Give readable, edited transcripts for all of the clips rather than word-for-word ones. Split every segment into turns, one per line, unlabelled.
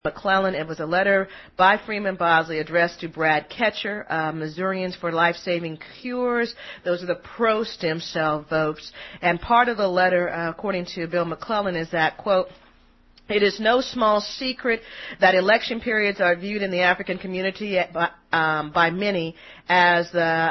McClellan. It was a letter by Freeman Bosley addressed to Brad Ketcher, Missourians for Life-Saving Cures. Those are the pro-stem cell votes. And part of the letter, according to Bill McClellan, is that, quote, "It is no small secret that election periods are viewed in the African community by many as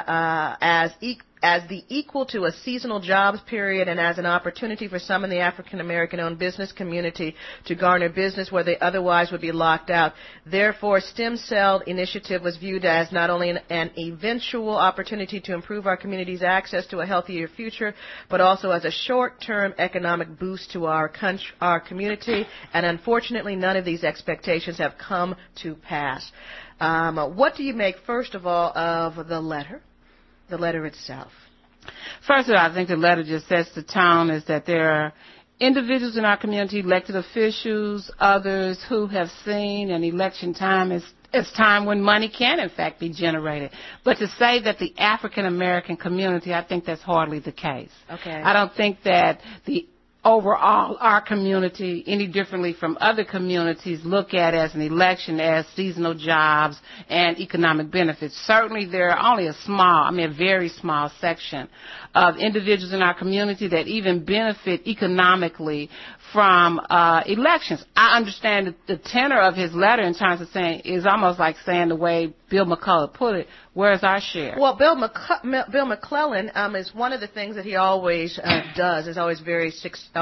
the equal to a seasonal jobs period and as an opportunity for some in the African American-owned business community to garner business where they otherwise would be locked out. Therefore, Stem Cell Initiative was viewed as not only an eventual opportunity to improve our community's access to a healthier future, but also as a short-term economic boost to our community. And unfortunately, none of these expectations have come to pass." What do you make, first of all, of the letter itself?
First of all, I think the letter just sets the tone, is that there are individuals in our community, elected officials, others who have seen an election time as time when money can, in fact, be generated. But to say that the African-American community, I think that's hardly the case.
Okay.
I don't think that the overall our community, any differently from other communities, look at as an election as seasonal jobs and economic benefits. Certainly there are only a very small section of individuals in our community that even benefit economically from elections. I understand the tenor of his letter in terms of saying is almost like saying the way Bill McCullough put it, where's our share?
Well, Bill McClellan is one of the things that he always does, is always very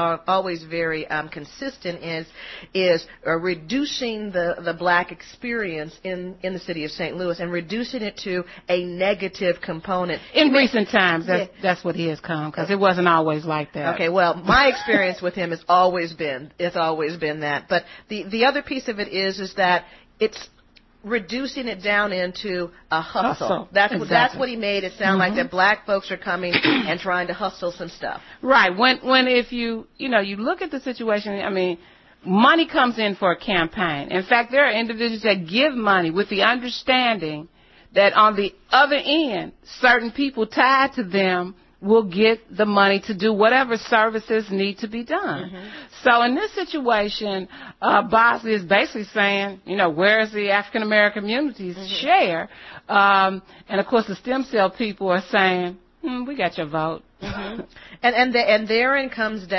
consistent, is reducing the black experience in the city of St. Louis and reducing it to a negative component.
In recent times, that's what he has come, because it wasn't always like that.
Okay, well, my experience with him has always been that. But the other piece of it is that it's reducing it down into a hustle. That's what he made it sound like, that black folks are coming and trying to hustle some stuff.
Right. If you look at the situation, money comes in for a campaign. In fact, there are individuals that give money with the understanding that on the other end, certain people tied to them will get the money to do whatever services need to be done. So in this situation, Bosley is basically saying, where's the African American community's share? And of course, the stem cell people are saying, we got your vote.
And therein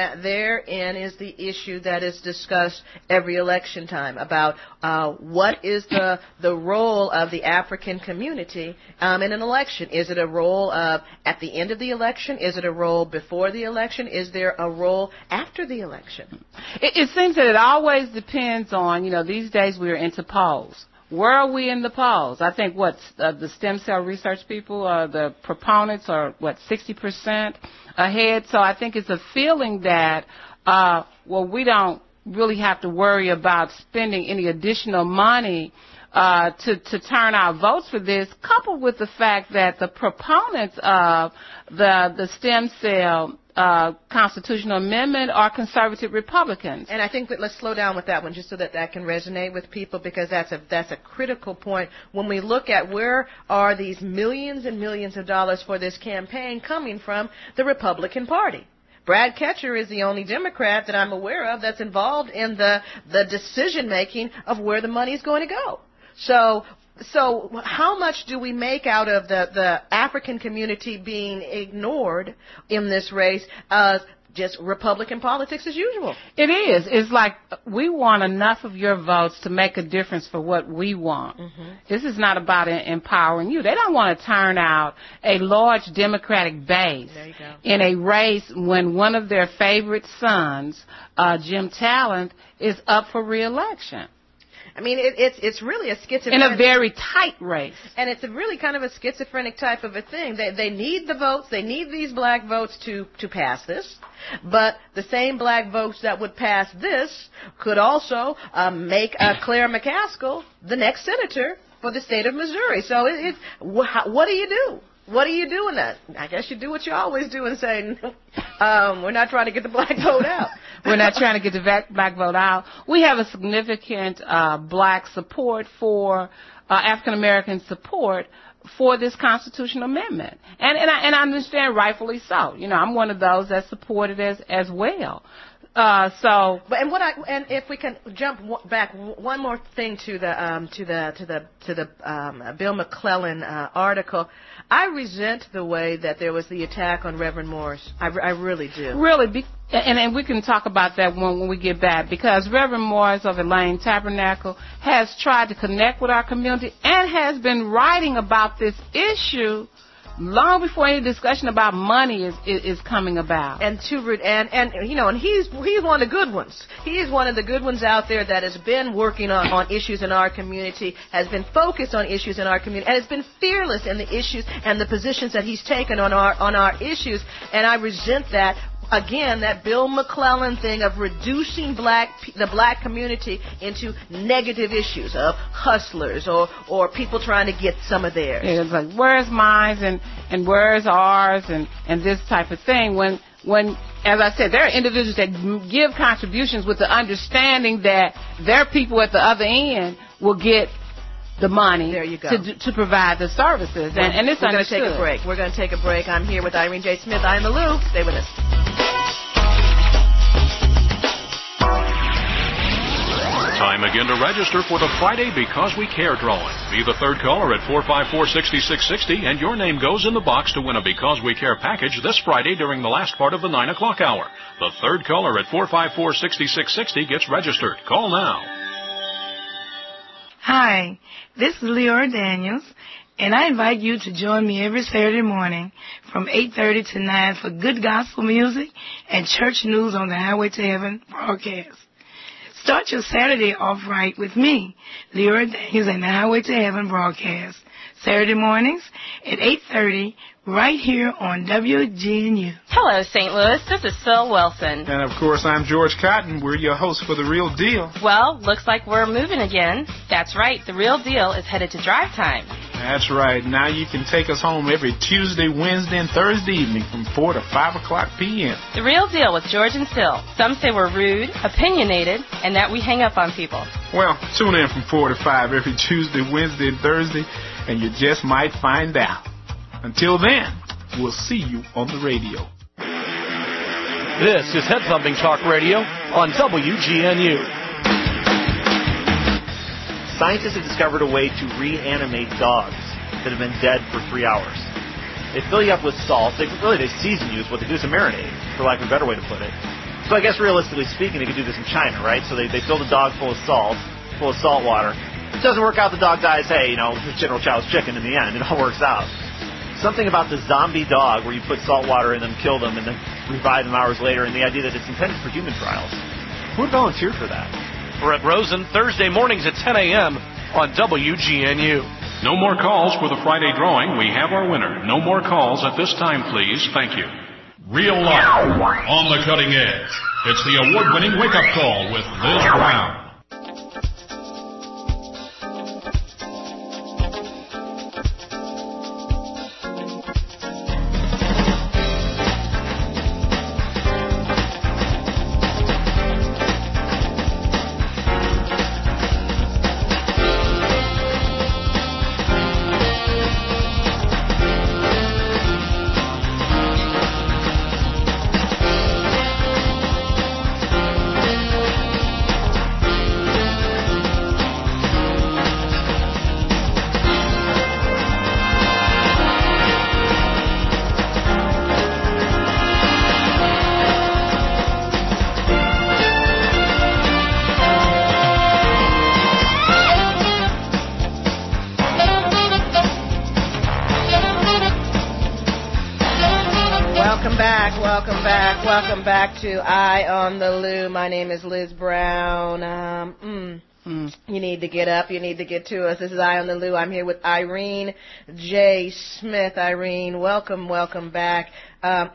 is the issue that is discussed every election time about what is the role of the African community in an election. Is it a role at the end of the election? Is it a role before the election? Is there a role after the election?
It seems that it always depends on, these days we are into polls. Where are we in the polls? I think the stem cell research people, the proponents are 60% ahead. So I think it's a feeling that, we don't really have to worry about spending any additional money to turn out votes for this, coupled with the fact that the proponents of the stem cell constitutional amendment are conservative Republicans.
And I think that let's slow down with that one just so that can resonate with people, because that's a critical point. When we look at where are these millions and millions of dollars for this campaign coming from, the Republican Party. Brad Ketcher is the only Democrat that I'm aware of that's involved in the decision-making of where the money is going to go. So how much do we make out of the African community being ignored in this race as just Republican politics as usual?
It is. It's like we want enough of your votes to make a difference for what we want. This is not about empowering you. They don't want to turn out a large Democratic base in a race when one of their favorite sons, Jim Talent, is up for re-election.
It's really a schizophrenic...
In a very tight race.
And it's a really kind of a schizophrenic type of a thing. They need the votes. They need these black votes to pass this. But the same black votes that would pass this could also make Claire McCaskill the next senator for the state of Missouri. So what do you do? What do you do in that? I guess you do what you always do and say, we're not trying to get the black vote out.
We're not trying to get the black vote out. We have a significant black support for African American support for this constitutional amendment, and I understand rightfully so. I'm one of those that support it as well.
And if we can jump back one more thing to the Bill McClellan article, I resent the way that there was the attack on Reverend Morris. I really do.
Really, and we can talk about that when we get back, because Reverend Morris of Elaine Tabernacle has tried to connect with our community and has been writing about this issue long before any discussion about money is coming about.
And he's one of the good ones. He is one of the good ones out there that has been working on issues in our community, has been focused on issues in our community, and has been fearless in the issues and the positions that he's taken on our issues. And I resent that. Again, that Bill McClellan thing of reducing the black community into negative issues of hustlers or people trying to get some of theirs.
Yeah, it's like, where's mine and where's ours and this type of thing. When, as I said, there are individuals that give contributions with the understanding that their people at the other end will get the money to provide the services. And it's
We're going to take a break. We're going to take a break. I'm here with Irene J. Smith. I am the Lou. Stay with us.
Time again to register for the Friday Because We Care drawing. Be the third caller at 454-6660, and your name goes in the box to win a Because We Care package this Friday during the last part of the 9 o'clock hour. The third caller at 454-6660 gets registered. Call now.
Hi, this is Leora Daniels, and I invite you to join me every Saturday morning from 8:30 to 9 for good gospel music and church news on the Highway to Heaven broadcast. Start your Saturday off right with me, Leora Daniels, and the Highway to Heaven broadcast, Saturday mornings at 8:30 right here on WGNU.
Hello, St. Louis. This is Phil Wilson.
And, of course, I'm George Cotton. We're your hosts for The Real Deal.
Well, looks like we're moving again. That's right. The Real Deal is headed to drive time.
That's right. Now you can take us home every Tuesday, Wednesday, and Thursday evening from 4 to 5 o'clock p.m.
The Real Deal with George and Phil. Some say we're rude, opinionated, and that we hang up on people.
Well, tune in from 4 to 5 every Tuesday, Wednesday, and Thursday, and you just might find out. Until then, we'll see you on the radio.
This is Head Thumping Talk Radio on WGNU.
Scientists have discovered a way to reanimate dogs that have been dead for 3 hours. They fill you up with salt. They season you is what they do. It's a marinade, for lack of a better way to put it. So I guess realistically speaking, they could do this in China, right? So they fill the dog full of salt water. It doesn't work out, the dog dies. Hey, General Chow's chicken in the end. It all works out. Something about the zombie dog where you put salt water in them, kill them, and then revive them hours later, and the idea that it's intended for human trials. Who would volunteer for that?
Brett Rosen, Thursday mornings at 10 a.m. on WGNU.
No more calls for the Friday drawing. We have our winner. No more calls at this time, please. Thank you. Real life, on the cutting edge. It's the award-winning wake-up call with Liz Brown.
Welcome back to Eye on the Lou. My name is Liz Brown. You need to get up. You need to get to us. This is Eye on the Lou. I'm here with Irene J. Smith. Irene, welcome back. As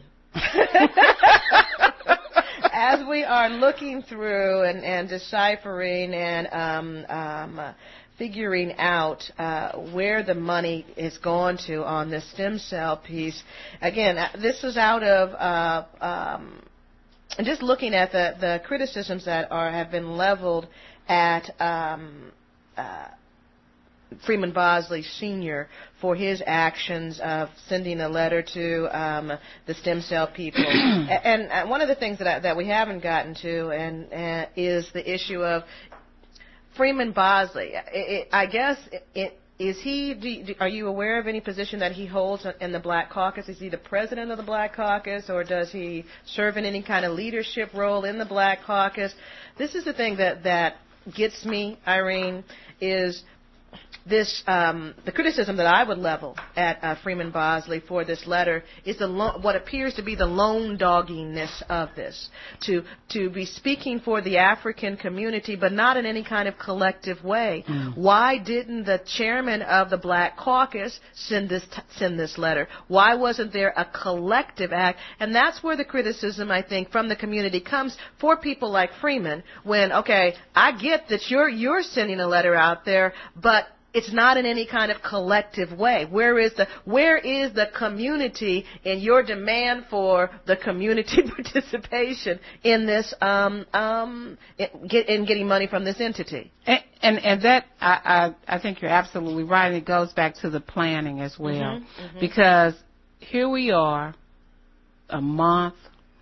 we are looking through and deciphering and figuring out where the money is going to on this stem cell piece. Again, this is out of just looking at the criticisms that have been leveled at Freeman Bosley Sr. for his actions of sending a letter to the stem cell people. And one of the things that we haven't gotten to is the issue of Freeman Bosley. I guess is he? Are you aware of any position that he holds in the Black Caucus? Is he the president of the Black Caucus, or does he serve in any kind of leadership role in the Black Caucus? This is the thing that gets me, Irene, is this the criticism that I would level at Freeman Bosley for this letter is what appears to be the lone dogginess of this, to be speaking for the African community, but not in any kind of collective way. Why didn't the chairman of the Black Caucus send this letter? Why wasn't there a collective act? And that's where the criticism, I think, from the community comes for people like Freeman. When, okay, I get that you're sending a letter out there, but it's not in any kind of collective way. Where is the community in your demand for the community participation in this in getting money from this entity?
And that I think you're absolutely right. And it goes back to the planning as well, because here we are, a month,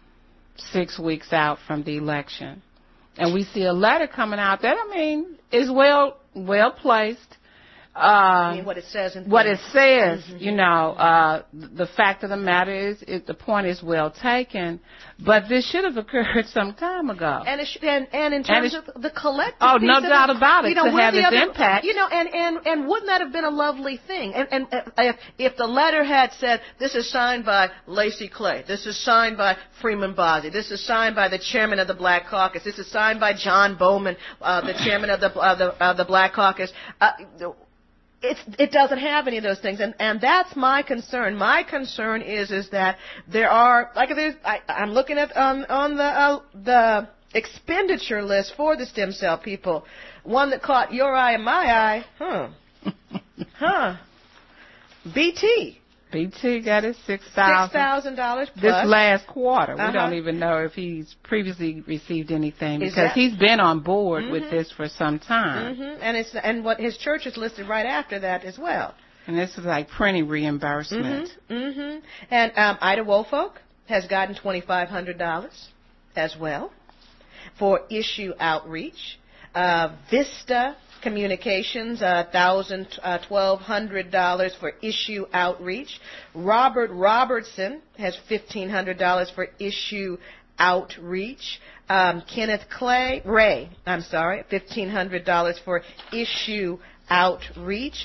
6 weeks out from the election, and we see a letter coming out that is well placed.
I mean, what it says.
You know, the fact of the matter is, the point is well taken, but this should have occurred some time ago.
And in terms of the collective,
no doubt about it, to have its impact.
You know, and wouldn't that have been a lovely thing? And if the letter had said, this is signed by Lacy Clay, this is signed by Freeman Bosley, this is signed by the chairman of the Black Caucus, this is signed by John Bowman, the chairman of the Black Caucus. It doesn't have any of those things, and that's my concern. My concern is that there are, I'm looking at on the expenditure list for the stem cell people, one that caught your eye and my eye,
BT got his
$6,000 plus
this last quarter. We don't even know if he's previously received anything, because he's been on board with this for some time.
And what his church is listed right after that as well.
And this is like printing reimbursement.
And Ida Woolfolk has gotten $2,500 as well for issue outreach. Vista Communications, $1,200 for issue outreach. Robert Robertson has $1,500 for issue outreach. Kenneth Ray, $1,500 for issue outreach.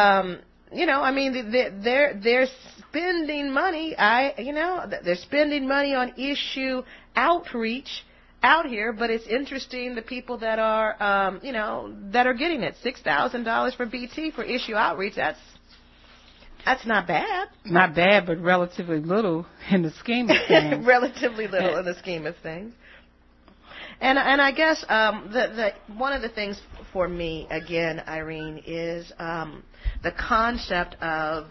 They're spending money. They're spending money on issue outreach out here, but it's interesting the people that are, that are getting it. $6,000 for BT for issue outreach. That's not bad.
Not bad, but relatively little in the scheme of things.
Relatively little in the scheme of things. And I guess the one of the things for me again, Irene, is the concept of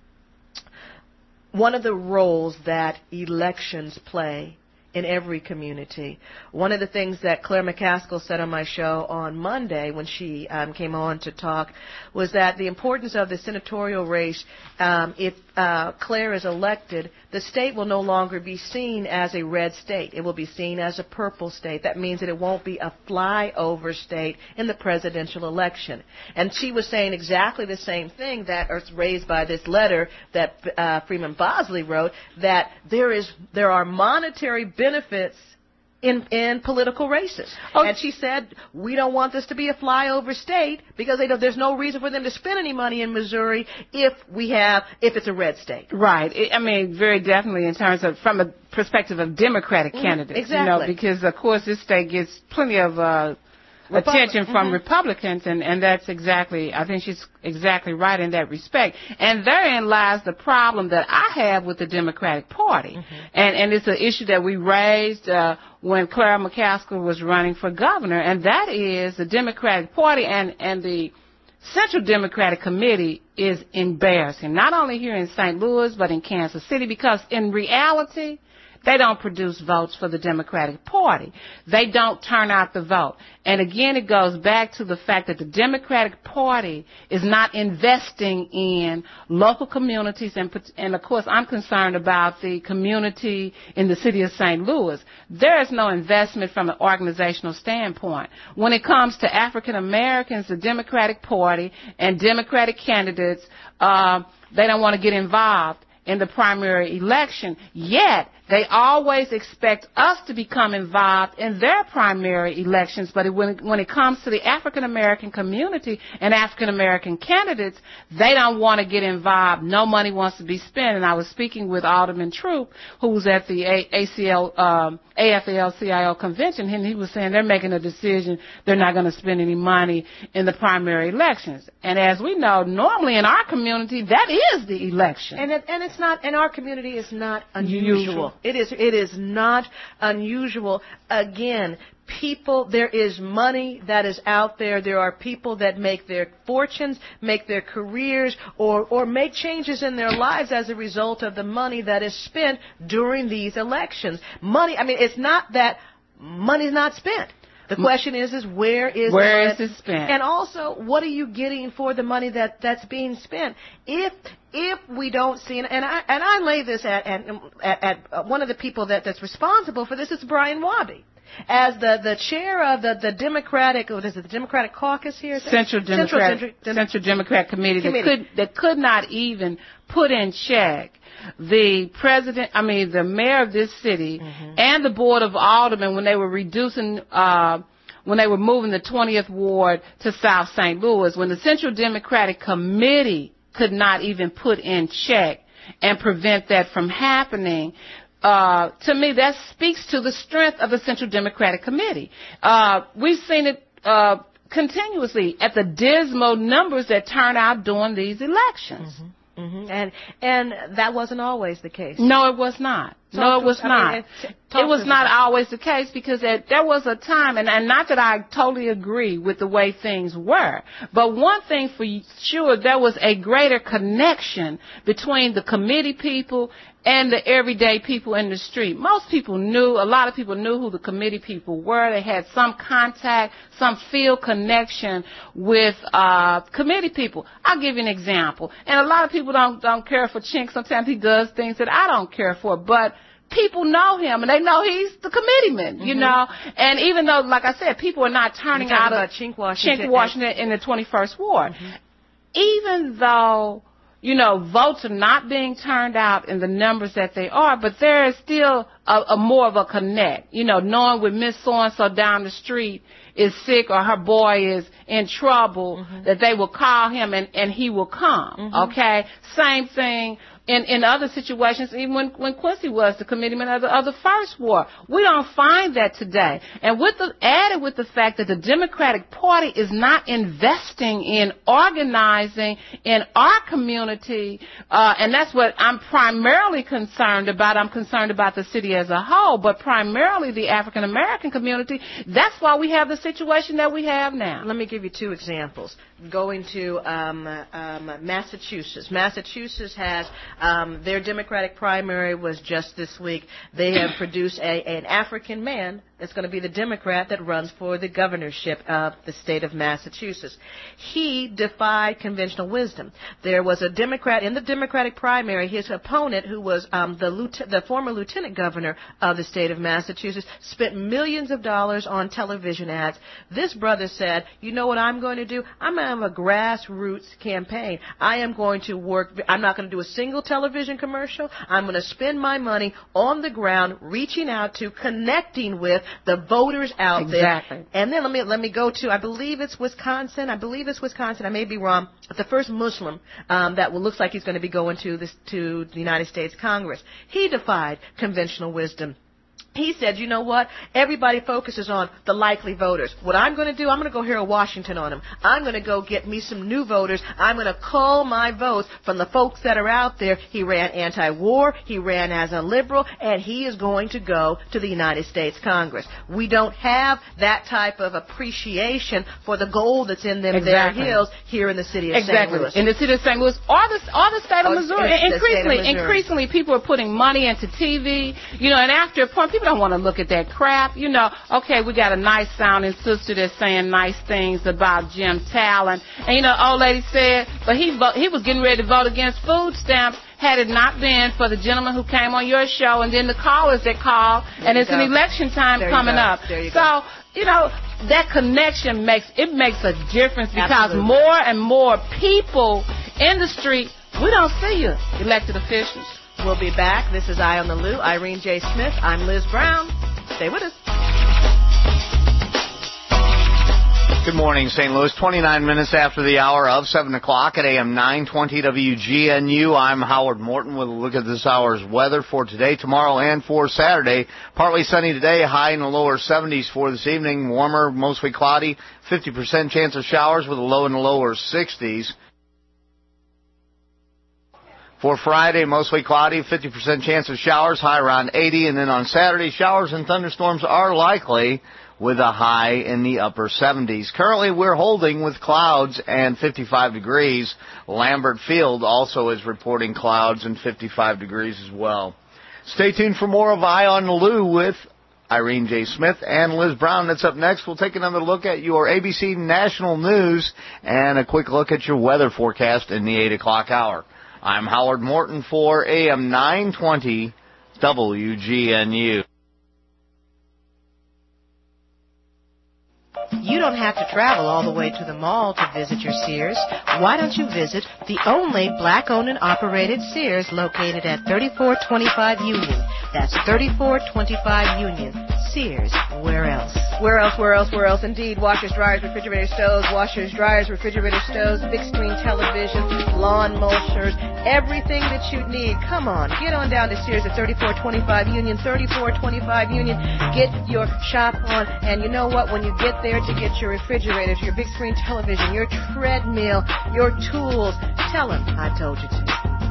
one of the roles that elections play in every community. One of the things that Claire McCaskill said on my show on Monday when she came on to talk was that the importance of the senatorial race, if Claire is elected, the state will no longer be seen as a red state. It will be seen as a purple state. That means that it won't be a flyover state in the presidential election. And she was saying exactly the same thing that was raised by this letter that Freeman Bosley wrote, that there are monetary benefits in political races. And she said, we don't want this to be a flyover state because there's no reason for them to spend any money in Missouri if it's a red state.
Right. Very definitely in terms of, from a perspective of Democratic candidates.
Exactly.
Because, of course, this state gets plenty of attention from Republicans, and that's exactly, I think she's exactly right in that respect. And therein lies the problem that I have with the Democratic Party. And it's an issue that we raised when Claire McCaskill was running for governor, and that is the Democratic Party and the Central Democratic Committee is embarrassing, not only here in St. Louis, but in Kansas City, because in reality, they don't produce votes for the Democratic Party. They don't turn out the vote. And again, it goes back to the fact that the Democratic Party is not investing in local communities, and of course, I'm concerned about the community in the city of St. Louis. There is no investment from an organizational standpoint. When it comes to African Americans, the Democratic Party and Democratic candidates, they don't want to get involved in the primary election, yet they always expect us to become involved in their primary elections. But when it comes to the African American community and African American candidates, they don't want to get involved. No money wants to be spent. And I was speaking with Alderman Troop, who was at the AFL-CIO convention, and he was saying they're making a decision they're not going to spend any money in the primary elections. And as we know, normally in our community, that is the election.
And it's not, in our community, it's not unusual. It is not unusual. Again, there is money that is out there. There are people that make their fortunes, make their careers, or make changes in their lives as a result of the money that is spent during these elections. Money, it's not that money's not spent. The question is where is
it spent?
And also, what are you getting for the money that's being spent? If we don't see, and I lay this at one of the people that's responsible for this is Brian Wabi. As the chair of the Democratic, what is it, the Democratic Caucus here?
Central Democrat Committee. That could not even put in check the the mayor of this city and the Board of Aldermen when they were moving the 20th Ward to South St. Louis, when the Central Democratic Committee could not even put in check and prevent that from happening. To me, that speaks to the strength of the Central Democratic Committee. We've seen it continuously at the dismal numbers that turn out during these elections.
And that wasn't always the case.
No, it was not. It was not always the case, because there was a time, and not that I totally agree with the way things were, but one thing for sure, there was a greater connection between the committee people and the everyday people in the street. A lot of people knew who the committee people were. They had some contact, some field connection with committee people. I'll give you an example. And a lot of people don't care for Chink. Sometimes he does things that I don't care for, but people know him, and they know he's the committeeman, you know. And even though, like I said, people are not turning out of
Chink Washington
in the 21st Ward, even though, votes are not being turned out in the numbers that they are, but there is still a more of a connect, knowing when Miss So-and-so down the street is sick or her boy is in trouble, that they will call him and he will come, okay? Same thing in other situations, even when Quincy was the committeeman of the first ward. We don't find that today. And added with the fact that the Democratic Party is not investing in organizing in our community, and that's what I'm primarily concerned about. I'm concerned about the city as a whole, but primarily the African American community. That's why we have the situation that we have now.
Let me give you two examples. Going to Massachusetts. Massachusetts has their Democratic primary was just this week. They have produced an African man that's going to be the Democrat that runs for the governorship of the state of Massachusetts. He defied conventional wisdom. There was a Democrat in the Democratic primary. His opponent, who was the former lieutenant governor of the state of Massachusetts, spent millions of dollars on television ads. This brother said, you know what I'm going to do? I'm going to have a grassroots campaign. I am going to work. I'm not going to do a single television commercial. I'm going to spend my money on the ground, reaching out to, connecting with the voters out there. And then let me go to, I believe it's Wisconsin. I may be wrong. The first Muslim that looks like he's going to be going to the United States Congress. He defied conventional wisdom. He said, you know what? Everybody focuses on the likely voters. What I'm going to do, I'm going to go Harold Washington on them. I'm going to go get me some new voters. I'm going to cull my votes from the folks that are out there. He ran anti-war. He ran as a liberal. And he is going to go to the United States Congress. We don't have that type of appreciation for the gold that's in them their hills here in the city of St. Louis.
In the city of St. Louis or the state of Missouri. Increasingly, people are putting money into TV. You know, and after a point, people don't want to look at that crap. You know, okay, we got a nice sounding sister that's saying nice things about Jim Talon. And, you know, old lady said, but he was getting ready to vote against food stamps had it not been for the gentleman who came on your show and then the callers that call, and it's an election time coming up. So, you know, that connection makes a difference because more and more people in the street, we don't see you, elected officials.
We'll be back. This is Eye on the Lou. Irene J. Smith. I'm Liz Brown. Stay with us.
Good morning, St. Louis. 29 minutes after the hour of 7 o'clock at AM 920 WGNU. I'm Howard Morton with a look at this hour's weather for today, tomorrow, and for Saturday. Partly sunny today, high in the lower 70s for this evening. Warmer, mostly cloudy, 50% chance of showers with a low in the lower 60s. For Friday, mostly cloudy, 50% chance of showers, high around 80. And then on Saturday, showers and thunderstorms are likely with a high in the upper 70s. Currently, we're holding with clouds and 55 degrees. Lambert Field also is reporting clouds and 55 degrees as well. Stay tuned for more of Eye on the Lou with Irene J. Smith and Liz Brown. That's up next. We'll take another look at your ABC National News and a quick look at your weather forecast in the 8 o'clock hour. I'm Howard Morton for AM 920 WGNU.
You don't have to travel all the way to the mall to visit your Sears. Why don't you visit the only black-owned and operated Sears located at 3425 Union? That's 3425 Union. Sears. Where else? Where else? Indeed. Washers, dryers, refrigerator stoves, washers, dryers, refrigerator stoves, big screen television, lawn mowers, everything that you need. Come on. Get on down to Sears at 3425 Union, 3425 Union. Get your shop on. And you know what? When you get there to get your refrigerators, your big screen television, your treadmill, your tools, tell them I told you to.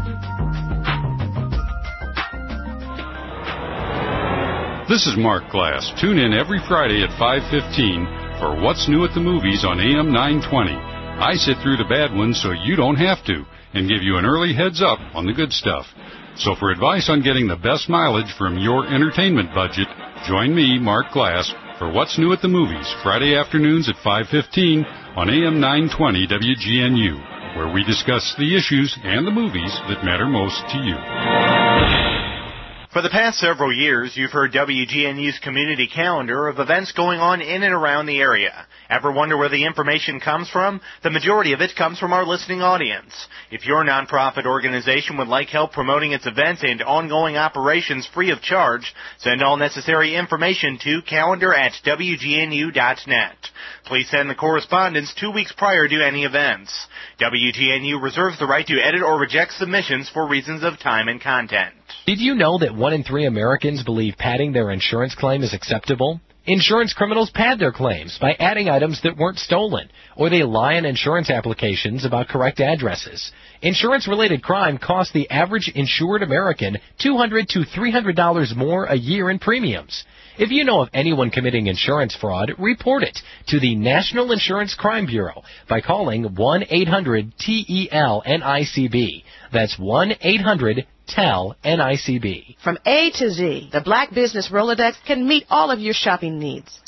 This is Mark Glass. Tune in every Friday at 5:15 for What's New at the Movies on AM 920. I sit through the bad ones so you don't have to and give you an early heads up on the good stuff. So for advice on getting the best mileage from your entertainment budget, join me, Mark Glass, for What's New at the Movies, Friday afternoons at 5:15 on AM 920 WGNU, where we discuss the issues and the movies that matter most to you.
For the past several years, you've heard WGNU's community calendar of events going on in and around the area. Ever wonder where the information comes from? The majority of it comes from our listening audience. If your nonprofit organization would like help promoting its events and ongoing operations free of charge, send all necessary information to calendar@wgnu.net. Please send the correspondence 2 weeks prior to any events. WGNU reserves the right to edit or reject submissions for reasons of time and content.
Did you know that 1 in 3 Americans believe padding their insurance claim is acceptable? Insurance criminals pad their claims by adding items that weren't stolen, or they lie on insurance applications about correct addresses. Insurance-related crime costs the average insured American $200 to $300 more a year in premiums. If you know of anyone committing insurance fraud, report it to the National Insurance Crime Bureau by calling 1-800-TEL-NICB. That's 1-800-TEL-NICB.
From A to Z, the Black Business Rolodex can meet all of your shopping needs.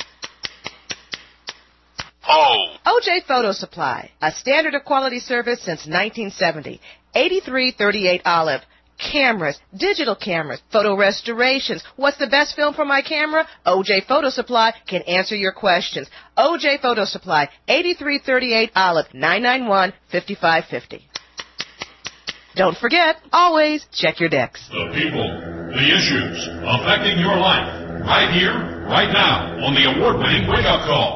OJ Photo Supply, a standard of quality service since 1970. 8338 Olive. Cameras, digital cameras, photo restorations. What's the best film for my camera? OJ Photo Supply can answer your questions. OJ Photo Supply, 8338 Olive, 991-5550. Don't forget, always check your decks.
The people, the issues affecting your life, right here, right now, on the award-winning Wake Up Call.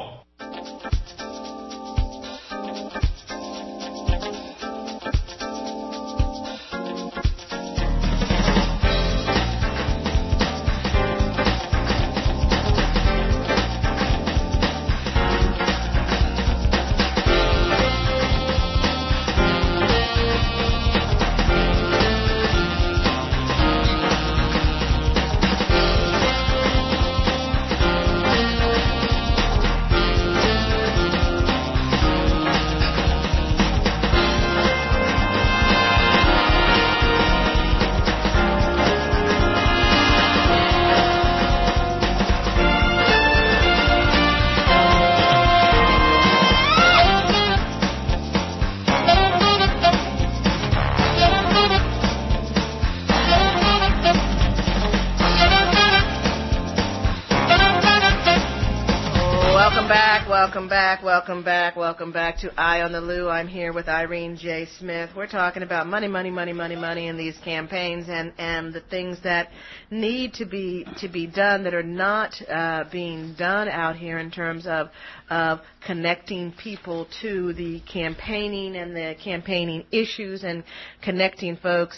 Welcome back to Eye on the Lou. I'm here with Irene J. Smith. We're talking about money in these campaigns and the things that need to be done that are not being done out here in terms of connecting people to the campaigning and the campaigning issues and connecting folks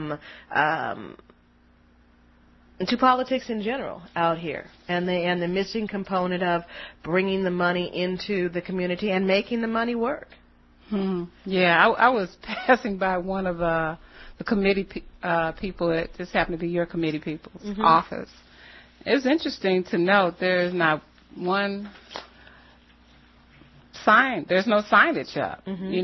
to politics in general out here, and the missing component of bringing the money into the community and making the money work.
Yeah, I was passing by one of the committee people. This happened to be your committee people's office. It was interesting to note there's not one sign. There's no signage up,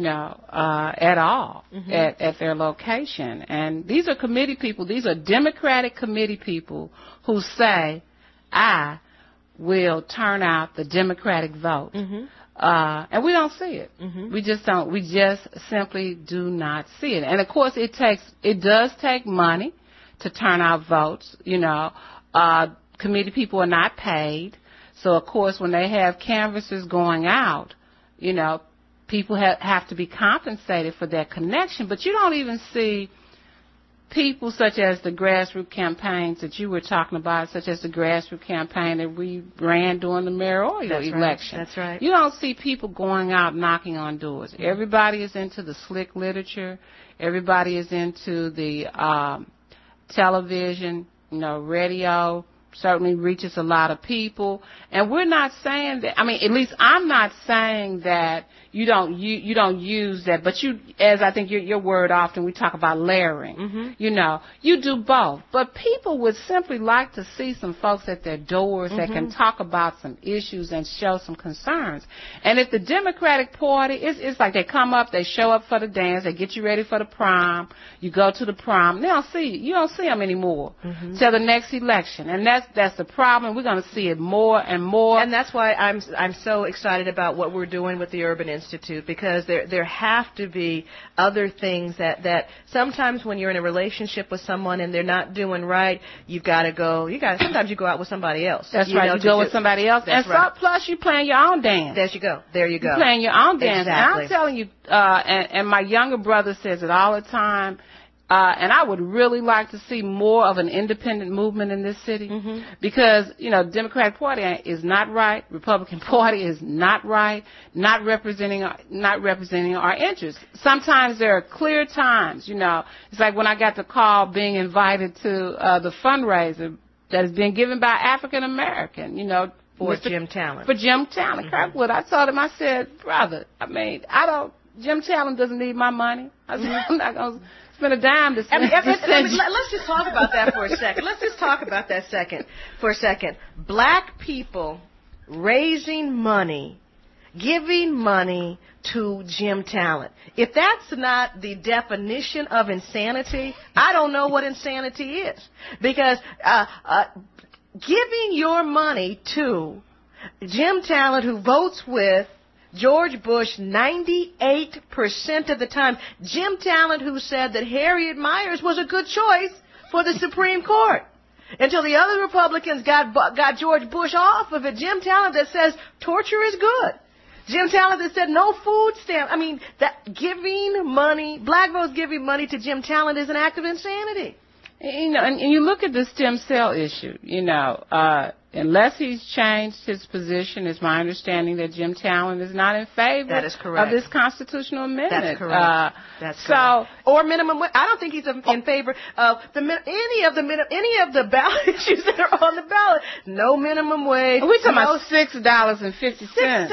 at all at their location. And these are committee people. These are Democratic committee people who say, I will turn out the Democratic vote. And we don't see it. We just don't. We just simply do not see it. And of course, it does take money to turn out votes. Committee people are not paid. So of course, when they have canvassers going out, people have to be compensated for that connection. But you don't even see people such as the grassroots campaigns that you were talking about, such as the grassroots campaign that we ran during the mayoral election.
That's right.
You don't see people going out knocking on doors. Everybody is into the slick literature. Everybody is into the television, radio. Certainly reaches a lot of people, and we're not saying that. I mean, at least I'm not saying that you don't use that, but as I think your word often, we talk about layering. You do both, but people would simply like to see some folks at their doors that can talk about some issues and show some concerns. And if the Democratic Party, it's like they come up, they show up for the dance, they get you ready for the prom, you go to the prom, you don't see them anymore till the next election, and that's the problem. We're going to see it more and more.
And that's why I'm so excited about what we're doing with the Urban Institute, because there have to be other things that sometimes when you're in a relationship with someone and they're not doing right, sometimes you go out with somebody else.
That's right. You go with somebody else.
That's
and
right.
Plus you playing your own dance.
There you go.
You're playing your own dance.
Exactly.
And I'm telling you, and my younger brother says it all the time, and I would really like to see more of an independent movement in this city, because, Democratic Party is not right, Republican Party is not right, not representing our interests. Sometimes there are clear times, it's like when I got the call being invited to the fundraiser that is being given by African American,
for Jim Talent.
For Jim Talent, Kirkwood. I told him, I said, brother, Jim Talent doesn't need my money. I said, I'm not going to spend a dime to send
let's just talk about that for a second. For a second. Black people raising money, giving money to Jim Talent. If that's not the definition of insanity, I don't know what insanity is. Because giving your money to Jim Talent, who votes with George Bush 98% of the time. Jim Talent, who said that Harriet Miers was a good choice for the Supreme Court. Until the other Republicans got George Bush off of it. Jim Talent that says torture is good. Jim Talent that said no food stamp. I mean, that giving money, black votes giving money to Jim Talent is an act of insanity.
And you look at the stem cell issue, unless he's changed his position, it's my understanding that Jim Talent is not in favor of this constitutional amendment.
That's correct. Or minimum wage. I don't think he's in favor of any of the ballot issues that are on the ballot. No minimum wage.
We're talking about $6.50.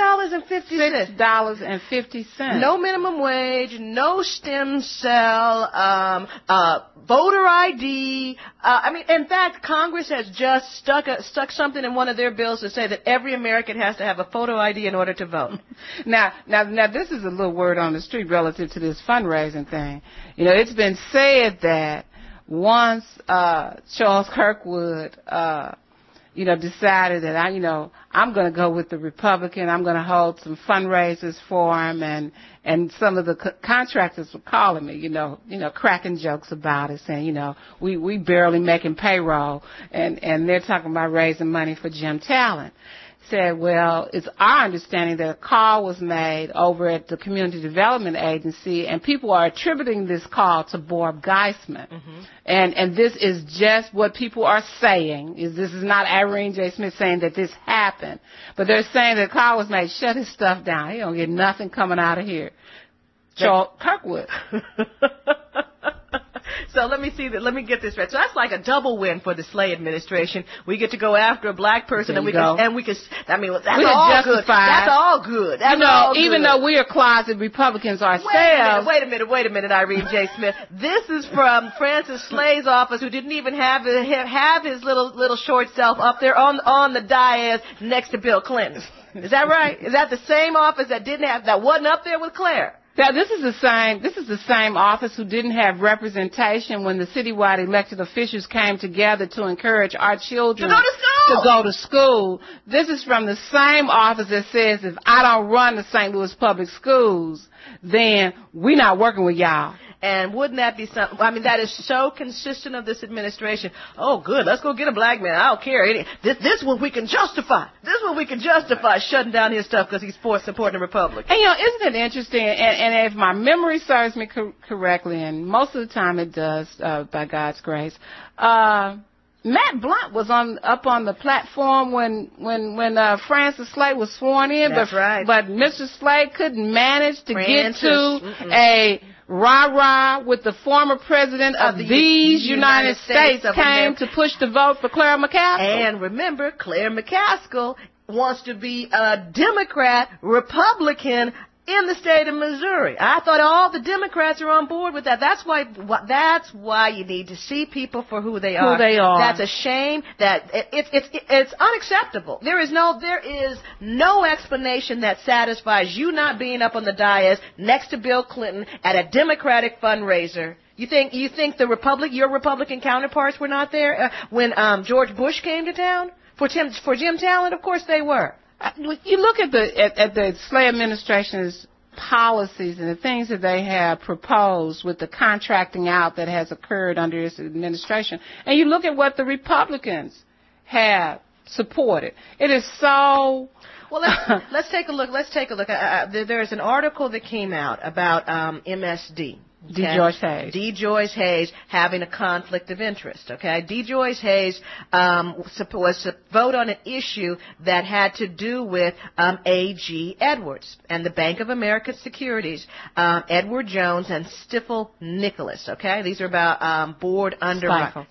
$6.50. No minimum wage. No stem cell. Voter ID. In fact, Congress has just stuck something in one of their bills to say that every American has to have a photo ID in order to vote.
Now, this is a little word on the street relative to this fundraising thing. It's been said that once Charles Kirkwood, decided that I'm going to go with the Republican. I'm going to hold some fundraisers for him, and some of the contractors were calling me, cracking jokes about it, saying, we barely making payroll, and they're talking about raising money for Jim Talent. said, well, it's our understanding that a call was made over at the Community Development Agency, and people are attributing this call to Barb Geisman. Mm-hmm. And this is just what people are saying. This is not Irene J. Smith saying that this happened. But they're saying that a call was made, shut his stuff down. He don't get nothing coming out of here. Charles Kirkwood.
So let me get this right. So that's like a double win for the Slay administration. We get to go after a black person, that's all good. That's all good. That's all good.
Even though we are closet Republicans ourselves.
Wait a minute, Irene J. Smith. This is from Francis Slay's office, who didn't even have his little short self up there on the dais next to Bill Clinton. Is that right? Is that the same office that wasn't up there with Claire?
Now, this is the same office who didn't have representation when the citywide elected officials came together to encourage our children to go to school. This is from the same office that says, if I don't run the St. Louis public schools, then we're not working with y'all.
And wouldn't that be something? I mean, that is so consistent of this administration. Oh, good. Let's go get a black man. I don't care. This one we can justify. Shutting down his stuff because he's supporting the Republic.
And, isn't it interesting? And if my memory serves me correctly, and most of the time it does, by God's grace, Matt Blunt was up on the platform when Francis Slay was sworn in.
That's right.
But Mr. Slay couldn't manage to get to a rah-rah with the former president of these United States came to push the vote for Claire McCaskill.
And remember, Claire McCaskill wants to be a Democrat, Republican in the state of Missouri. I thought all the Democrats are on board with that. That's why you need to see people for who they are. That's a shame. That it's unacceptable. There is no explanation that satisfies you not being up on the dais next to Bill Clinton at a Democratic fundraiser. You think your Republican counterparts were not there when George Bush came to town for Jim Talent? Of course they were.
You look at the Slay administration's policies and the things that they have proposed with the contracting out that has occurred under this administration, and you look at what the Republicans have supported. It is so.
Well, let's take a look. There's an article that came out about MSD.
D. Joyce Hayes.
D. Joyce Hayes having a conflict of interest, okay? D. Joyce Hayes was to vote on an issue that had to do with A.G. Edwards and the Bank of America Securities, Edward Jones and Stifel Nicholas, okay? These are about board underwriters.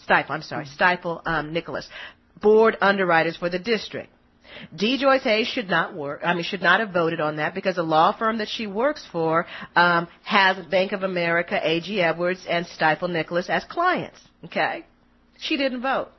Stifel Nicholas. Board underwriters for the district. D. Joyce Hayes should not have voted on that because the law firm that she works for has Bank of America, A.G. Edwards, and Stifel Nicholas as clients. Okay, she didn't vote.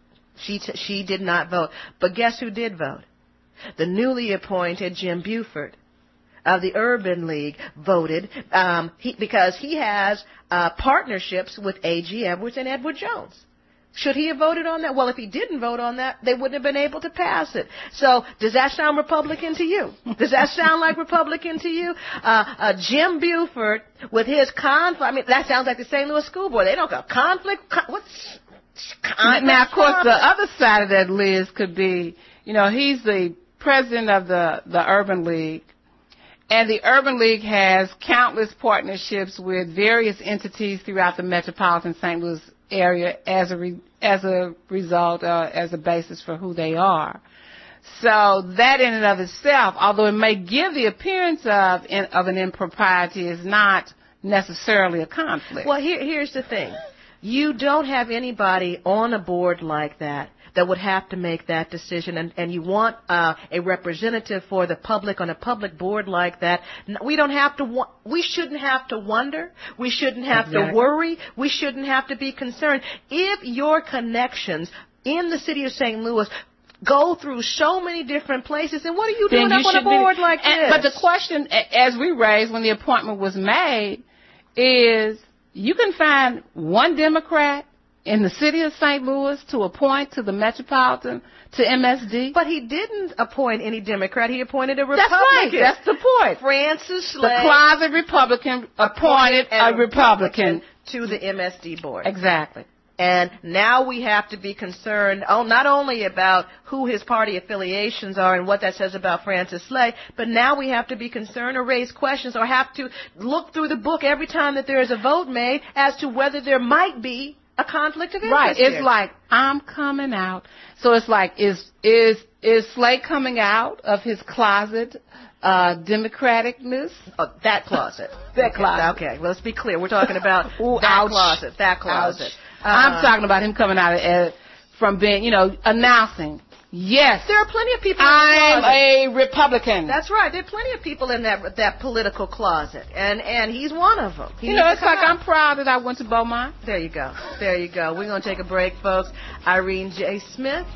She did not vote. But guess who did vote? The newly appointed Jim Buford of the Urban League voted because he has partnerships with A.G. Edwards and Edward Jones. Should he have voted on that? Well, if he didn't vote on that, they wouldn't have been able to pass it. So does that sound Republican to you? Does that sound like Republican to you? Jim Buford with his conflict. I mean, that sounds like the St. Louis School Board. They don't go conflict. What's conflict?
Now, of course, the other side of that, Liz, could be, he's the president of the Urban League. And the Urban League has countless partnerships with various entities throughout the metropolitan St. Louis area as a result, as a basis for who they are. So that in and of itself, although it may give the appearance of an impropriety, is not necessarily a conflict.
Well, here's the thing. You don't have anybody on a board like that would have to make that decision, and you want a representative for the public on a public board like that. We shouldn't have to wonder. We shouldn't have to worry. We shouldn't have to be concerned. If your connections in the city of St. Louis go through so many different places, then what are you doing up on a board like this?
But the question, as we raised when the appointment was made, is you can find one Democrat in the city of St. Louis to appoint to the Metropolitan, to MSD.
But he didn't appoint any Democrat. He appointed a Republican.
That's the point.
Francis Slay.
The closet Republican appointed a Republican
to the MSD board.
Exactly.
And now we have to be concerned, not only about who his party affiliations are and what that says about Francis Slay, but now we have to be concerned or raise questions or have to look through the book every time that there is a vote made as to whether there might be a conflict of interest.
Right.
Here.
It's like, I'm coming out. So it's like, is Slay coming out of his closet, democraticness?
Oh, that closet.
That closet.
Okay, well, let's be clear. We're talking about
Ooh,
that
ouch.
closet. That closet.
I'm talking about him coming out from being, announcing, yes,
there are plenty of people
I'm
in the closet.
a Republican.
That's right. There are plenty of people in that political closet, and he's one of them.
It's like I'm proud that I went to Beaumont.
There you go. There you go. We're going to take a break, folks. Irene J. Smith.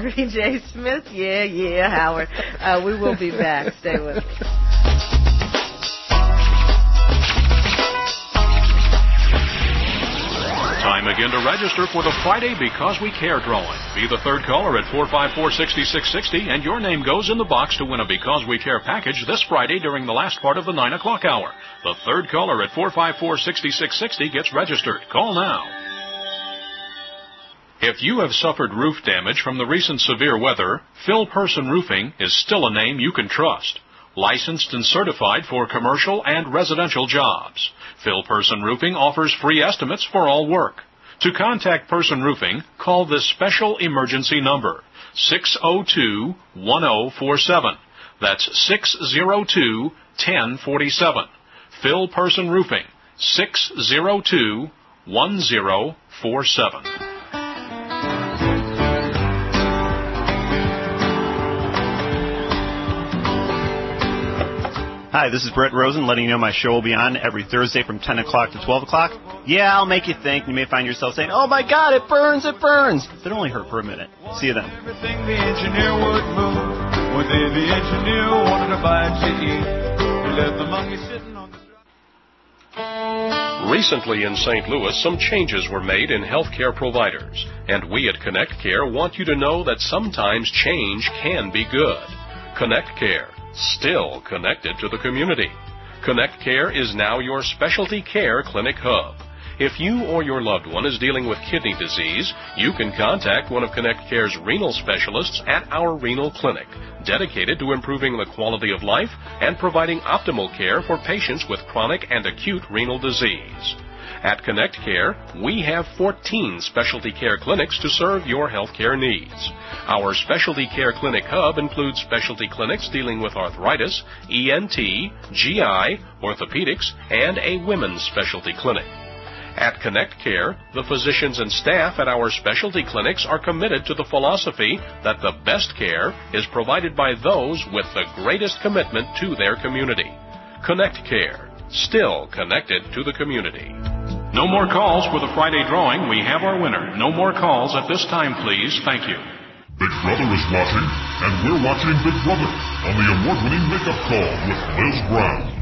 Yeah, Howard. We will be back. Stay with us.
Time again to register for the Friday Because We Care drawing. Be the third caller at 454-6660, and your name goes in the box to win a Because We Care package this Friday during the last part of the 9 o'clock hour. The third caller at 454-6660 gets registered. Call now. If you have suffered roof damage from the recent severe weather, Phil Person Roofing is still a name you can trust. Licensed and certified for commercial and residential jobs. Phil Person Roofing offers free estimates for all work. To contact Person Roofing, call this special emergency number, 602-1047. That's 602-1047. Phil Person Roofing, 602-1047.
Hi, this is Brett Rosen letting you know my show will be on every Thursday from 10 o'clock to 12 o'clock. Yeah, I'll make you think. You may find yourself saying, oh my God, it burns. But it only hurt for a minute. See you then.
Everything the engineer would move. One day the engineer wanted a bite to eat. He left the monkey sitting on the...
Recently in St. Louis, some changes were made in healthcare providers. And we at Connect Care want you to know that sometimes change can be good. Connect Care. Still connected to the community. Connect Care is now your specialty care clinic hub. If you or your loved one is dealing with kidney disease, you can contact one of Connect Care's renal specialists at our renal clinic, dedicated to improving the quality of life and providing optimal care for patients with chronic and acute renal disease. At Connect Care, we have 14 specialty care clinics to serve your health care needs. Our specialty care clinic hub includes specialty clinics dealing with arthritis, ENT, GI, orthopedics, and a women's specialty clinic. At Connect Care, the physicians and staff at our specialty clinics are committed to the philosophy that the best care is provided by those with the greatest commitment to their community. Connect Care, still connected to the community. No more calls for the Friday drawing. We have our winner. No more calls at this time, please. Thank you.
Big Brother is watching, and we're watching Big Brother on the award-winning Makeup Call with Liz Brown.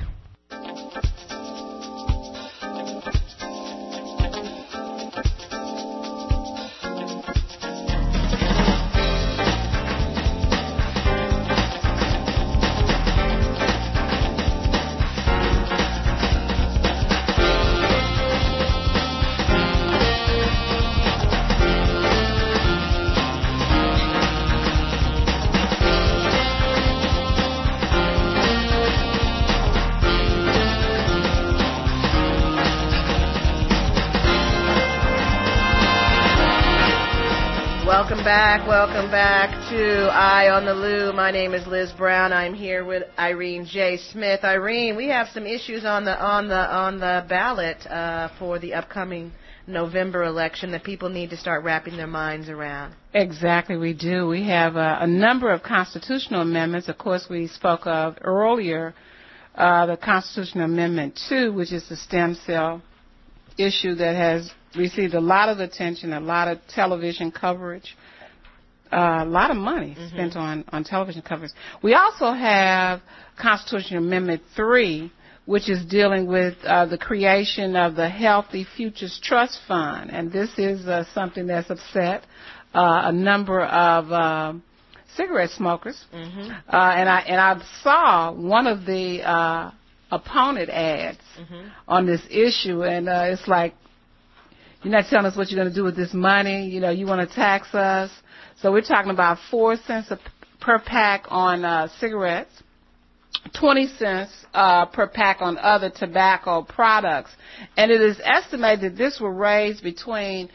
Welcome back to Eye on the Loo. My name is Liz Brown. I'm here with Irene J. Smith. Irene, we have some issues on the ballot for the upcoming November election that people need to start wrapping their minds around.
Exactly, we do. We have a number of constitutional amendments. Of course, we spoke of earlier the Constitutional Amendment 2, which is the stem cell issue that has received a lot of attention, a lot of television coverage, a lot of money spent on television coverage. We also have Constitutional Amendment 3, which is dealing with the creation of the Healthy Futures Trust Fund. And this is something that's upset a number of cigarette smokers. And I saw one of the opponent ads on this issue, and it's like, you're not telling us what you're going to do with this money. You know, you want to tax us. So we're talking about 4 cents per pack on cigarettes, 20 cents per pack on other tobacco products. And it is estimated that this will raise between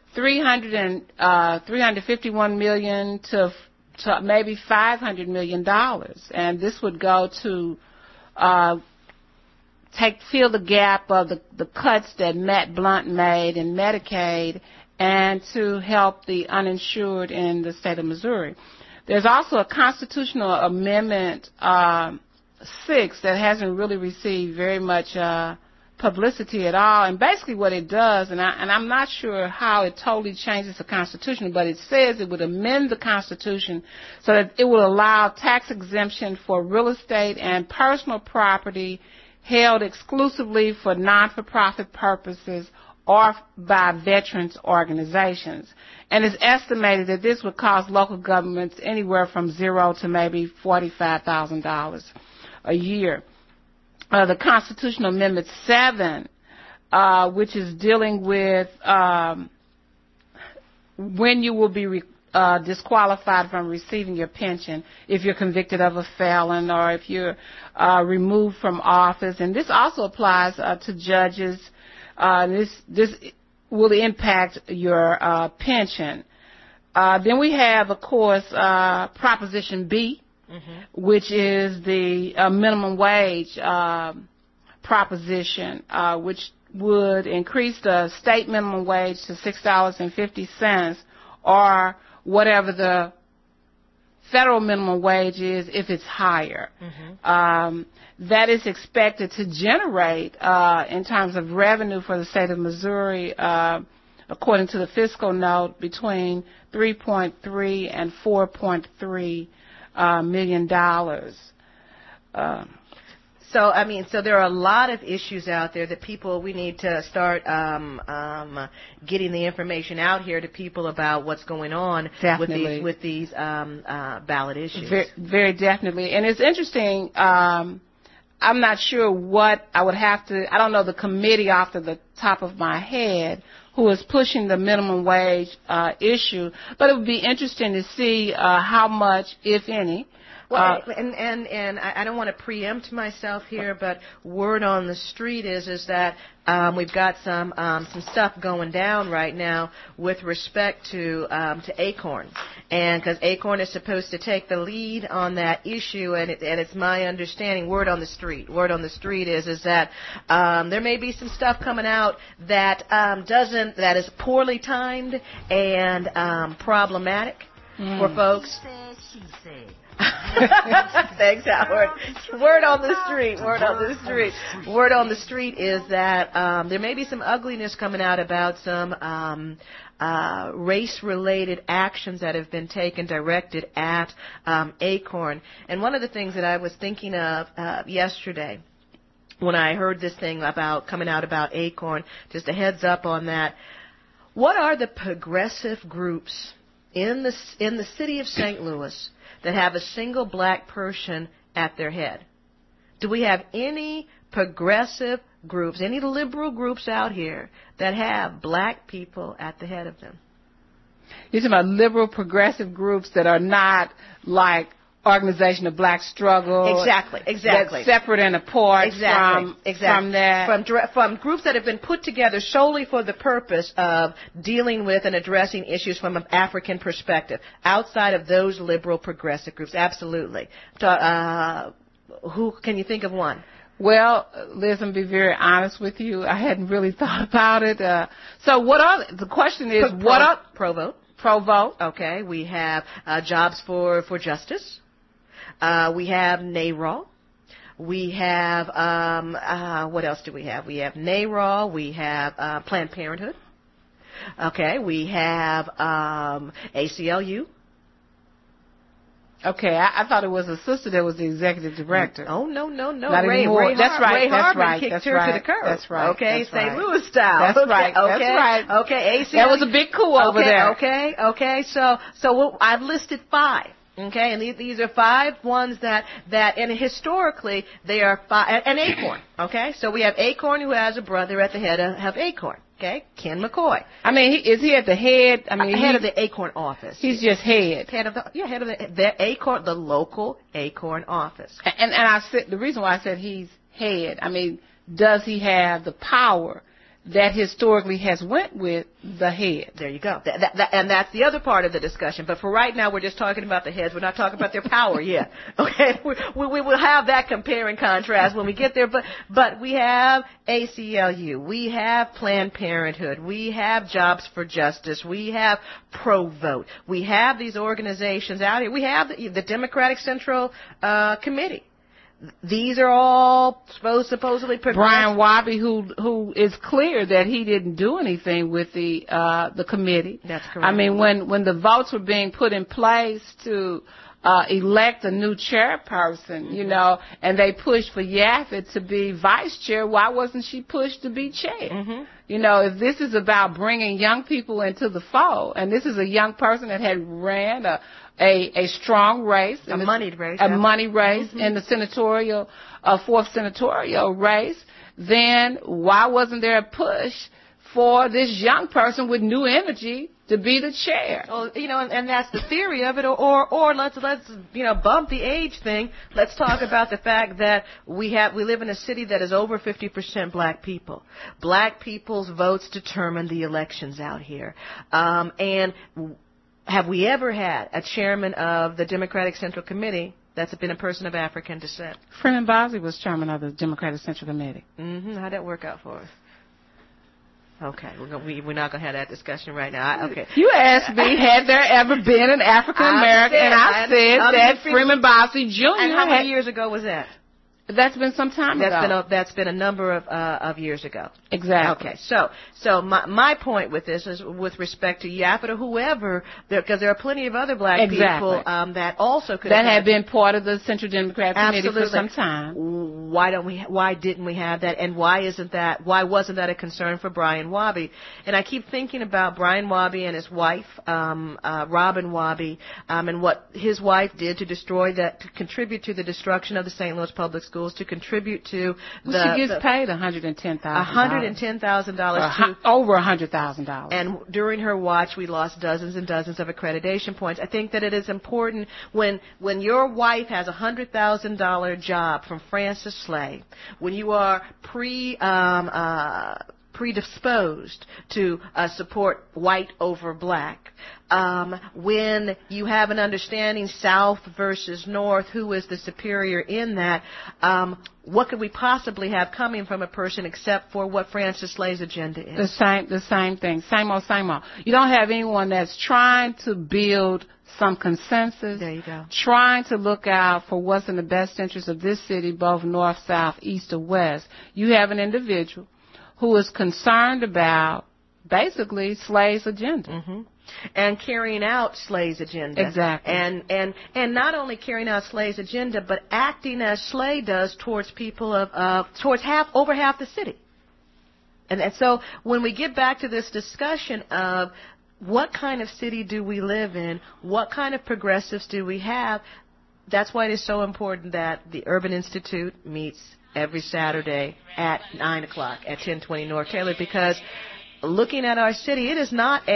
$351 million to maybe $500 million. And this would go to fill the gap of the cuts that Matt Blunt made in Medicaid and to help the uninsured in the state of Missouri. There's also a constitutional amendment 6 that hasn't really received very much publicity at all. And basically what it does, and I'm not sure how it totally changes the Constitution, but it says it would amend the Constitution so that it will allow tax exemption for real estate and personal property held exclusively for non-for-profit purposes or by veterans organizations. And it's estimated that this would cost local governments anywhere from $0 to maybe $45,000 a year. The Constitutional Amendment 7, which is dealing with when you will be disqualified from receiving your pension if you're convicted of a felon or if you're removed from office. And this also applies to judges. This will impact your pension. Then we have, of course, Proposition B, which is the minimum wage proposition, which would increase the state minimum wage to $6.50 or whatever the federal minimum wage is if it's higher. That is expected to generate, in terms of revenue for the state of Missouri, according to the fiscal note, between $3.3 and $4.3 million.
So there are a lot of issues out there that we need to start getting the information out here to people about what's going on with these ballot issues.
Very, very definitely. And it's interesting, I'm not sure what I would have to, I don't know the committee off the top of my head who is pushing the minimum wage issue, but it would be interesting to see how much, if any.
Well, and I don't want to preempt myself here, but word on the street is that we've got some stuff going down right now with respect to ACORN, and because ACORN is supposed to take the lead on that issue, and it's my understanding. Word on the street is that there may be some stuff coming out that that is poorly timed and problematic for folks. Thanks, Howard. Word on the street is that there may be some ugliness coming out about some race-related actions that have been taken directed at ACORN. And one of the things that I was thinking of yesterday when I heard this thing coming out about ACORN, just a heads up on that, what are the progressive groups in the city of St. Louis that have a single black person at their head? Do we have any progressive groups, any liberal groups out here that have black people at the head of them?
You're talking about liberal progressive groups that are not like Organization of Black Struggle.
Exactly.
That's separate and apart from that.
From groups that have been put together solely for the purpose of dealing with and addressing issues from an African perspective, outside of those liberal progressive groups. Absolutely. Who can you think of one?
Well, Liz, I'm going to be very honest with you. I hadn't really thought about it. The question is, what are
Pro Vote. Okay. We have Jobs for Justice. We have NARAL. We have, what else do we have? We have NARAL. We have Planned Parenthood. Okay. We have ACLU.
Okay, I thought it was a sister that was the executive director.
Oh, no.
Not
Ray
anymore. That's right.
Ray
That's
Harvin
right.
kicked
That's
her
right.
to the curb.
That's right.
Okay,
That's
St.
right.
Louis style.
That's right.
Okay.
That's right.
Okay, ACLU.
That was a big coup over there.
Okay. So I've listed 5. Okay, and these are 5 ones that, and historically, they are 5, and Acorn, okay? So we have Acorn, who has a brother at the head of Acorn, okay? Ken McCoy.
I mean, is he at the head? I mean,
head of the Acorn office.
He's just head.
Head of the Acorn, the local Acorn office.
And I said, the reason why I said he's head, I mean, does he have the power that historically has went with the head?
There you go. And that's the other part of the discussion. But for right now, we're just talking about the heads. We're not talking about their power yet. Okay? We will have that compare and contrast when we get there. But we have ACLU. We have Planned Parenthood. We have Jobs for Justice. We have Pro-Vote. We have these organizations out here. We have the Democratic Central Committee. These are all supposedly progressive.
Brian Wabi, who is clear that he didn't do anything with the committee.
That's correct.
I mean, when the votes were being put in place to elect a new chairperson, you know, and they pushed for Yafet to be vice chair, why wasn't she pushed to be chair?
Mm-hmm.
You know, if this is about bringing young people into the fold, and this is a young person that had ran a strong race,
a moneyed race,
mm-hmm. in the senatorial, 4th senatorial race, then why wasn't there a push for this young person with new energy to be the chair?
Well, you know, and that's the theory of it. Or let's bump the age thing. Let's talk about the fact that we live in a city that is over 50% black people. Black people's votes determine the elections out here, and have we ever had a chairman of the Democratic Central Committee that's been a person of African descent?
Freeman Bosley was chairman of the Democratic Central Committee.
Mm-hmm. How'd that work out for us? Okay, we're not going to have that discussion right now. Okay.
You asked me, had there ever been an African American, and I said that Freeman Bosley Jr.
And how many years ago was that?
That's been some time ago.
That's been a number of years ago.
Exactly.
Okay. So my point with this is with respect to Yafet or whoever, because there are plenty of other black people that also could
that had been part of the Central Democratic Committee for some time.
Why didn't we have that? And why wasn't that a concern for Brian Wabi? And I keep thinking about Brian Wabi and his wife, Robin Wabi, and what his wife did to contribute to the destruction of the St. Louis Public Schools, to contribute to
she gets paid $110,000.
$110,000
over $100,000.
And during her watch, we lost dozens and dozens of accreditation points. I think that it is important when your wife has a $100,000 job from Francis Slay, when you are predisposed to support white over black, when you have an understanding South versus North, who is the superior in that, what could we possibly have coming from a person except for what Francis Slay's agenda is?
The same thing. Same old. You don't have anyone that's trying to build some consensus.
There you go.
Trying to look out for what's in the best interest of this city, both north, south, east, or west. You have an individual who is concerned about basically Slay's agenda.
Mm-hmm. And carrying out Slay's agenda.
Exactly.
And not only carrying out Slay's agenda, but acting as Slay does towards people towards over half the city. And so when we get back to this discussion of what kind of city do we live in, what kind of progressives do we have, that's why it is so important that the Urban Institute meets every Saturday at 9 o'clock at 1020 North Taylor, because looking at our city, it's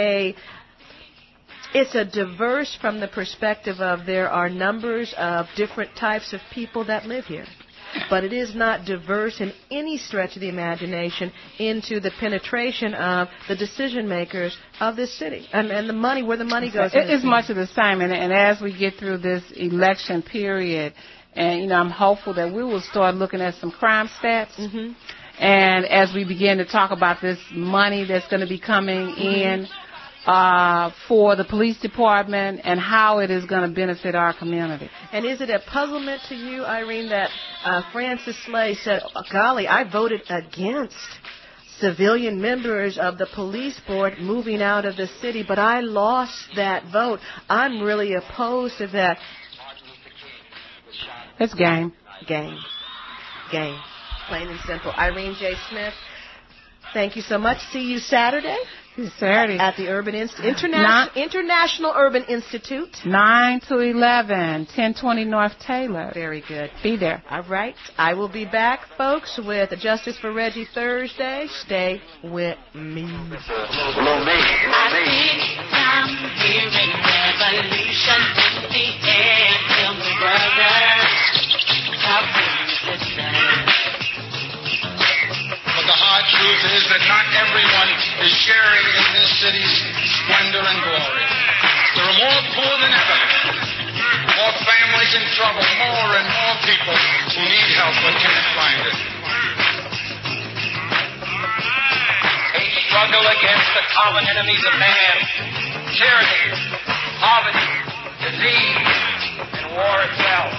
a diverse from the perspective of there are numbers of different types of people that live here. But it is not diverse in any stretch of the imagination into the penetration of the decision makers of this city and the money, where the money goes.
It is much of the same, and as we get through this election period, and I'm hopeful that we will start looking at some crime stats.
Mm-hmm.
And as we begin to talk about this money that's going to be coming in for the police department and how it is going to benefit our community.
And is it a puzzlement to you, Irene, that Francis Slay said, golly, I voted against civilian members of the police board moving out of the city, but I lost that vote. I'm really opposed to that.
It's game.
Plain and simple. Irene J. Smith, thank you so much. See you Saturday.
Saturday.
At the International Urban Institute.
9 to 11, 1020 North Taylor.
Very good.
Be there.
All right. I will be back, folks, with Justice for Reggie Thursday. Stay with me.
I think I'm hearing revolution in the air. Tell me, brothers, how things
But the hard truth is that not everyone is sharing in this city's splendor and glory. There are more poor than ever, more families in trouble, more and more people who need help but can't find it.
A struggle against the common enemies of man, tyranny, poverty, disease, and war itself.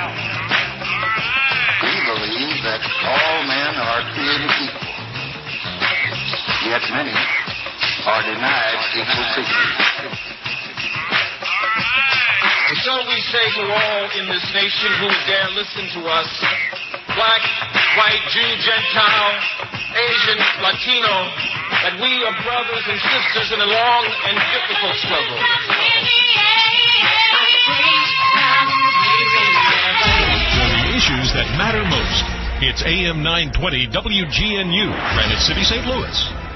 We believe that all men are created equal, yet many are denied equal treatment.
And so we say to all in this nation who dare listen to us, black, white, Jew, Gentile, Asian, Latino, that we are brothers and sisters in a long and difficult struggle.
Issues that matter most. It's AM 920 WGNU, Granite City, St. Louis.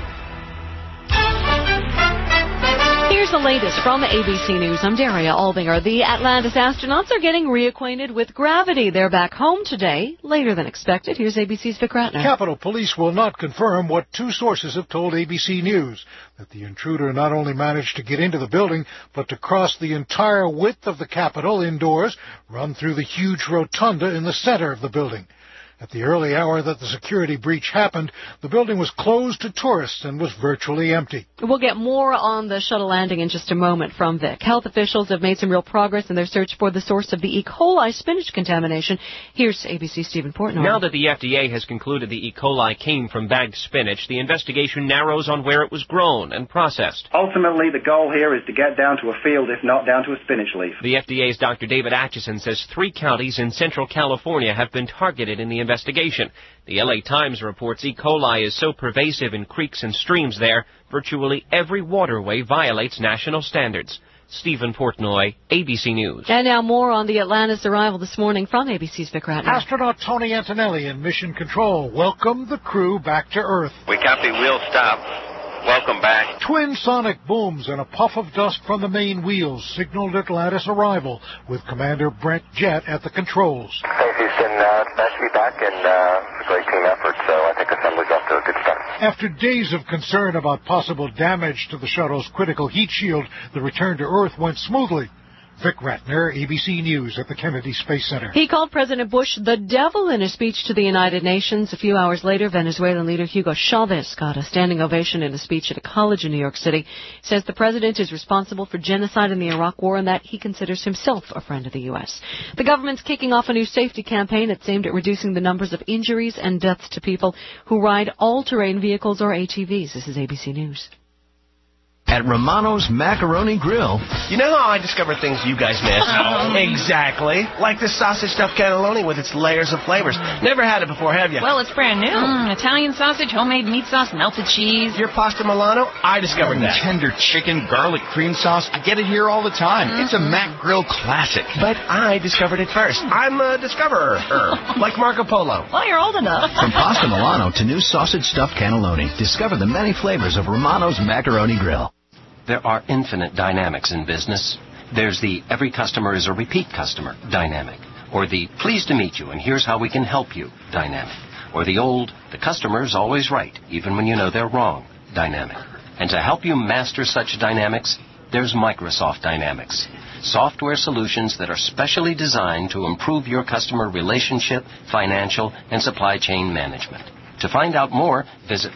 Here's the latest from ABC News. I'm Daria Albinger. The Atlantis astronauts are getting reacquainted with gravity. They're back home today, later than expected. Here's ABC's Vic Ratner.
Capitol Police will not confirm what two sources have told ABC News, that the intruder not only managed to get into the building, but to cross the entire width of the Capitol indoors, run through the huge rotunda in the center of the building. At the early hour that the security breach happened, the building was closed to tourists and was virtually empty.
We'll get more on the shuttle landing in just a moment from Vic. Health officials have made some real progress in their search for the source of the E. coli spinach contamination. Here's ABC's Stephen Portnoy.
Now that the FDA has concluded the E. coli came from bagged spinach, the investigation narrows on where it was grown and processed.
Ultimately, the goal here is to get down to a field, if not down to a spinach leaf.
The FDA's Dr. David Atchison says 3 counties in central California have been targeted in the investigation. The LA Times reports E. coli is so pervasive in creeks and streams there, virtually every waterway violates national standards. Stephen Portnoy, ABC News.
And now more on the Atlantis arrival this morning from ABC's Vic Ratner.
Astronaut Tony Antonelli in Mission Control welcomed the crew back to Earth.
We copy, wheel stop. Welcome back.
Twin sonic booms and a puff of dust from the main wheels signaled Atlantis arrival, with Commander Brent Jett at the controls.
Hey, Houston, nice to be back, and a great team effort, so I think assembly's off to a good start.
After days of concern about possible damage to the shuttle's critical heat shield, the return to Earth went smoothly. Vic Ratner, ABC News at the Kennedy Space Center.
He called President Bush the devil in a speech to the United Nations. A few hours later, Venezuelan leader Hugo Chavez got a standing ovation in a speech at a college in New York City. He says the president is responsible for genocide in the Iraq War and that he considers himself a friend of the U.S. The government's kicking off a new safety campaign that's aimed at reducing the numbers of injuries and deaths to people who ride all-terrain vehicles or ATVs. This is ABC News.
At Romano's Macaroni Grill.
You know how I discover things you guys miss? Exactly. Like this sausage stuffed cannelloni with its layers of flavors. Never had it before, have you?
Well, it's brand new. Italian sausage, homemade meat sauce, melted cheese.
Your pasta Milano? I discovered that.
Tender chicken, garlic cream sauce. You get it here all the time. It's a Mac Grill classic.
But I discovered it first. I'm a discoverer. Like Marco Polo.
Well, you're old enough.
From pasta Milano to new sausage stuffed cannelloni, discover the many flavors of Romano's Macaroni Grill.
There are infinite dynamics in business. There's the every customer is a repeat customer dynamic, or the pleased to meet you and here's how we can help you dynamic, or the old the customer's always right even when you know they're wrong dynamic. And to help you master such dynamics, there's Microsoft Dynamics, software solutions that are specially designed to improve your customer relationship, financial, and supply chain management. To find out more, visit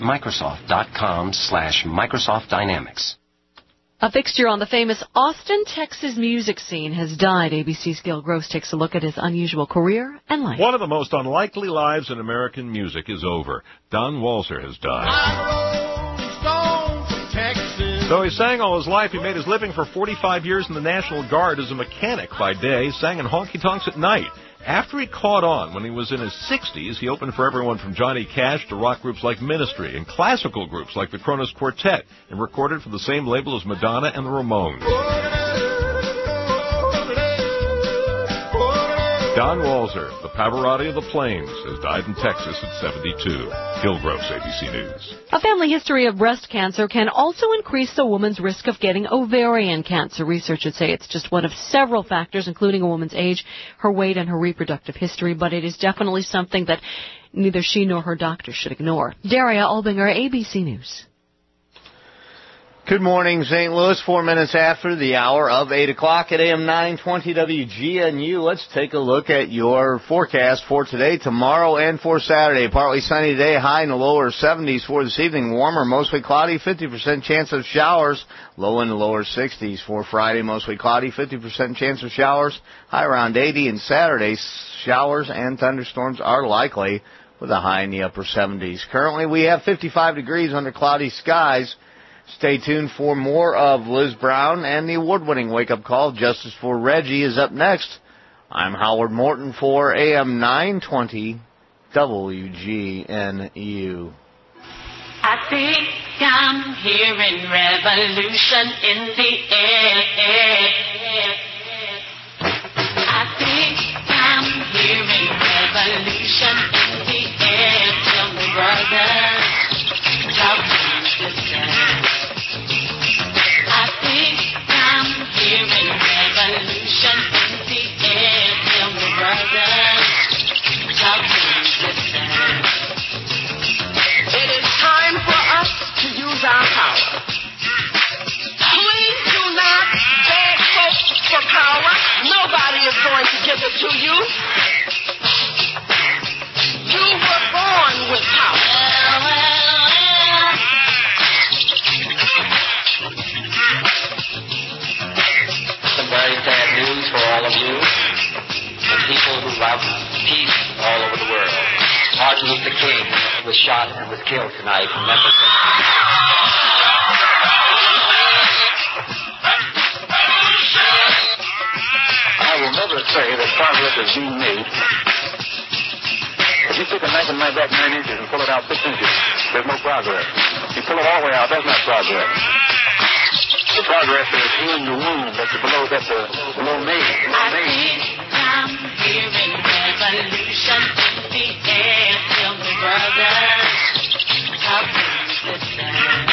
Microsoft.com/Microsoft Dynamics.
A fixture on the famous Austin, Texas music scene has died. ABC's Gil Gross takes a look at his unusual career and life.
One of the most unlikely lives in American music is over. Don Walser has died.
I rode stones from Texas
Though he sang all his life, he made his living for 45 years in the National Guard as a mechanic by day, sang in honky-tonks at night. After he caught on when he was in his 60s, he opened for everyone from Johnny Cash to rock groups like Ministry and classical groups like the Kronos Quartet, and recorded for the same label as Madonna and the Ramones. Don Walzer, the Pavarotti of the Plains, has died in Texas at 72. Gil Gross, ABC News.
A family history of breast cancer can also increase a woman's risk of getting ovarian cancer. Researchers say it's just one of several factors, including a woman's age, her weight, and her reproductive history, but it is definitely something that neither she nor her doctor should ignore. Daria Albinger, ABC News.
Good morning, St. Louis. 4 minutes after the hour of 8 o'clock at AM 920 WGNU. Let's take a look at your forecast for today, tomorrow, and for Saturday. Partly sunny today, high in the lower 70s for this evening. Warmer, mostly cloudy, 50% chance of showers, low in the lower 60s. For Friday, mostly cloudy, 50% chance of showers, high around 80. And Saturday, showers and thunderstorms are likely with a high in the upper 70s. Currently, we have 55 degrees under cloudy skies. Stay tuned for more of Liz Brown and the award-winning wake-up call. Justice for Reggie is up next. I'm Howard Morton for AM 920 WGNU.
I think I'm hearing revolution in the air. I think I'm hearing revolution in the air. Tell me, brother, talk to me, sister. I think I'm hearing revolution in the air. Tell me, brother, talk to me, sister. It is time for us to use our power. Please do not beg folks for power. Nobody is going to give it to you. You were born with power.
Some very sad news for all of you, the people who love peace all over the world. Martin Luther King was shot and was killed tonight in Memphis. I will never say that progress is being made. If you take a knife and knife back 9 inches and pull it out 6 inches, there's no progress. You pull it all the way out, that's not progress. The progress is healing the wound that's below me.
I think I'm hearing revolution in the air. Tell me, brother, how can you listen?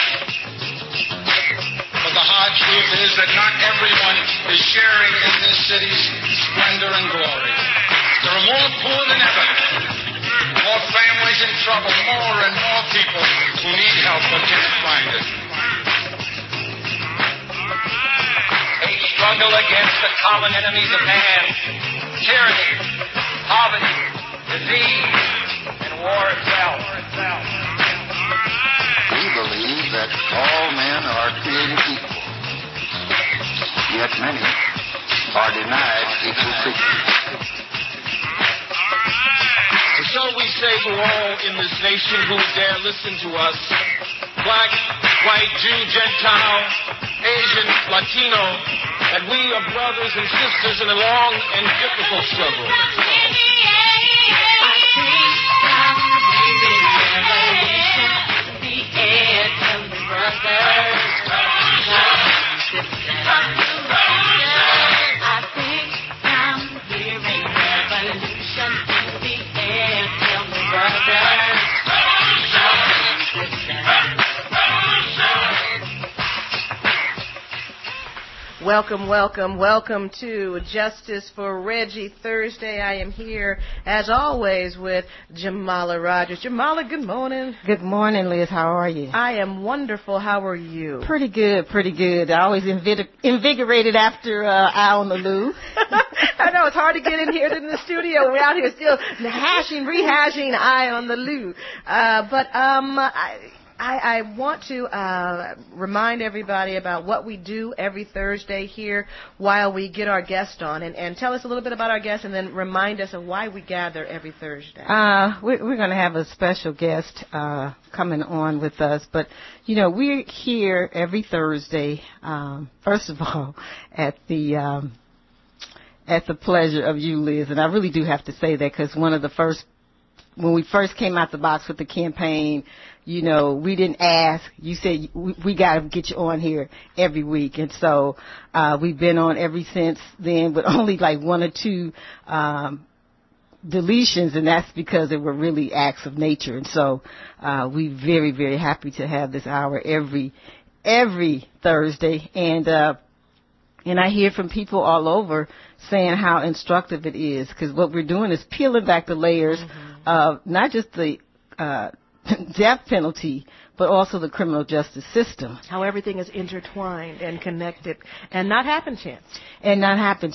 But the hard truth is that not everyone is sharing in this city's splendor and glory. There are more poor than ever, more families in trouble, more and more people who need help but can't find it.
A struggle against the common enemies of man, tyranny, poverty, disease, and war itself.
We believe that all men are created equal, yet many are denied equal treatment.
And so we say to all in this nation who dare listen to us, black, white, Jew, Gentile, Asian, Latino, that we are brothers and sisters in a long and difficult struggle.
Welcome to Justice for Reggie Thursday. I am here, as always, with Jamala Rogers. Jamala, good morning.
Good morning, Liz. How are you?
I am wonderful. How are you?
Pretty good. I always invigorated after Eye on the Loo.
I know, it's hard to get in here in the studio. We're out here still rehashing Eye on the Loo. I want to remind everybody about what we do every Thursday here while we get our guest on, and tell us a little bit about our guest, and then remind us of why we gather every Thursday.
We're going to have a special guest coming on with us, but we're here every Thursday. First of all, at the pleasure of you, Liz, and I really do have to say that because when we first came out the box with the campaign, we didn't ask. You said we got to get you on here every week, and so we've been on ever since then, with only like one or two deletions, and that's because they were really acts of nature. And so we're very, very happy to have this hour every Thursday, and I hear from people all over saying how instructive it is, because what we're doing is peeling back the layers of not just the death penalty, but also the criminal justice system.
How everything is intertwined and connected and not happen chance.
And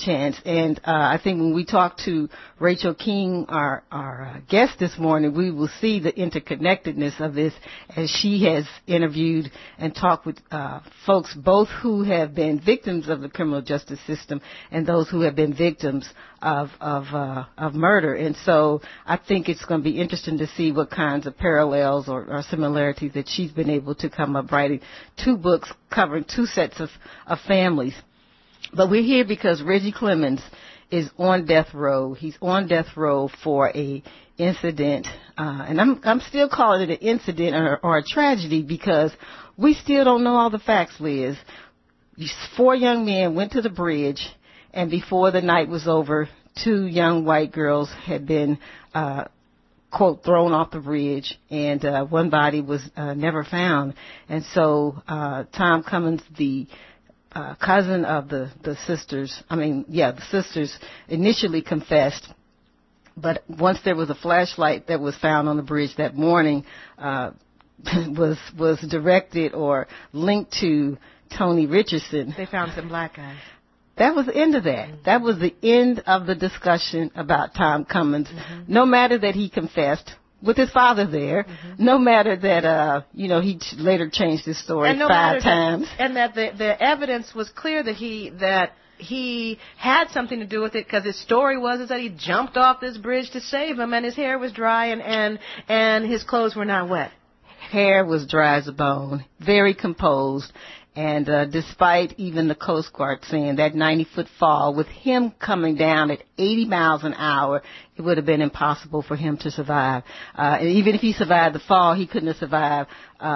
I think when we talk to Rachel King, our guest this morning, we will see the interconnectedness of this as she has interviewed and talked with folks both who have been victims of the criminal justice system and those who have been victims of murder. And so I think it's going to be interesting to see what kinds of parallels or similarities that she's been able to come up writing 2 books covering 2 sets of families. But we're here because Reggie Clemens is on death row. He's on death row for a incident, and I'm still calling it an incident or a tragedy because we still don't know all the facts, Liz. 4 young men went to the bridge, and before the night was over, 2 young white girls had been quote, thrown off the bridge, and one body was never found. And so Tom Cummins, the cousin of the sisters, the sisters initially confessed, but once there was a flashlight that was found on the bridge that morning, was directed or linked to Tony Richardson.
They found some black guys.
That was the end of that. Mm-hmm. That was the end of the discussion about Tom Cummins. Mm-hmm. No matter that he confessed with his father there, no matter that, he later changed his story 5 times.
And that the evidence was clear that he had something to do with it, because his story was that he jumped off this bridge to save him, and his hair was dry and his clothes were not wet.
Hair was dry as a bone, very composed. And despite even the Coast Guard saying that 90-foot fall, with him coming down at 80 miles an hour, it would have been impossible for him to survive. And even if he survived the fall, he couldn't have survived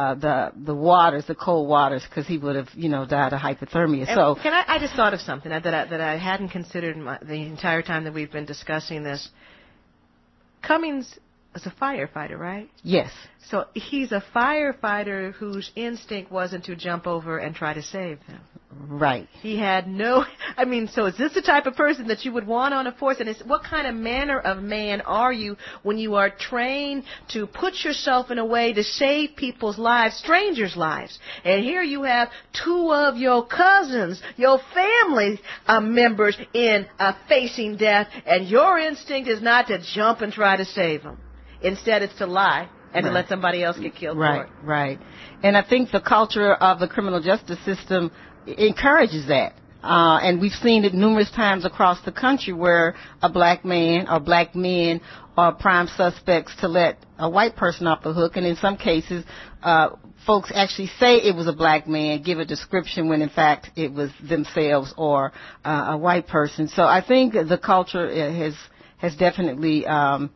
the cold waters, because he would have, died of hypothermia.
And I just thought of something that I hadn't considered the entire time that we've been discussing this. Cummings is a firefighter, right?
Yes.
So he's a firefighter whose instinct wasn't to jump over and try to save him.
Right.
He had so is this the type of person that you would want on a force? And what kind of manner of man are you when you are trained to put yourself in a way to save people's lives, strangers' lives? And here you have 2 of your cousins, your family members facing death, and your instinct is not to jump and try to save them. Instead, it's to lie and to let somebody else get killed for it.
Right. And I think the culture of the criminal justice system encourages that. And we've seen it numerous times across the country where a black man or black men are prime suspects to let a white person off the hook. And in some cases, folks actually say it was a black man, give a description when in fact it was themselves or a white person. So I think the culture has definitely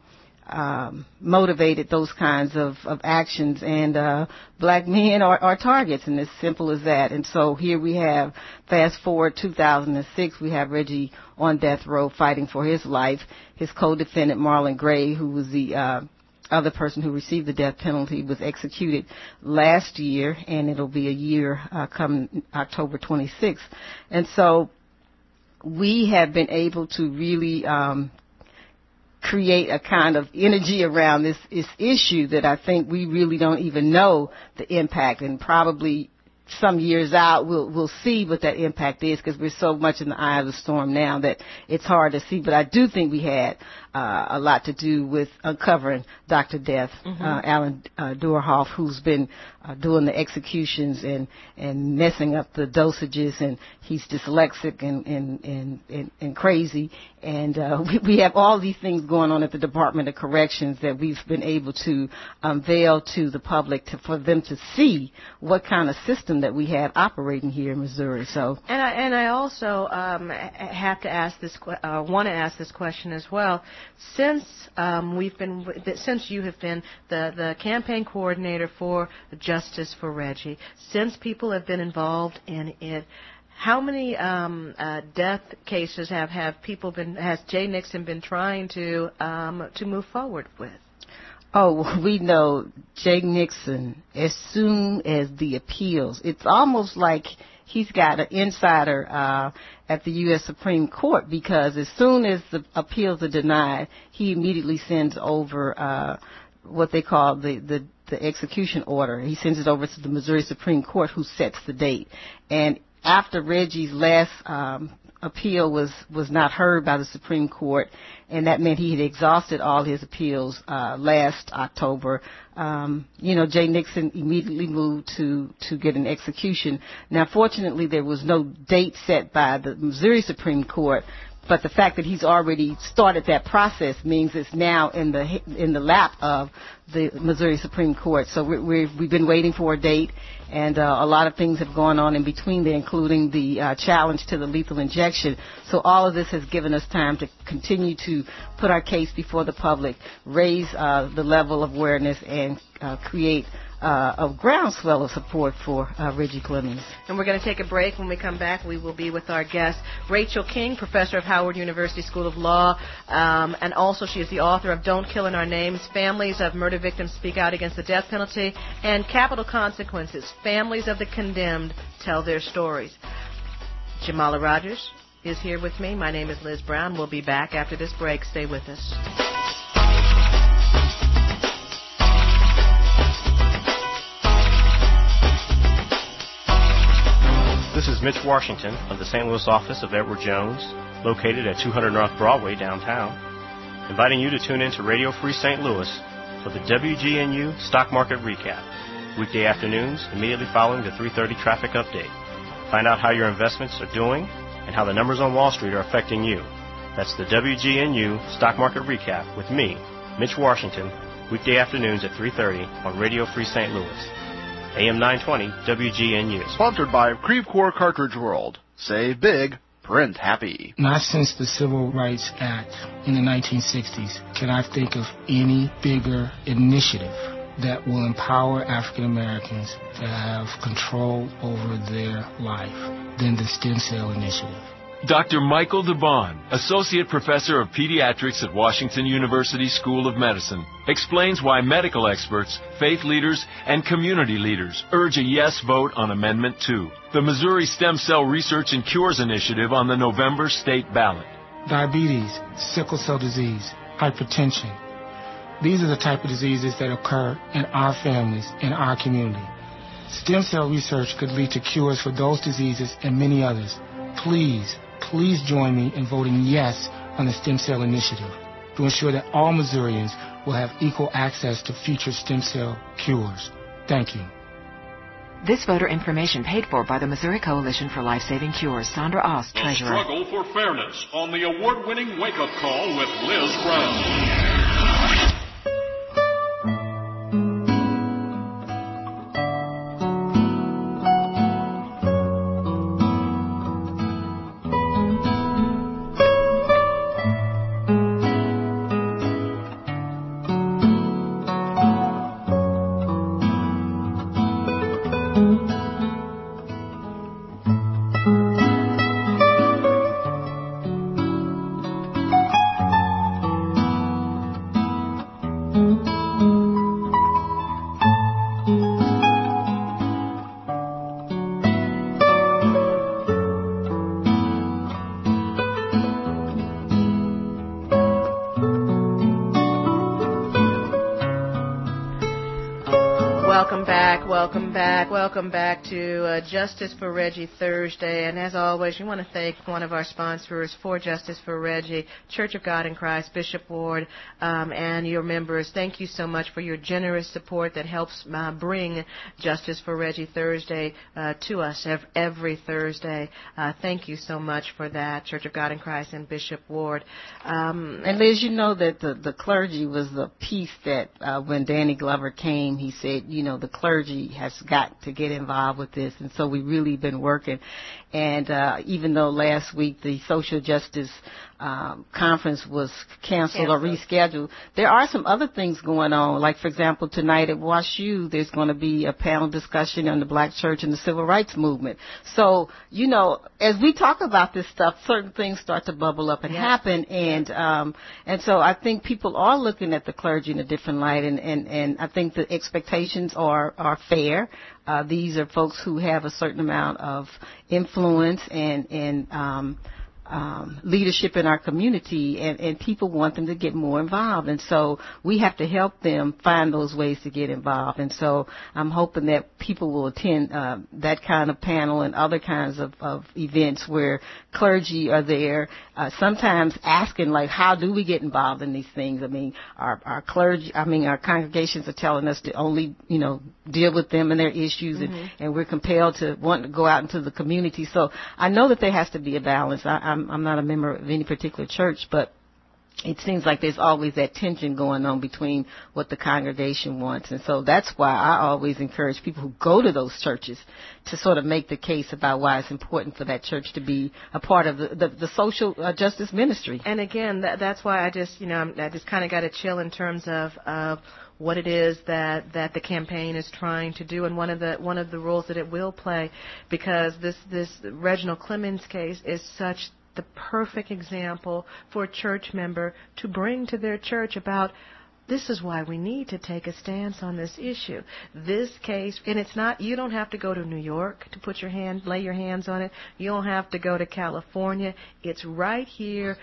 motivated those kinds of actions, and black men are targets, and as simple as that. And so here we have, fast forward 2006, we have Reggie on death row fighting for his life. His co-defendant Marlon Gray, who was the other person who received the death penalty, was executed last year, and it'll be a year come October 26th. And so we have been able to really create a kind of energy around this issue that I think we really don't even know the impact, and probably some years out we'll see what that impact is, because we're so much in the eye of the storm now that it's hard to see. But I do think we had a lot to do with uncovering Dr. Death, Alan Duerhoff, who's been doing the executions and messing up the dosages, and he's dyslexic and crazy. And we have all these things going on at the Department of Corrections that we've been able to unveil to the public for them to see what kind of system that we have operating here in Missouri. So,
and I also have to ask this, want to ask this question as well. Since since you have been the campaign coordinator for Justice for Reggie, since people have been involved in it, how many death cases has Jay Nixon been trying to move forward with?
Oh, we know Jay Nixon, as soon as the appeals, it's almost like he's got an insider at the U.S. Supreme Court, because as soon as the appeals are denied, he immediately sends over what they call the execution order. He sends it over to the Missouri Supreme Court, who sets the date. And after Reggie's last appeal was not heard by the Supreme Court, and that meant he had exhausted all his appeals last October, Jay Nixon immediately moved to get an execution. Now, fortunately, there was no date set by the Missouri Supreme Court, but the fact that he's already started that process means it's now in the lap of the Missouri Supreme Court. So we've been waiting for a date, and a lot of things have gone on in between there, including the challenge to the lethal injection. So all of this has given us time to continue to put our case before the public, raise the level of awareness, and create a groundswell of support for Reggie Clemens.
And we're going to take a break. When we come back, we will be with our guest, Rachel King, professor of Howard University School of Law, and also she is the author of Don't Kill in Our Names, Families of Murder Victims Speak Out Against the Death Penalty, and Capital Consequences, Families of the Condemned Tell Their Stories. Jamala Rogers is here with me. My name is Liz Brown. We'll be back after this break. Stay with us.
This is Mitch Washington of the St. Louis office of Edward Jones, located at 200 North Broadway downtown, inviting you to tune in to Radio Free St. Louis for the WGNU Stock Market Recap, weekday afternoons immediately following the 3:30 traffic update. Find out how your investments are doing and how the numbers on Wall Street are affecting you. That's the WGNU Stock Market Recap with me, Mitch Washington, weekday afternoons at 3:30 on Radio Free St. Louis. AM 920 WGNU.
Sponsored by Creve Coeur Cartridge World. Save big, print happy.
Not since the Civil Rights Act in the 1960s can I think of any bigger initiative that will empower African Americans to have control over their life than the Stem Cell Initiative.
Dr. Michael DeBon, Associate Professor of Pediatrics at Washington University School of Medicine, explains why medical experts, faith leaders, and community leaders urge a yes vote on Amendment 2, the Missouri Stem Cell Research and Cures Initiative on the November state ballot.
Diabetes, sickle cell disease, hypertension. These are the type of diseases that occur in our families, in our community. Stem cell research could lead to cures for those diseases and many others. Please join me in voting yes on the Stem Cell Initiative to ensure that all Missourians will have equal access to future stem cell cures. Thank you.
This voter information paid for by the Missouri Coalition for Life-Saving Cures. Sandra Ost, Treasurer.
The struggle for fairness on the award-winning Wake Up Call with Liz Brown.
back. Welcome back to Justice for Reggie Thursday. And as always, we want to thank one of our sponsors for Justice for Reggie, Church of God in Christ, Bishop Ward, and your members. Thank you so much for your generous support that helps bring Justice for Reggie Thursday to us every Thursday. Thank you so much for that, Church of God in Christ and Bishop Ward.
And Liz, you know that the clergy was the piece that when Danny Glover came, he said, you know, the clergy has got to get involved with this. And so we've really been working. And even though last week the social justice conference was canceled or rescheduled, there are some other things going on. Like, for example, tonight at WashU, there's going to be a panel discussion on the Black church and the civil rights movement. So, you know, as we talk about this stuff, certain things start to bubble up and happen. And so I think people are looking at the clergy in a different light. And I think the expectations are fair. These are folks who have a certain amount of influence and leadership in our community, and people want them to get more involved. And so we have to help them find those ways to get involved. And so I'm hoping that people will attend that kind of panel and other kinds of events where clergy are there, sometimes asking, like, how do we get involved in these things? I mean, our congregations are telling us to only, you know, deal with them and their issues, and we're compelled to want to go out into the community. So I know that there has to be a balance. I'm not a member of any particular church, but it seems like there's always that tension going on between what the congregation wants. And so that's why I always encourage people who go to those churches to sort of make the case about why it's important for that church to be a part of the social justice ministry.
And again, that's why I just kind of got a chill in terms of what it is that the campaign is trying to do, and one of the roles that it will play, because this Reginald Clemens case is such the perfect example for a church member to bring to their church about, this is why we need to take a stance on this issue. This case, and it's not, you don't have to go to New York to lay your hands on it. You don't have to go to California. It's right here,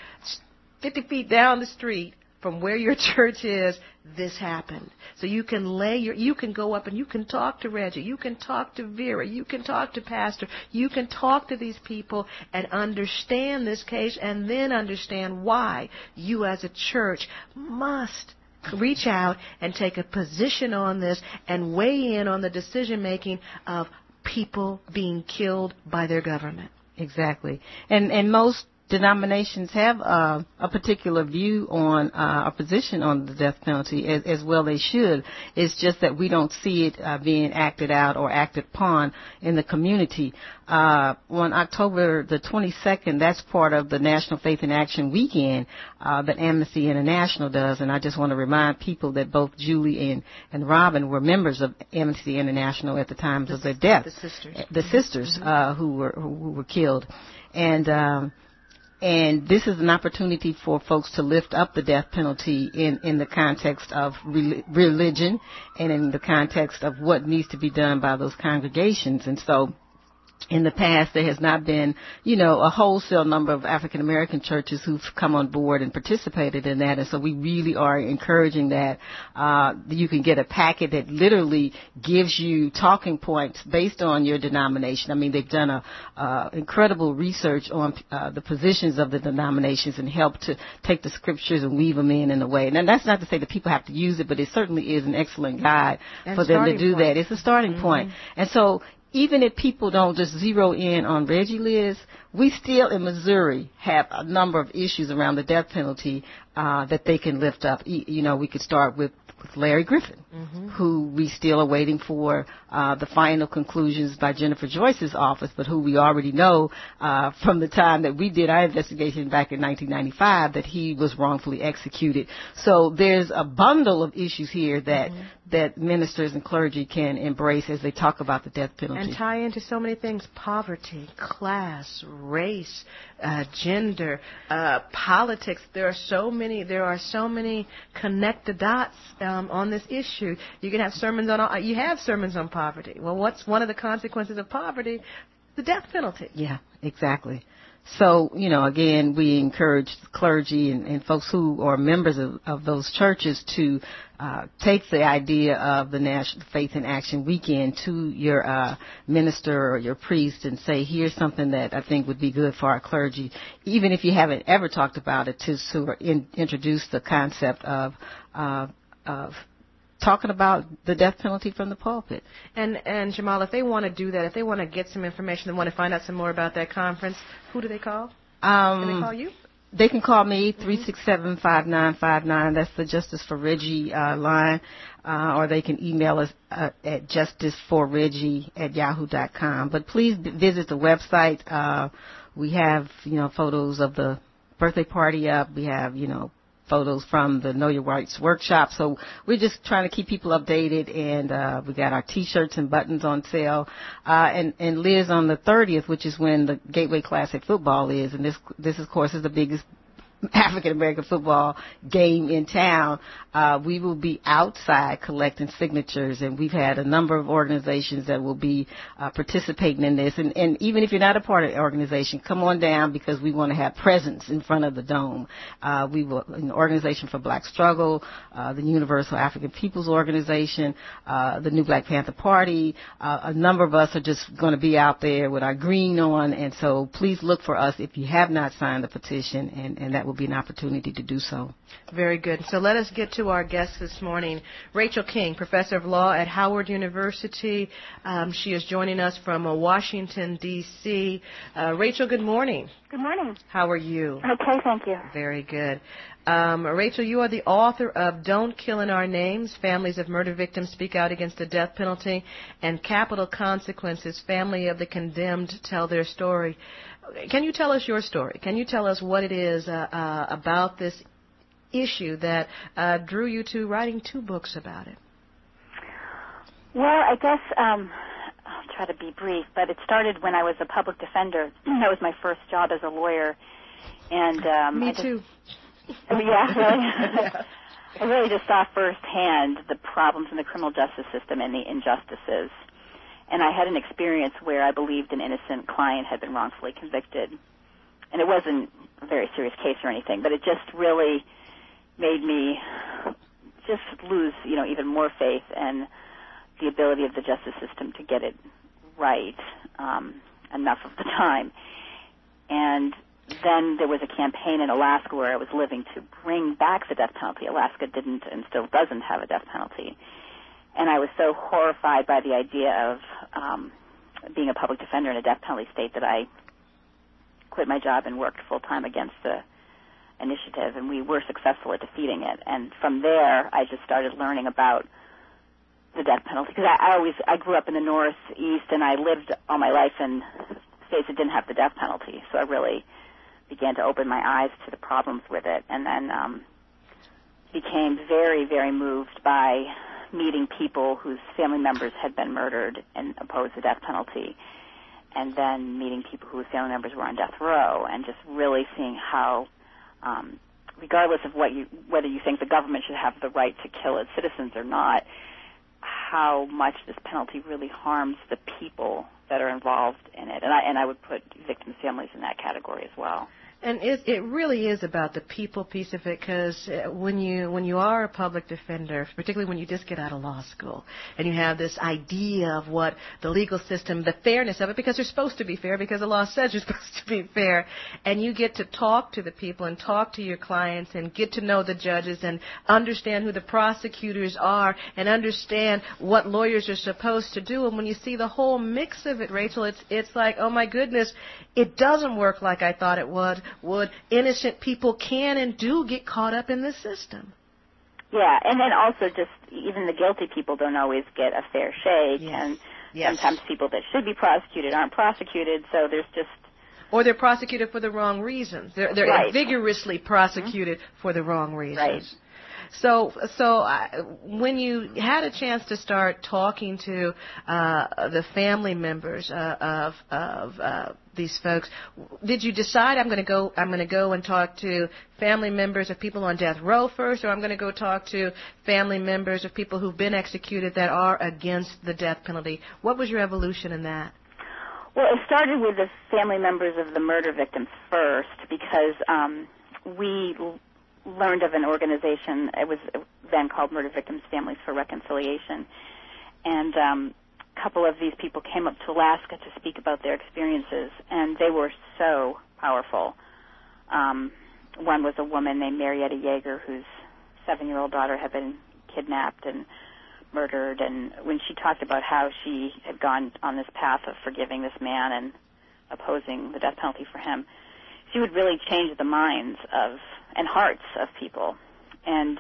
50 feet down the street from where your church is. This happened. So you can you can go up and you can talk to Reggie, you can talk to Vera, you can talk to Pastor, you can talk to these people and understand this case, and then understand why you as a church must reach out and take a position on this and weigh in on the decision making of people being killed by their government.
Exactly. And most denominations have a particular view on a position on the death penalty, as well they should. It's just that we don't see it being acted out or acted upon in the community. On October the 22nd, that's part of the National Faith in Action Weekend that Amnesty International does. And I just want to remind people that both Julie and Robin were members of Amnesty International at the times of their death. The sisters who were killed. And this is an opportunity for folks to lift up the death penalty in the context of religion and in the context of what needs to be done by those congregations. And so in the past, there has not been, a wholesale number of African American churches who've come on board and participated in that. And so we really are encouraging that. You can get a packet that literally gives you talking points based on your denomination. I mean, they've done incredible research on the positions of the denominations and help to take the scriptures and weave them in a way. And that's not to say that people have to use it, but it certainly is an excellent guide for them to do that. It's a starting point. And so even if people don't just zero in on Reggie, Liz, we still in Missouri have a number of issues around the death penalty that they can lift up. We could start with Larry Griffin, who we still are waiting for the final conclusions by Jennifer Joyce's office, but who we already know from the time that we did our investigation back in 1995 that he was wrongfully executed. So there's a bundle of issues here that ministers and clergy can embrace as they talk about the death penalty.
And tie into so many things: poverty, class, race, gender, politics. There are so many connected dots on this issue. You can have sermons on poverty. Well, what's one of the consequences of poverty? the death penalty.
Yeah, exactly. So, again, we encourage clergy and folks who are members of those churches to take the idea of the National Faith in Action Weekend to your minister or your priest and say, here's something that I think would be good for our clergy, even if you haven't ever talked about it, to sort of introduce the concept of talking about the death penalty from the pulpit.
And Jamal, if they want to do that, if they want to get some information, they want to find out some more about that conference, who do they call? Can they call you?
They can call me, 367-5959. That's the Justice for Reggie line. Or they can email us at justiceforreggie@yahoo.com. But please visit the website. We have, photos of the birthday party up. We have, photos from the Know Your Rights workshop. So we're just trying to keep people updated, and we got our T-shirts and buttons on sale. And Liz, on the 30th, which is when the Gateway Classic football is, and this of course is the biggest African-American football game in town, we will be outside collecting signatures, and we've had a number of organizations that will be participating in this. And even if you're not a part of the organization, come on down, because we want to have presence in front of the dome. We will, an Organization for Black Struggle, the Universal African Peoples Organization, the New Black Panther Party. A number of us are just going to be out there with our green on, and so please look for us if you have not signed the petition, and that will be an opportunity to do so.
Very good. So let us get to our guest this morning, Rachel King, professor of law at Howard University. She is joining us from Washington, D.C. Rachel, good morning.
Good morning.
How are you?
Okay, thank you.
Very good. Rachel, you are the author of Don't Kill in Our Names, Families of Murder Victims Speak Out Against the Death Penalty, and Capital Consequences, Family of the Condemned Tell Their Story. Can you tell us your story? Can you tell us what it is about this issue that drew you to writing 2 books about it?
Well, I guess I'll try to be brief, but it started when I was a public defender. That was my first job as a lawyer. And
Me too.
Yeah, really? Yeah. I really just saw firsthand the problems in the criminal justice system and the injustices. And I had an experience where I believed an innocent client had been wrongfully convicted. And it wasn't a very serious case or anything, but it just really made me just lose, even more faith in the ability of the justice system to get it right enough of the time. And then there was a campaign in Alaska where I was living to bring back the death penalty. Alaska didn't and still doesn't have a death penalty. And I was so horrified by the idea of being a public defender in a death penalty state that I quit my job and worked full-time against the initiative, and we were successful at defeating it. And from there, I just started learning about the death penalty, because I grew up in the Northeast, and I lived all my life in states that didn't have the death penalty, so I really began to open my eyes to the problems with it, and then became very, very moved by meeting people whose family members had been murdered and opposed the death penalty, and then meeting people whose family members were on death row, and just really seeing how, regardless of whether you think the government should have the right to kill its citizens or not, how much this penalty really harms the people that are involved in it. And I would put victims' families in that category as well.
And it really is about the people piece of it, because when you are a public defender, particularly when you just get out of law school, and you have this idea of what the legal system, the fairness of it, because they're supposed to be fair, because the law says you're supposed to be fair, and you get to talk to the people and talk to your clients and get to know the judges and understand who the prosecutors are and understand what lawyers are supposed to do. And when you see the whole mix of it, Rachel, it's like, oh my goodness, it doesn't work like I thought it would. Innocent people can and do get caught up in this system.
Yeah, and then also just even the guilty people don't always get a fair shake, and sometimes people that should be prosecuted aren't prosecuted, so there's just...
Or they're prosecuted for the wrong reasons. They're
right.
vigorously prosecuted for the wrong reasons.
Right.
So when you had a chance to start talking to the family members of these folks, did you decide I'm going to go and talk to family members of people on death row first, or I'm going to go talk to family members of people who've been executed that are against the death penalty? What was your evolution in that?
Well, it started with the family members of the murder victims first, because we learned of an organization. It was then called Murder Victims Families for Reconciliation, and a couple of these people came up to Alaska to speak about their experiences, and they were so powerful. One was a woman named Marietta Yeager, whose 7-year-old daughter had been kidnapped and murdered, and when she talked about how she had gone on this path of forgiving this man and opposing the death penalty for him, she would really change the minds of and hearts of people. And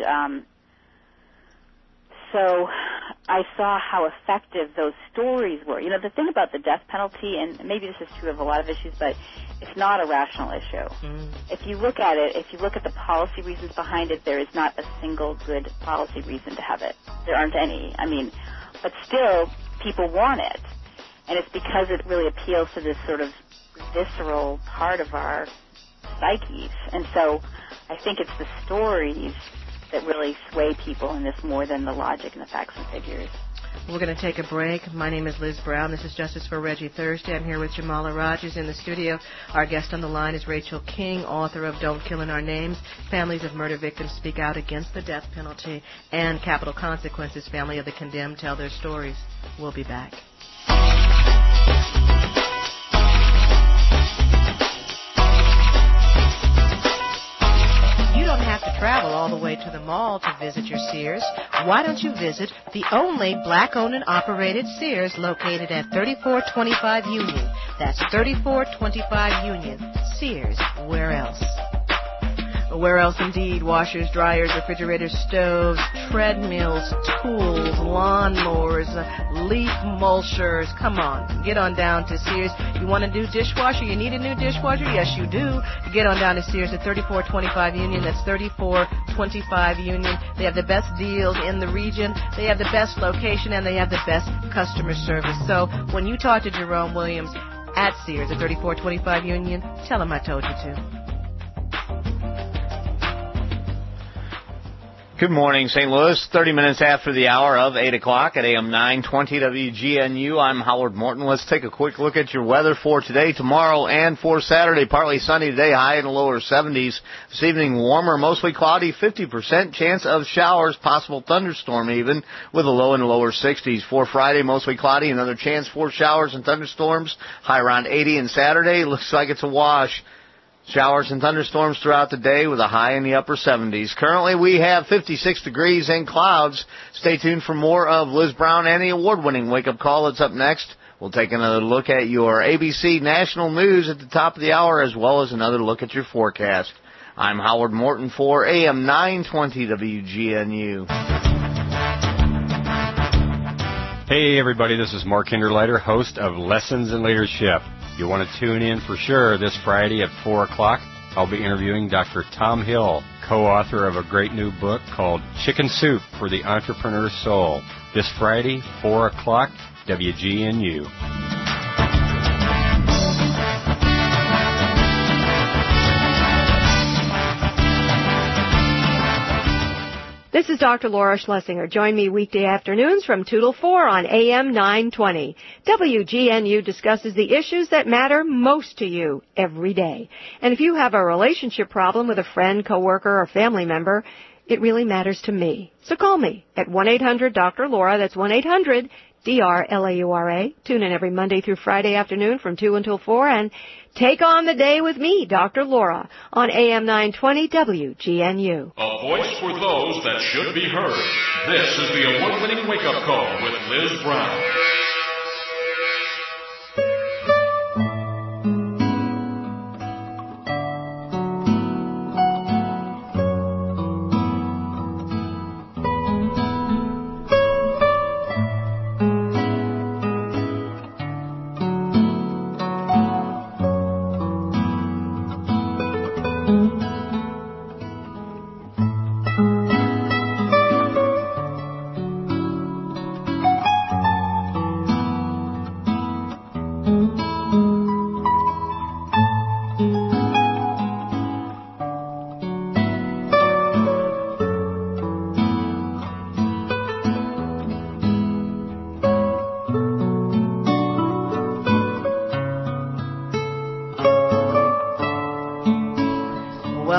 so I saw how effective those stories were. You know, the thing about the death penalty, and maybe this is true of a lot of issues, but it's not a rational issue. If you look at it, if you look at the policy reasons behind it, there is not a single good policy reason to have it. There aren't any. I mean, but still, people want it. And it's because it really appeals to this sort of visceral part of our psyches. And so I think it's the stories that really sway people in this more than the logic and the facts and figures.
We're going to take a break. My name is Liz Brown. This is Justice for Reggie Thursday. I'm here with Jamala Rogers in the studio. Our guest on the line is Rachel King, author of Don't Kill in Our Names, Families of Murder Victims Speak Out Against the Death Penalty, and Capital Consequences, Family of the Condemned Tell Their Stories. We'll be back. You don't have to travel all the way to the mall to visit your Sears. Why don't you visit the only black-owned and operated Sears located at 3425 Union? That's 3425 Union. Sears, where else? Where else indeed? Washers, dryers, refrigerators, stoves, treadmills, tools, lawnmowers, leaf mulchers. Come on, get on down to Sears. You want a new dishwasher? You need a new dishwasher? Yes, you do. Get on down to Sears at 3425 Union. That's 3425 Union. They have the best deals in the region. They have the best location, and they have the best customer service. So when you talk to Jerome Williams at Sears at 3425 Union, tell him I told you to.
Good morning, St. Louis. 30 minutes after the hour of 8 o'clock at AM 920 WGNU. I'm Howard Morton. Let's take a quick look at your weather for today, tomorrow, and for Saturday. Partly sunny today, high in the lower 70s. This evening, warmer, mostly cloudy, 50% chance of showers, possible thunderstorm even, with a low in the lower 60s. For Friday, mostly cloudy, another chance for showers and thunderstorms, high around 80. And Saturday, looks like it's a wash. Showers and thunderstorms throughout the day with a high in the upper 70s. Currently, we have 56 degrees and clouds. Stay tuned for more of Liz Brown and the award-winning wake-up call that's up next. We'll take another look at your ABC National News at the top of the hour, as well as another look at your forecast. I'm Howard Morton for AM 920 WGNU.
Hey, everybody, this is Mark Hinderleiter, host of Lessons in Leadership. You'll want to tune in for sure this Friday at 4 o'clock. I'll be interviewing Dr. Tom Hill, co-author of a great new book called Chicken Soup for the Entrepreneur Soul. This Friday, 4 o'clock, WGNU.
This is Dr. Laura Schlesinger. Join me weekday afternoons from 2 till 4 on AM 920. WGNU discusses the issues that matter most to you every day. And if you have a relationship problem with a friend, coworker, or family member, it really matters to me. So call me at 1-800-DR-LAURA. That's 1-800-DR-LAURA. Tune in every Monday through Friday afternoon from 2 until 4 and take on the day with me, Dr. Laura, on AM 920 WGNU.
A voice for those that should be heard. This is the award-winning wake-up call with Liz Brown.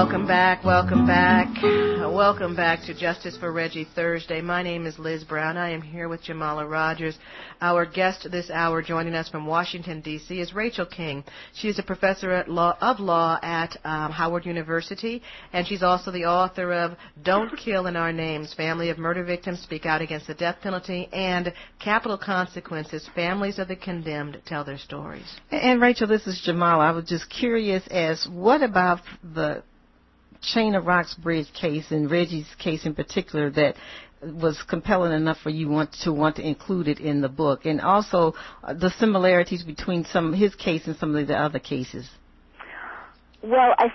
Welcome back, welcome back. Welcome back to Justice for Reggie Thursday. My name is Liz Brown. I am here with Jamala Rogers. Our guest this hour joining us from Washington, D.C. is Rachel King. She is a professor of law at Howard University, and she's also the author of Don't Kill in Our Names, Family of Murder Victims Speak Out Against the Death Penalty, and Capital Consequences, Families of the Condemned Tell Their Stories.
And Rachel, this is Jamala. I was just curious as what about the Chain of Rocks Bridge case and Reggie's case in particular that was compelling enough for you want to include it in the book, and also the similarities between his case and some of the other cases.
Well, I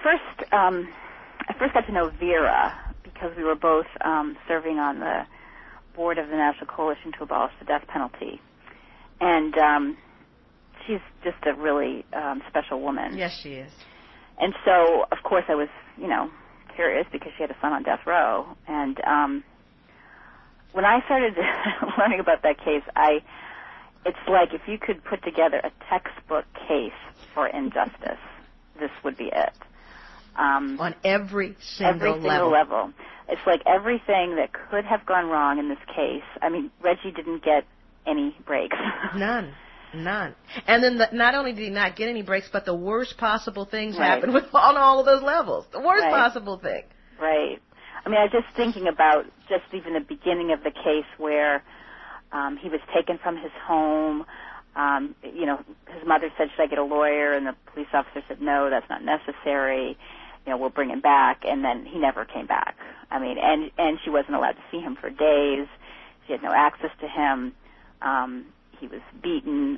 first got to know Vera because we were both serving on the board of the National Coalition to Abolish the Death Penalty, and she's just a really special woman.
Yes, she is.
And so, of course, I was, curious because she had a son on death row. And when I started learning about that case, it's like if you could put together a textbook case for injustice, this would be it.
On every single
level. It's like everything that could have gone wrong in this case. I mean, Reggie didn't get any breaks.
None. And then not only did he not get any breaks, but the worst possible things happened on all of those levels. The worst possible thing.
Right. I mean, I was just thinking about just even the beginning of the case where he was taken from his home. His mother said, should I get a lawyer? And the police officer said, no, that's not necessary. We'll bring him back. And then he never came back. I mean, and she wasn't allowed to see him for days. She had no access to him. He was beaten,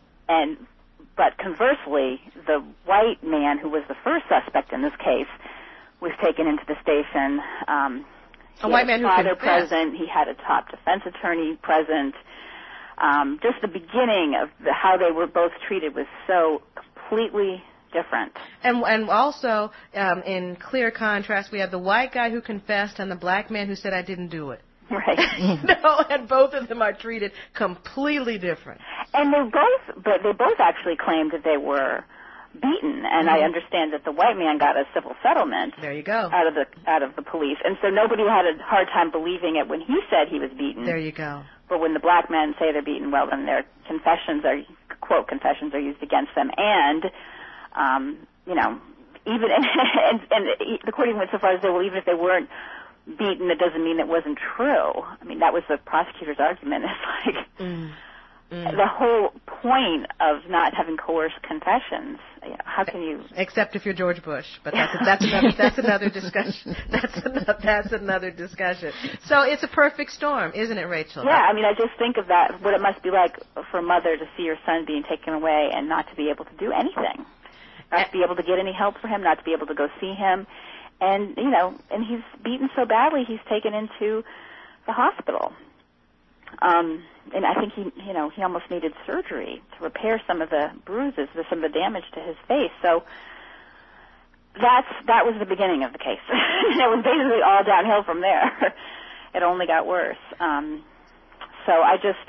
but conversely, the white man who was the first suspect in this case was taken into the station.
A white man who
father present. He had a top defense attorney present. Just the beginning of how they were both treated was so completely different.
And also, in clear contrast, we have the white guy who confessed and the black man who said, I didn't do it.
Right.
And both of them are treated completely different.
And they both actually claimed that they were beaten, and I understand that the white man got a civil settlement.
There you go.
Out of the police, and so nobody had a hard time believing it when he said he was beaten.
There you go.
But when the black men say they're beaten, well, then their confessions are used against them, and even and the court even went so far as to say, well, even if they weren't beaten, it doesn't mean it wasn't true. I mean, that was the prosecutor's argument. It's like the whole point of not having coerced confessions. How can you?
Except if you're George Bush, but that's another discussion. That's another discussion. So it's a perfect storm, isn't it, Rachel?
Yeah, I mean, I just think of that, what it must be like for a mother to see your son being taken away and not to be able to do anything, not to be able to get any help for him, not to be able to go see him. And, and he's beaten so badly, he's taken into the hospital. And I think he almost needed surgery to repair some of the bruises, some of the damage to his face. So that was the beginning of the case. It was basically all downhill from there. It only got worse. So I just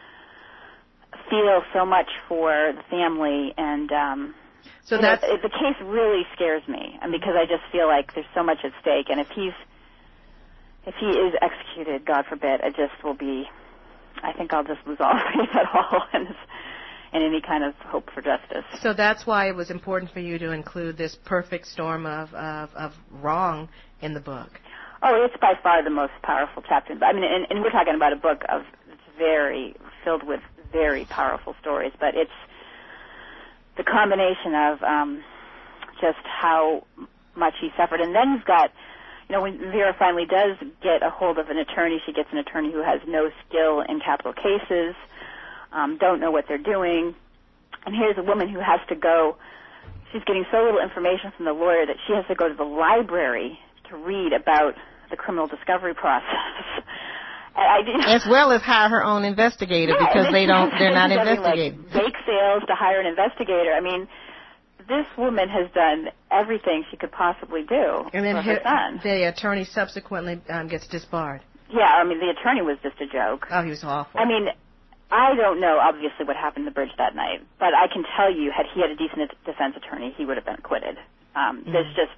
feel so much for the family, and
so that's
the case really scares me, and because I just feel like there's so much at stake, and if he is executed, God forbid, it just will be. I think I'll just lose all faith at all in any kind of hope for justice.
So that's why it was important for you to include this perfect storm of wrong in the book.
Oh, it's by far the most powerful chapter. I mean, and we're talking about a book it's very filled with very powerful stories, but it's the combination of just how much he suffered. And then you've got, when Vera finally does get a hold of an attorney, she gets an attorney who has no skill in capital cases, don't know what they're doing. And here's a woman who has to go, she's getting so little information from the lawyer that she has to go to the library to read about the criminal discovery process.
As well as hire her own investigator, because they're not investigating.
Like bake sales to hire an investigator. I mean, this woman has done everything she could possibly do
and then
for her son.
The attorney subsequently gets disbarred.
Yeah, I mean, the attorney was just a joke.
Oh, he was awful.
I mean, I don't know, obviously, what happened to the bridge that night, but I can tell you, had he had a decent defense attorney, he would have been acquitted. There's just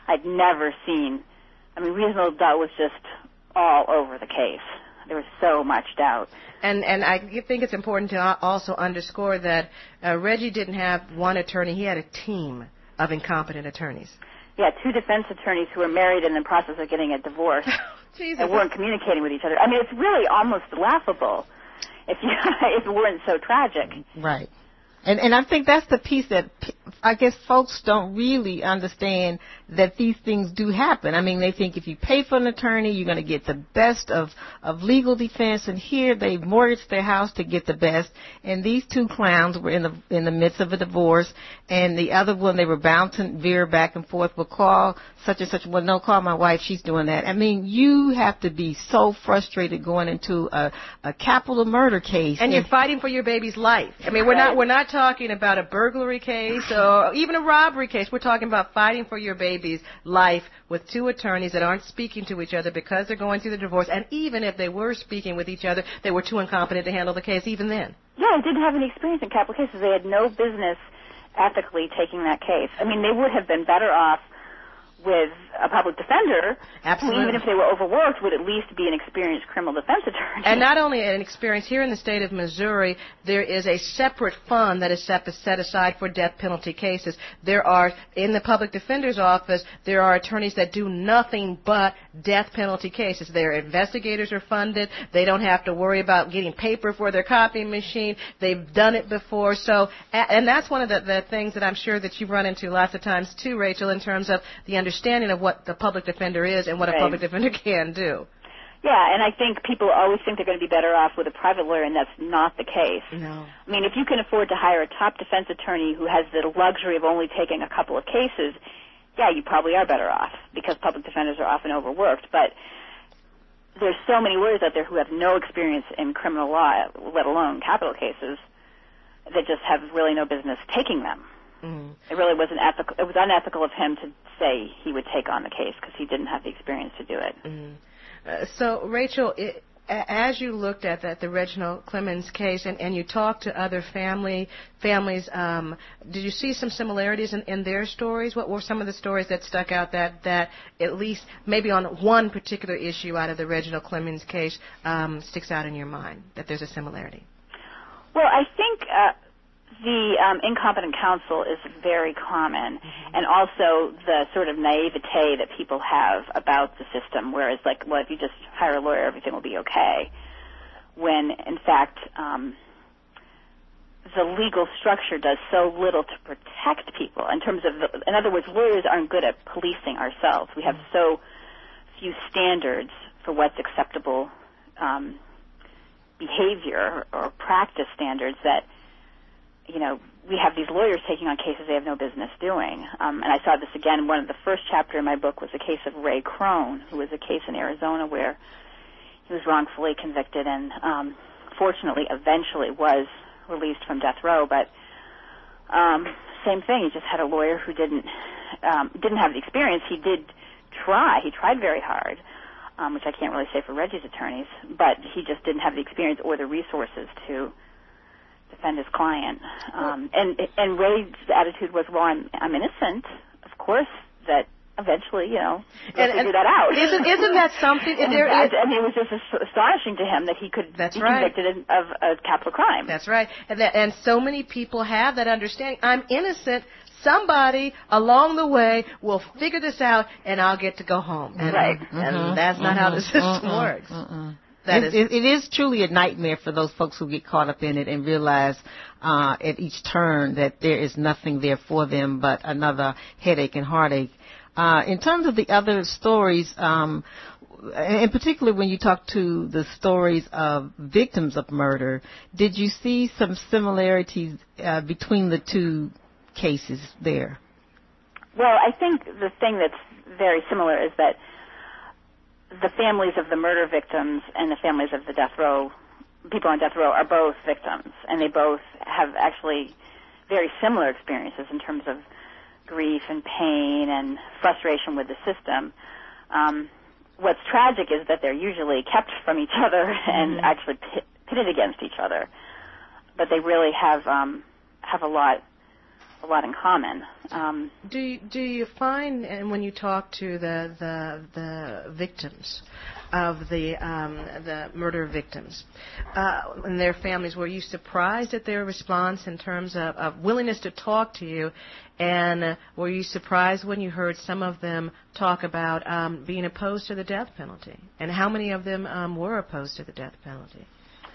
I'd never seen. I mean, reasonable doubt was just all over the case. There was so much doubt.
And I think it's important to also underscore that Reggie didn't have one attorney. He had a team of incompetent attorneys.
Yeah, 2 defense attorneys who were married and in the process of getting a divorce
Jesus.
and weren't communicating with each other. I mean, it's really almost laughable if it weren't so tragic.
Right. And I think that's the piece that I guess folks don't really understand, that these things do happen. I mean, they think if you pay for an attorney, you're going to get the best of legal defense, and here they mortgaged their house to get the best. And these 2 clowns were in the midst of a divorce, and the other one, they were bound to veer back and forth. Well, call such and such. Well, no, call my wife. She's doing that. I mean, you have to be so frustrated going into a capital murder case,
and you're fighting for your baby's life. I mean, we're not talking about a burglary case or even a robbery case. We're talking about fighting for your baby's life with 2 attorneys that aren't speaking to each other because they're going through the divorce. And even if they were speaking with each other, they were too incompetent to handle the case even then.
Yeah, they didn't have any experience in capital cases. They had no business ethically taking that case. I mean, they would have been better off with a public defender,
Absolutely.
who, even if they were overworked, would at least be an experienced criminal defense attorney.
And not only an experience here in the state of Missouri, there is a separate fund that is set aside for death penalty cases. There are, in the public defender's office, there are attorneys that do nothing but death penalty cases. Their investigators are funded. They don't have to worry about getting paper for their copying machine. They've done it before. So, and that's one of the things that I'm sure that you've run into lots of times too, Rachel, in terms of the understanding of what the public defender is and what a public defender can do.
Yeah, and I think people always think they're going to be better off with a private lawyer, and that's not the case.
No.
I mean, if you can afford to hire a top defense attorney who has the luxury of only taking a couple of cases, yeah, you probably are better off, because public defenders are often overworked. But there's so many lawyers out there who have no experience in criminal law, let alone capital cases, that just have really no business taking them. It really wasn't ethical. It was unethical of him to say he would take on the case because he didn't have the experience to do it.
So, Rachel, as you looked at the Reginald Clemens case and you talked to other families, did you see some similarities in their stories? What were some of the stories that stuck out that at least maybe on one particular issue out of the Reginald Clemens case sticks out in your mind, that there's a similarity?
Well, I think the incompetent counsel is very common, and also the sort of naivete that people have about the system, whereas, like, well, if you just hire a lawyer, everything will be okay, when, in fact, the legal structure does so little to protect people in terms of, in other words, lawyers aren't good at policing ourselves. We have so few standards for what's acceptable behavior or practice standards that, you know, we have these lawyers taking on cases they have no business doing. And I saw this again. One of the first chapter in my book was a case of Ray Crone, who was a case in Arizona where he was wrongfully convicted and fortunately eventually was released from death row. But same thing. He just had a lawyer who didn't have the experience. He did try. He tried very hard, which I can't really say for Reggie's attorneys, but he just didn't have the experience or the resources to defend his client. And Ray's attitude was, well, I'm innocent. Of course that eventually, you know, we'll figure that out.
Isn't that something?
And it was just astonishing to him that he could be convicted of a capital crime.
That's right. And so many people have that understanding. I'm innocent. Somebody along the way will figure this out, and I'll get to go home. And, and that's not how the system works.
It is truly a nightmare for those folks who get caught up in it and realize at each turn that there is nothing there for them but another headache and heartache. In terms of the other stories, and particularly when you talk to the stories of victims of murder, did you see some similarities between the two cases there?
Well, I think the thing that's very similar is that the families of the murder victims and the families of the death row, people on death row, are both victims, and they both have actually very similar experiences in terms of grief and pain and frustration with the system. What's tragic is that they're usually kept from each other and actually pitted against each other, but they really have a lot a lot in common.
Do you find, and when you talk to the victims of the murder victims and their families, were you surprised at their response in terms of willingness to talk to you, and were you surprised when you heard some of them talk about being opposed to the death penalty, and how many of them were opposed to the death penalty?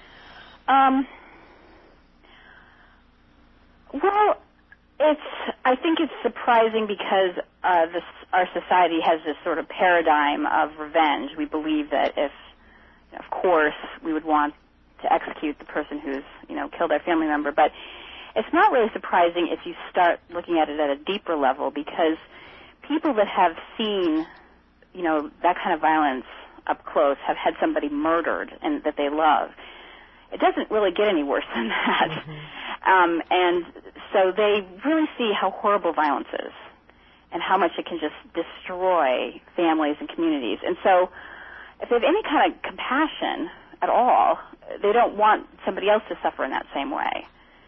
Well, I think it's surprising because our society has this sort of paradigm of revenge. We believe that if, of course, we would want to execute the person who's, killed our family member, but it's not really surprising if you start looking at it at a deeper level, because people that have seen, that kind of violence up close, have had somebody murdered and that they love. It doesn't really get any worse than that. Mm-hmm. And so they really see how horrible violence is and how much it can just destroy families and communities. And so if they have any kind of compassion at all, they don't want somebody else to suffer in that same way.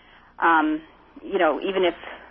Even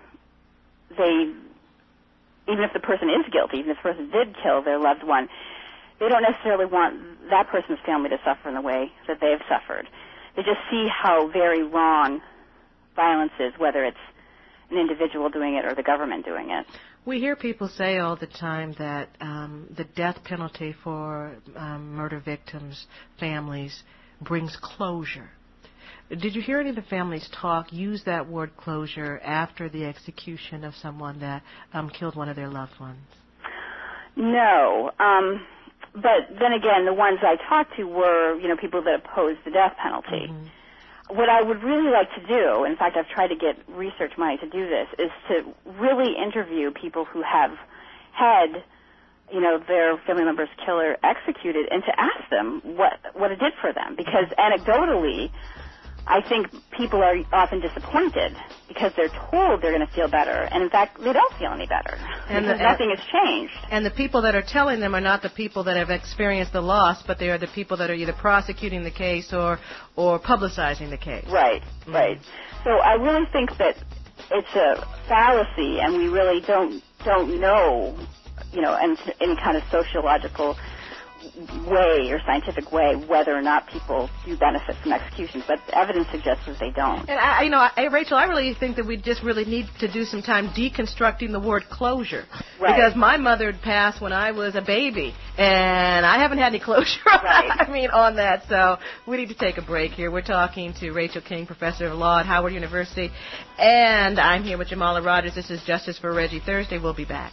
if the person is guilty, even if the person did kill their loved one, they don't necessarily want that person's family to suffer in the way that they've suffered. They just see how very wrong violence is, whether it's an individual doing it or the government doing it.
We hear people say all the time that the death penalty for murder victims' families brings closure. Did you hear any of the families use that word closure after the execution of someone that killed one of their loved ones?
No. But then again, the ones I talked to were, people that opposed the death penalty. Mm-hmm. What I would really like to do, in fact, I've tried to get research money to do this, is to really interview people who have had, their family member's killer executed, and to ask them what it did for them. Because anecdotally, I think people are often disappointed because they're told they're going to feel better, and in fact, they don't feel any better because nothing has changed.
And the people that are telling them are not the people that have experienced the loss, but they are the people that are either prosecuting the case or publicizing the case.
Right, right. So I really think that it's a fallacy, and we really don't know, in any kind of sociological way or scientific way whether or not people do benefit from executions, but the evidence suggests that they don't.
And Rachel, I really think that we just really need to do some time deconstructing the word closure. Right. Because my mother passed when I was a baby, and I haven't had any closure on that. So we need to take a break here. We're talking to Rachel King, professor of law at Howard University, and I'm here with Jamala Rogers. This is Justice for Reggie Thursday. We'll be back.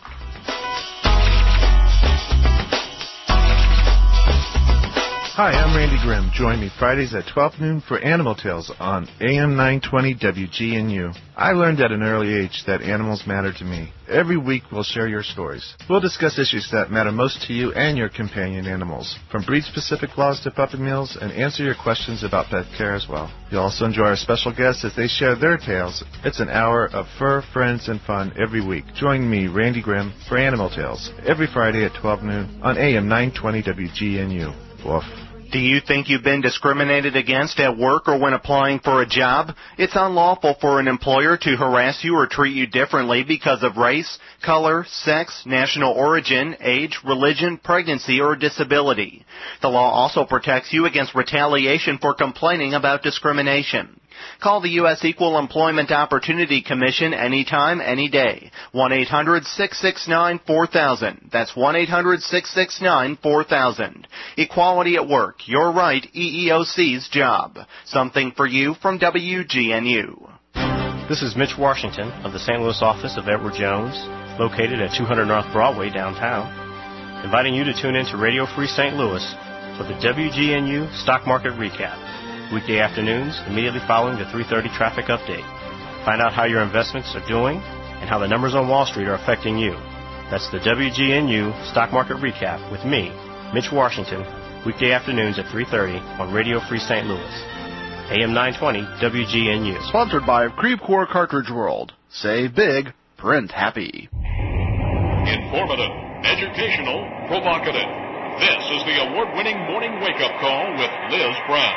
Hi, I'm Randy Grimm. Join me Fridays at 12 noon for Animal Tales on AM 920 WGNU. I learned at an early age that animals matter to me. Every week we'll share your stories. We'll discuss issues that matter most to you and your companion animals, from breed-specific laws to puppy mills, and answer your questions about pet care as well. You'll also enjoy our special guests as they share their tales. It's an hour of fur, friends, and fun every week. Join me, Randy Grimm, for Animal Tales, every Friday at 12 noon on AM 920 WGNU. Woof.
Do you think you've been discriminated against at work or when applying for a job? It's unlawful for an employer to harass you or treat you differently because of race, color, sex, national origin, age, religion, pregnancy, or disability. The law also protects you against retaliation for complaining about discrimination. Call the U.S. Equal Employment Opportunity Commission anytime, any day. 1-800-669-4000. That's 1-800-669-4000. Equality at work. Your right. EEOC's job. Something for you from WGNU.
This is Mitch Washington of the St. Louis office of Edward Jones, located at 200 North Broadway downtown, inviting you to tune in to Radio Free St. Louis for the WGNU Stock Market Recap. Weekday afternoons, immediately following the 3:30 traffic update. Find out how your investments are doing and how the numbers on Wall Street are affecting you. That's the WGNU Stock Market Recap with me, Mitch Washington, weekday afternoons at 3:30 on Radio Free St. Louis. AM 920 WGNU.
Sponsored by Creve Coeur Cartridge World. Save big, print happy.
Informative, educational, provocative. This is the award-winning Morning Wake-Up Call with Liz Brown.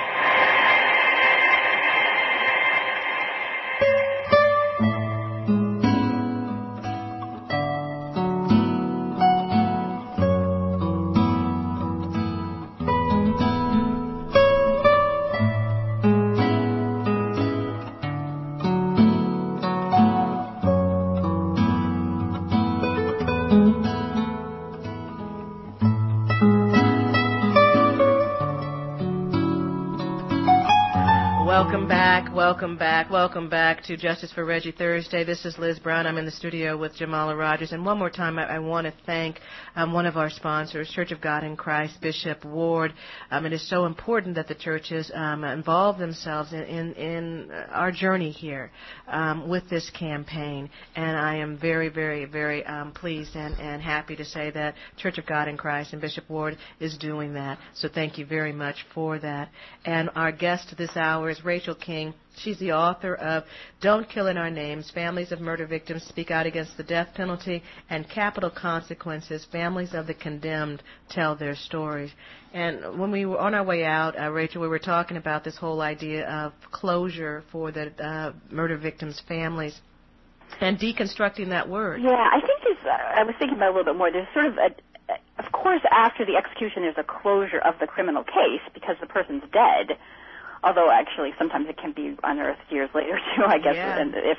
welcome back. Welcome back to Justice for Reggie Thursday. This is Liz Brown. I'm in the studio with Jamala Rogers. And one more time, I want to thank one of our sponsors, Church of God in Christ, Bishop Ward. It is so important that the churches involve themselves in our journey here with this campaign. And I am very, very, very pleased and happy to say that Church of God in Christ and Bishop Ward is doing that. So thank you very much for that. And our guest this hour is Rachel King. She's the author of Don't Kill in Our Names, Families of Murder Victims Speak Out Against the Death Penalty and Capital Consequences, Families of the Condemned Tell Their Stories. And when we were on our way out, Rachel, we were talking about this whole idea of closure for the murder victims' families and deconstructing that word.
Yeah, I think I was thinking about it a little bit more. There's sort of of course, after the execution, there's a closure of the criminal case because the person's dead. Although, actually, sometimes it can be unearthed years later, too, I guess, and if,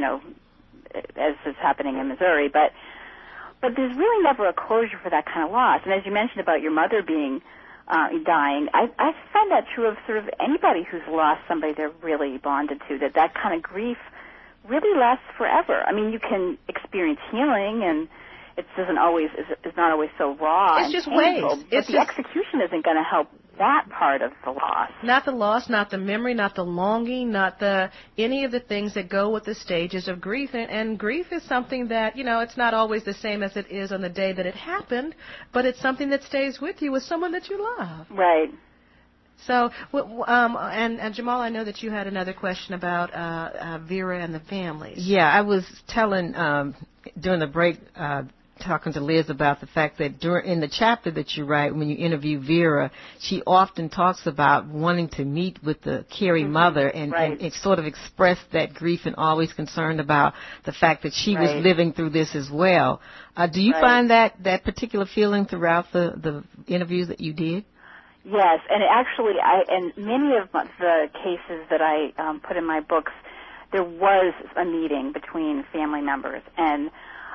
as is happening in Missouri. But there's really never a closure for that kind of loss. And as you mentioned about your mother being dying, I find that true of sort of anybody who's lost somebody they're really bonded to, that kind of grief really lasts forever. I mean, you can experience healing, and it doesn't always is not always so raw.
It's just
painful,
waves.
But the execution isn't going to help that part of the loss.
Not the loss, not the memory, not the longing, not any of the things that go with the stages of grief. And grief is something that, it's not always the same as it is on the day that it happened, but it's something that stays with you with someone that you love.
Right.
So, and Jamal, I know that you had another question about Vera and the families.
Yeah, I was telling during the break, talking to Liz about the fact that in the chapter that you write, when you interview Vera, she often talks about wanting to meet with the Carrie mother and sort of express that grief and always concerned about the fact that she was living through this as well. Do you find that particular feeling throughout the interviews that you did?
Yes, and actually, in many of the cases that I put in my books, there was a meeting between family members, and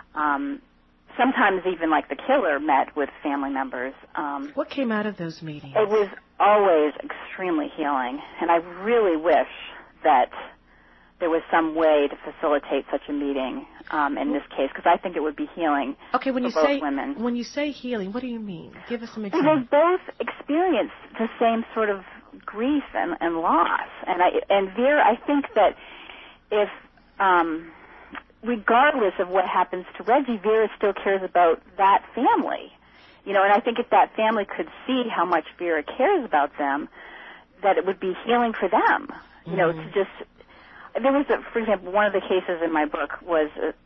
sometimes even like the killer met with family members.
What came out of those meetings?
It was always extremely healing, and I really wish that there was some way to facilitate such a meeting in this case, because I think it would be healing for both women.
When you say healing, what do you mean? Give us some examples.
They both experienced the same sort of grief and loss, and Vera, I think that if regardless of what happens to Reggie, Vera still cares about that family. And I think if that family could see how much Vera cares about them, that it would be healing for them. To just... There was, for example, one of the cases in my book was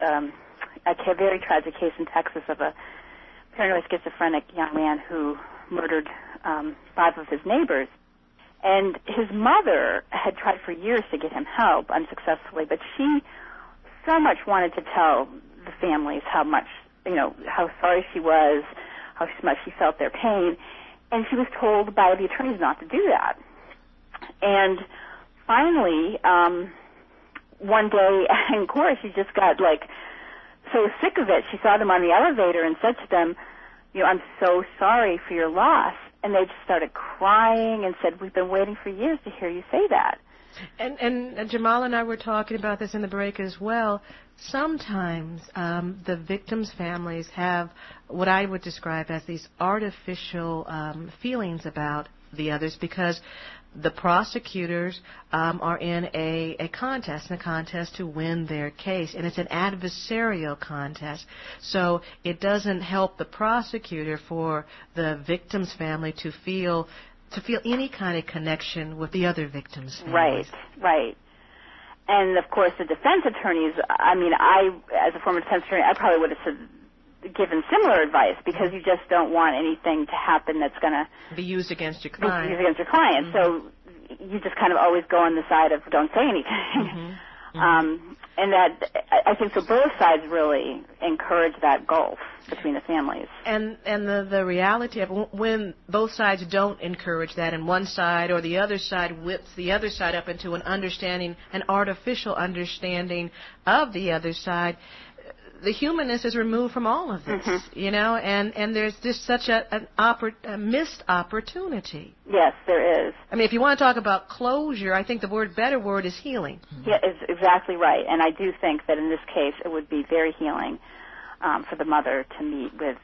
a very tragic case in Texas of a paranoid schizophrenic young man who murdered 5 of his neighbors. And his mother had tried for years to get him help unsuccessfully, but she so much wanted to tell the families how much, how sorry she was, how much she felt their pain, and she was told by the attorneys not to do that. And finally, one day in court, she just got so sick of it. She saw them on the elevator and said to them, I'm so sorry for your loss. And they just started crying and said, we've been waiting for years to hear you say that.
And Jamal and I were talking about this in the break as well. Sometimes the victims' families have what I would describe as these artificial feelings about the others because the prosecutors are in a contest to win their case, and it's an adversarial contest. So it doesn't help the prosecutor for the victim's family to feel any kind of connection with the other victims' families.
Right. And, of course, the defense attorneys, I, as a former defense attorney, I probably would have given similar advice because you just don't want anything to happen that's going to
be used against your client.
Mm-hmm. So you just kind of always go on the side of don't say anything. And that, I think, so both sides really encourage that gulf between the families.
And the reality of when both sides don't encourage that, and one side or the other side whips the other side up into an artificial understanding of the other side, the humanness is removed from all of this, you know, and there's just such a missed opportunity.
Yes, there is.
I mean, if you want to talk about closure, I think the better word is healing.
Yeah, it's exactly right. And I do think that in this case it would be very healing for the mother to meet with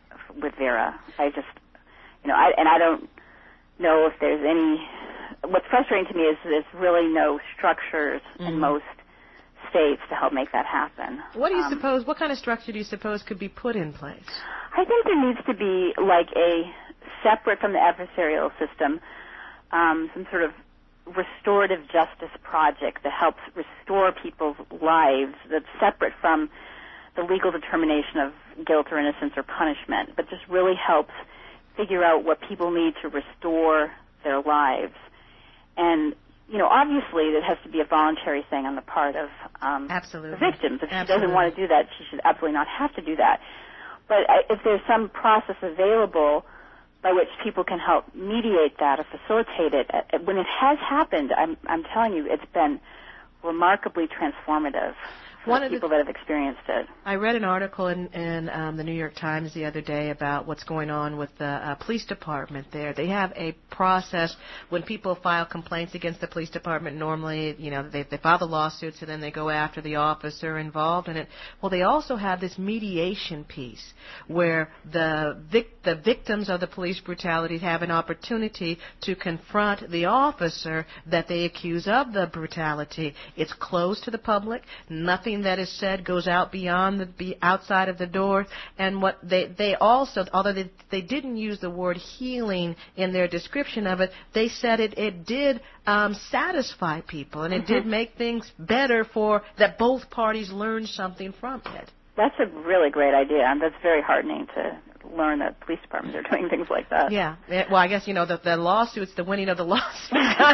Vera. I just, you know, I don't know if there's any. What's frustrating to me is there's really no structures in most states to help make that happen.
What do you suppose? What kind of structure do you suppose could be put in place?
I think there needs to be like a separate from the adversarial system, some sort of restorative justice project that helps restore people's lives that's separate from the legal determination of guilt or innocence or punishment, but just really helps figure out what people need to restore their lives. And, you know, obviously it has to be a voluntary thing on the part of the victims. If she doesn't want to do that, she should absolutely not have to do that. But if there's some process available by which people can help mediate that or facilitate it, when it has happened, I'm telling you, it's been remarkably transformative for the people that have experienced it.
I read an article in the New York Times the other day about what's going on with the police department there. They have a process when people file complaints against the police department. Normally, you know, they file the lawsuits and then they go after the officer involved in it. Well, they also have this mediation piece where the victims of the police brutality have an opportunity to confront the officer that they accuse of the brutality. It's closed to the public. Nothing that is said goes out beyond outside of the door. And what they also, although they didn't use the word healing in their description of it, they said it did satisfy people, and it did make things better for that both parties learned something from it.
That's a really great idea, and that's very heartening to learn that police departments are doing things like that.
Yeah. Well, I guess, you know, the lawsuits, the winning of the lawsuits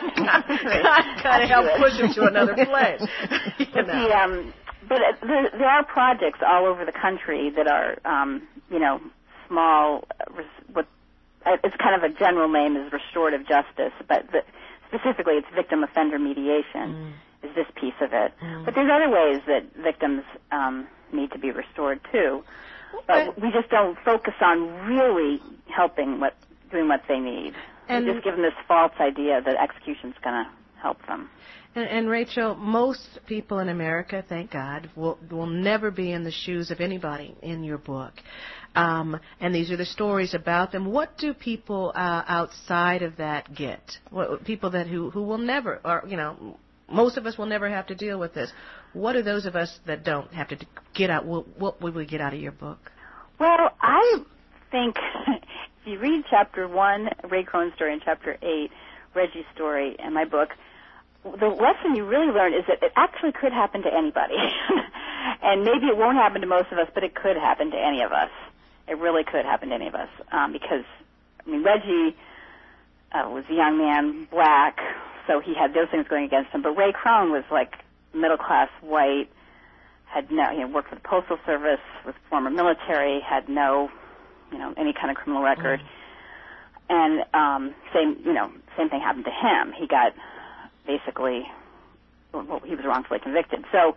kind of help push them to another place.
But there are projects all over the country that are, you know, small. It's kind of a general name is restorative justice, but specifically it's victim offender mediation is this piece of it. But there's other ways that victims need to be restored too. But we just don't focus on really helping doing what they need. And we just give them this false idea that execution's going to help them.
And Rachel, most people in America, thank God, will never be in the shoes of anybody in your book. And these are the stories about them. What do people outside of that get? People who will never, or, you know, most of us will never have to deal with this. What are those of us that don't have to get out? What will we get out of your book?
Well, I think if you read Chapter 1, Ray Krone's story, and Chapter 8, Reggie's story, and my book, the lesson you really learn is that it actually could happen to anybody. And maybe it won't happen to most of us, but it could happen to any of us. It really could happen to any of us. Because, I mean, Reggie was a young man, black, so he had those things going against him. But Ray Krone was like middle-class white, he had worked for the Postal Service, was former military, had no, you know, any kind of criminal record. And same thing happened to him. He got basically, he was wrongfully convicted. So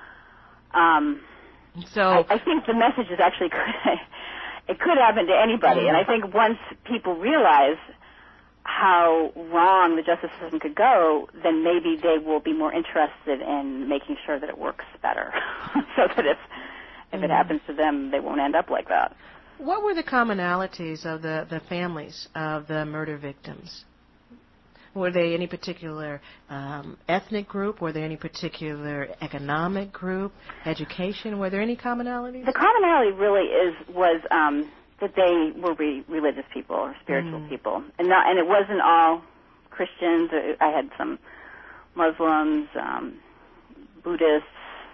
I think the message is actually it could happen to anybody. And I think once people realize how wrong the justice system could go, then maybe they will be more interested in making sure that it works better, so that if it happens to them, they won't end up like that.
What were the commonalities of the families of the murder victims? Were they any particular ethnic group? Were there any particular economic group? Education? Were there any commonalities?
The commonality really was that they were religious people or spiritual people, and it wasn't all Christians. I had some Muslims, Buddhists,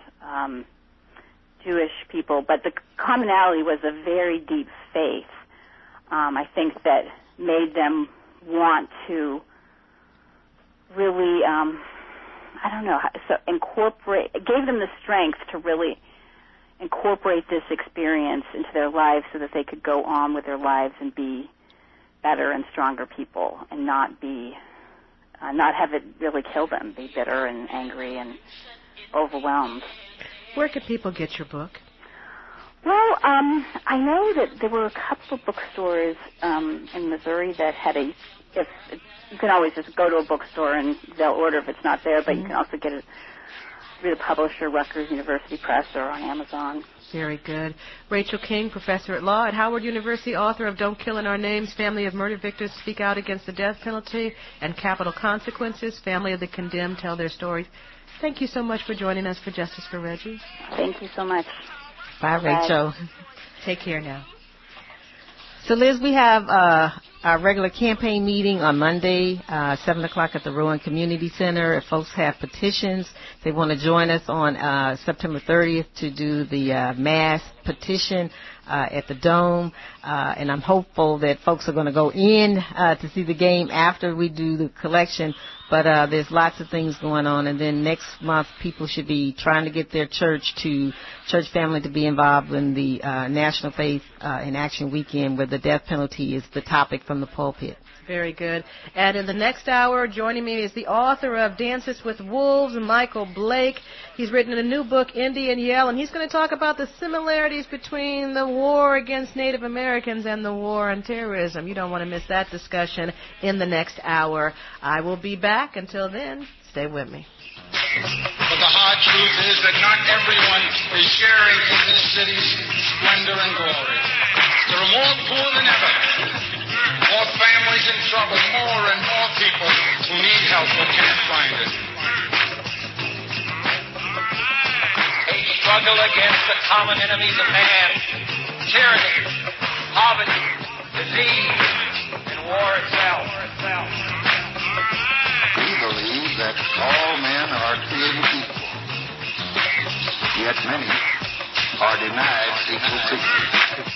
Jewish people, but the commonality was a very deep faith. I think that made them want to really, gave them the strength to really incorporate this experience into their lives so that they could go on with their lives and be better and stronger people and not have it really kill them, be bitter and angry and overwhelmed.
Where can people get your book?
Well, I know that there were a couple of bookstores in Missouri that had you can always just go to a bookstore and they'll order if it's not there, but you can also get it through the publisher, Rutgers University Press, or on Amazon.
Very good. Rachel King, professor at law at Howard University, author of Don't Kill in Our Names, Family of Murder Victims Speak Out Against the Death Penalty and Capital Consequences, Family of the Condemned Tell Their Stories. Thank you so much for joining us for Justice for Reggie.
Thank you so much.
Bye, Rachel.
Take care now.
So, Liz, we have our regular campaign meeting on Monday, 7 o'clock at the Rowan Community Center. If folks have petitions, they want to join us on September 30th to do the mass petition at the Dome. And I'm hopeful that folks are going to go in to see the game after we do the collection. But there's lots of things going on. And then next month, people should be trying to get their church family to be involved in the National Faith in Action Weekend, where the death penalty is the topic from the pulpit.
Very good. And in the next hour, joining me is the author of Dances with Wolves, Michael Blake. He's written a new book, Indian Yell, and he's going to talk about the similarities between the war against Native Americans and the war on terrorism. You don't want to miss that discussion in the next hour. I will be back. Until then, stay with me.
But the hard truth is that not everyone is sharing in this city's splendor and glory. There are more poor than ever, more families in trouble, more and more people who need help but can't find it.
A struggle against the common enemies of man, tyranny, poverty, disease, and war itself.
We believe that all men are created equal, yet many are denied equal treatment.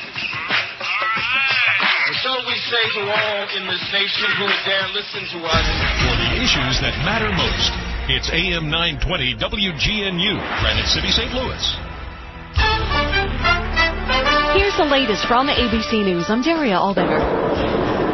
And so we say to all in this nation who dare listen to us,
for the issues that matter most, it's AM 920 WGNU, Granite City, St. Louis.
Here's the latest from ABC News. I'm Daria Aldinger.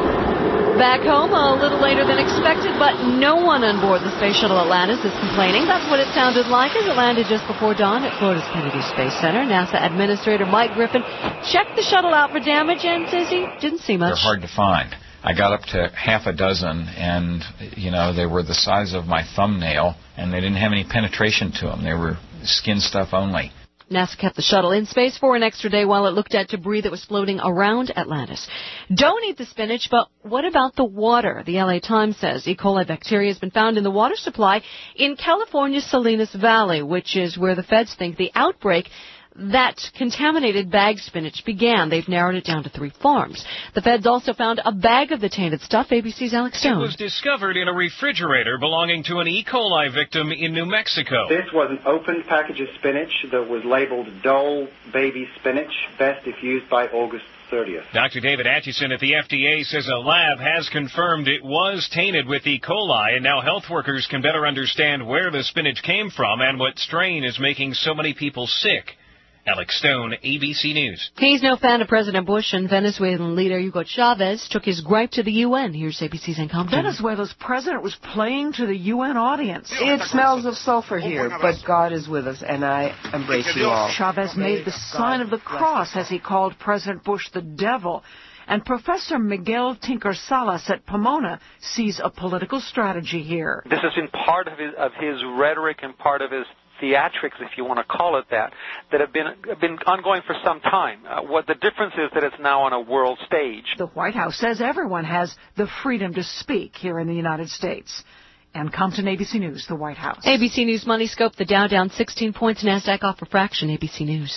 Back home a little later than expected, but no one on board the Space Shuttle Atlantis is complaining. That's what it sounded like as it landed just before dawn at Florida's Kennedy Space Center. NASA Administrator Mike Griffin checked the shuttle out for damage and says he didn't see much.
They're hard to find. I got up to half a dozen, and, they were the size of my thumbnail, and they didn't have any penetration to them. They were skin stuff only.
NASA kept the shuttle in space for an extra day while it looked at debris that was floating around Atlantis. Don't eat the spinach, but what about the water? The LA Times says E. coli bacteria has been found in the water supply in California's Salinas Valley, which is where the feds think the outbreak that contaminated bagged spinach began. They've narrowed it down to 3 farms. The feds also found a bag of the tainted stuff. ABC's Alex Stone.
It was discovered in a refrigerator belonging to an E. coli victim in New Mexico.
This was an opened package of spinach that was labeled Dole Baby Spinach, best if used by August 30th.
Dr. David Atchison at the FDA says a lab has confirmed it was tainted with E. coli, and now health workers can better understand where the spinach came from and what strain is making so many people sick. Alex Stone, ABC News.
He's no fan of President Bush, and Venezuelan leader Hugo Chavez took his gripe to the UN. Here's ABC's Ann Compton.
Venezuela's president was playing to the UN audience. It smells of sulfur here, but God is with us, and I embrace you all. Chavez made the sign of the cross as he called President Bush the devil. And Professor Miguel Tinker Salas at Pomona sees a political strategy here.
This has been part of his rhetoric and part of his theatrics, if you want to call it that have been ongoing for some time. What the difference is that it's now on a world stage.
The White House says everyone has the freedom to speak here in the United States. Ann Compton, ABC News, the White House.
ABC News Money Scope, the Dow down 16 points, NASDAQ off a fraction. ABC News.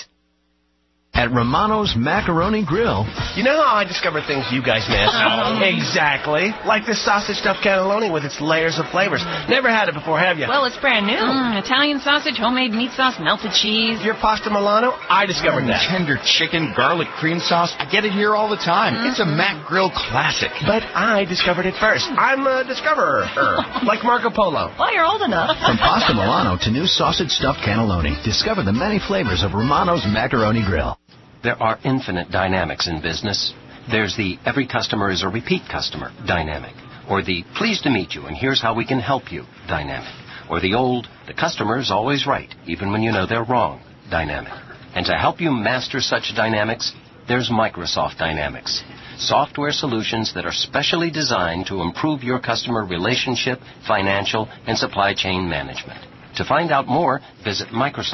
At Romano's Macaroni Grill.
You know how I discover things you guys miss? Exactly. Like this sausage stuffed cannelloni with its layers of flavors. Never had it before, have you?
Well, it's brand new. Italian sausage, homemade meat sauce, melted cheese.
Your pasta Milano? I discovered that.
Tender chicken, garlic cream sauce. I get it here all the time. It's a Mac Grill classic.
But I discovered it first. I'm a discoverer. Like Marco Polo.
Well, you're old enough.
From pasta Milano to new sausage stuffed cannelloni, discover the many flavors of Romano's Macaroni Grill.
There are infinite dynamics in business. There's the every customer is a repeat customer dynamic, or the pleased to meet you and here's how we can help you dynamic, or the old the customer's always right even when you know they're wrong dynamic. And to help you master such dynamics, there's Microsoft Dynamics. Software solutions that are specially designed to improve your customer relationship, financial, and supply chain management. To find out more, visit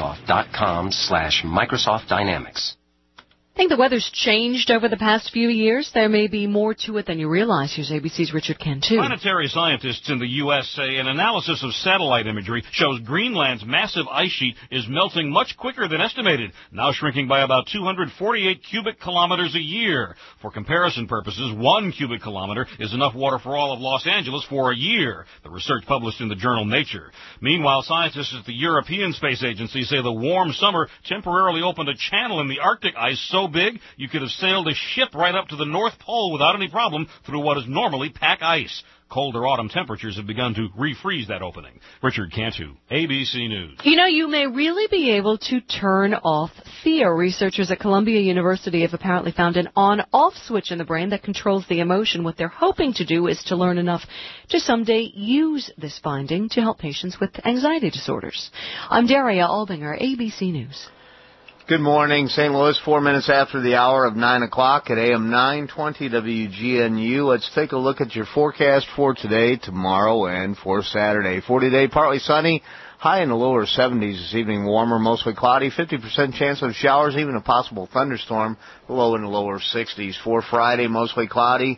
Microsoft.com/Microsoft Dynamics.
I think the weather's changed over the past few years. There may be more to it than you realize. Here's ABC's Richard Cantu.
Planetary scientists in the U.S. say an analysis of satellite imagery shows Greenland's massive ice sheet is melting much quicker than estimated, now shrinking by about 248 cubic kilometers a year. For comparison purposes, 1 cubic kilometer is enough water for all of Los Angeles for a year, the research published in the journal Nature. Meanwhile, scientists at the European Space Agency say the warm summer temporarily opened a channel in the Arctic ice so big you could have sailed a ship right up to the North Pole without any problem through what is normally pack ice. Colder autumn temperatures have begun to refreeze that opening. Richard Cantu, ABC News.
You know, you may really be able to turn off fear. Researchers at Columbia University have apparently found an on-off switch in the brain that controls the emotion. What they're hoping to do is to learn enough to someday use this finding to help patients with anxiety disorders. I'm Daria Albinger, ABC News.
Good morning, St. Louis, 4 minutes after the hour of 9 o'clock at AM 920 WGNU. Let's take a look at your forecast for today, tomorrow, and for Saturday. For today, partly sunny, high in the lower 70s this evening, warmer, mostly cloudy, 50% chance of showers, even a possible thunderstorm, low in the lower 60s. For Friday, mostly cloudy,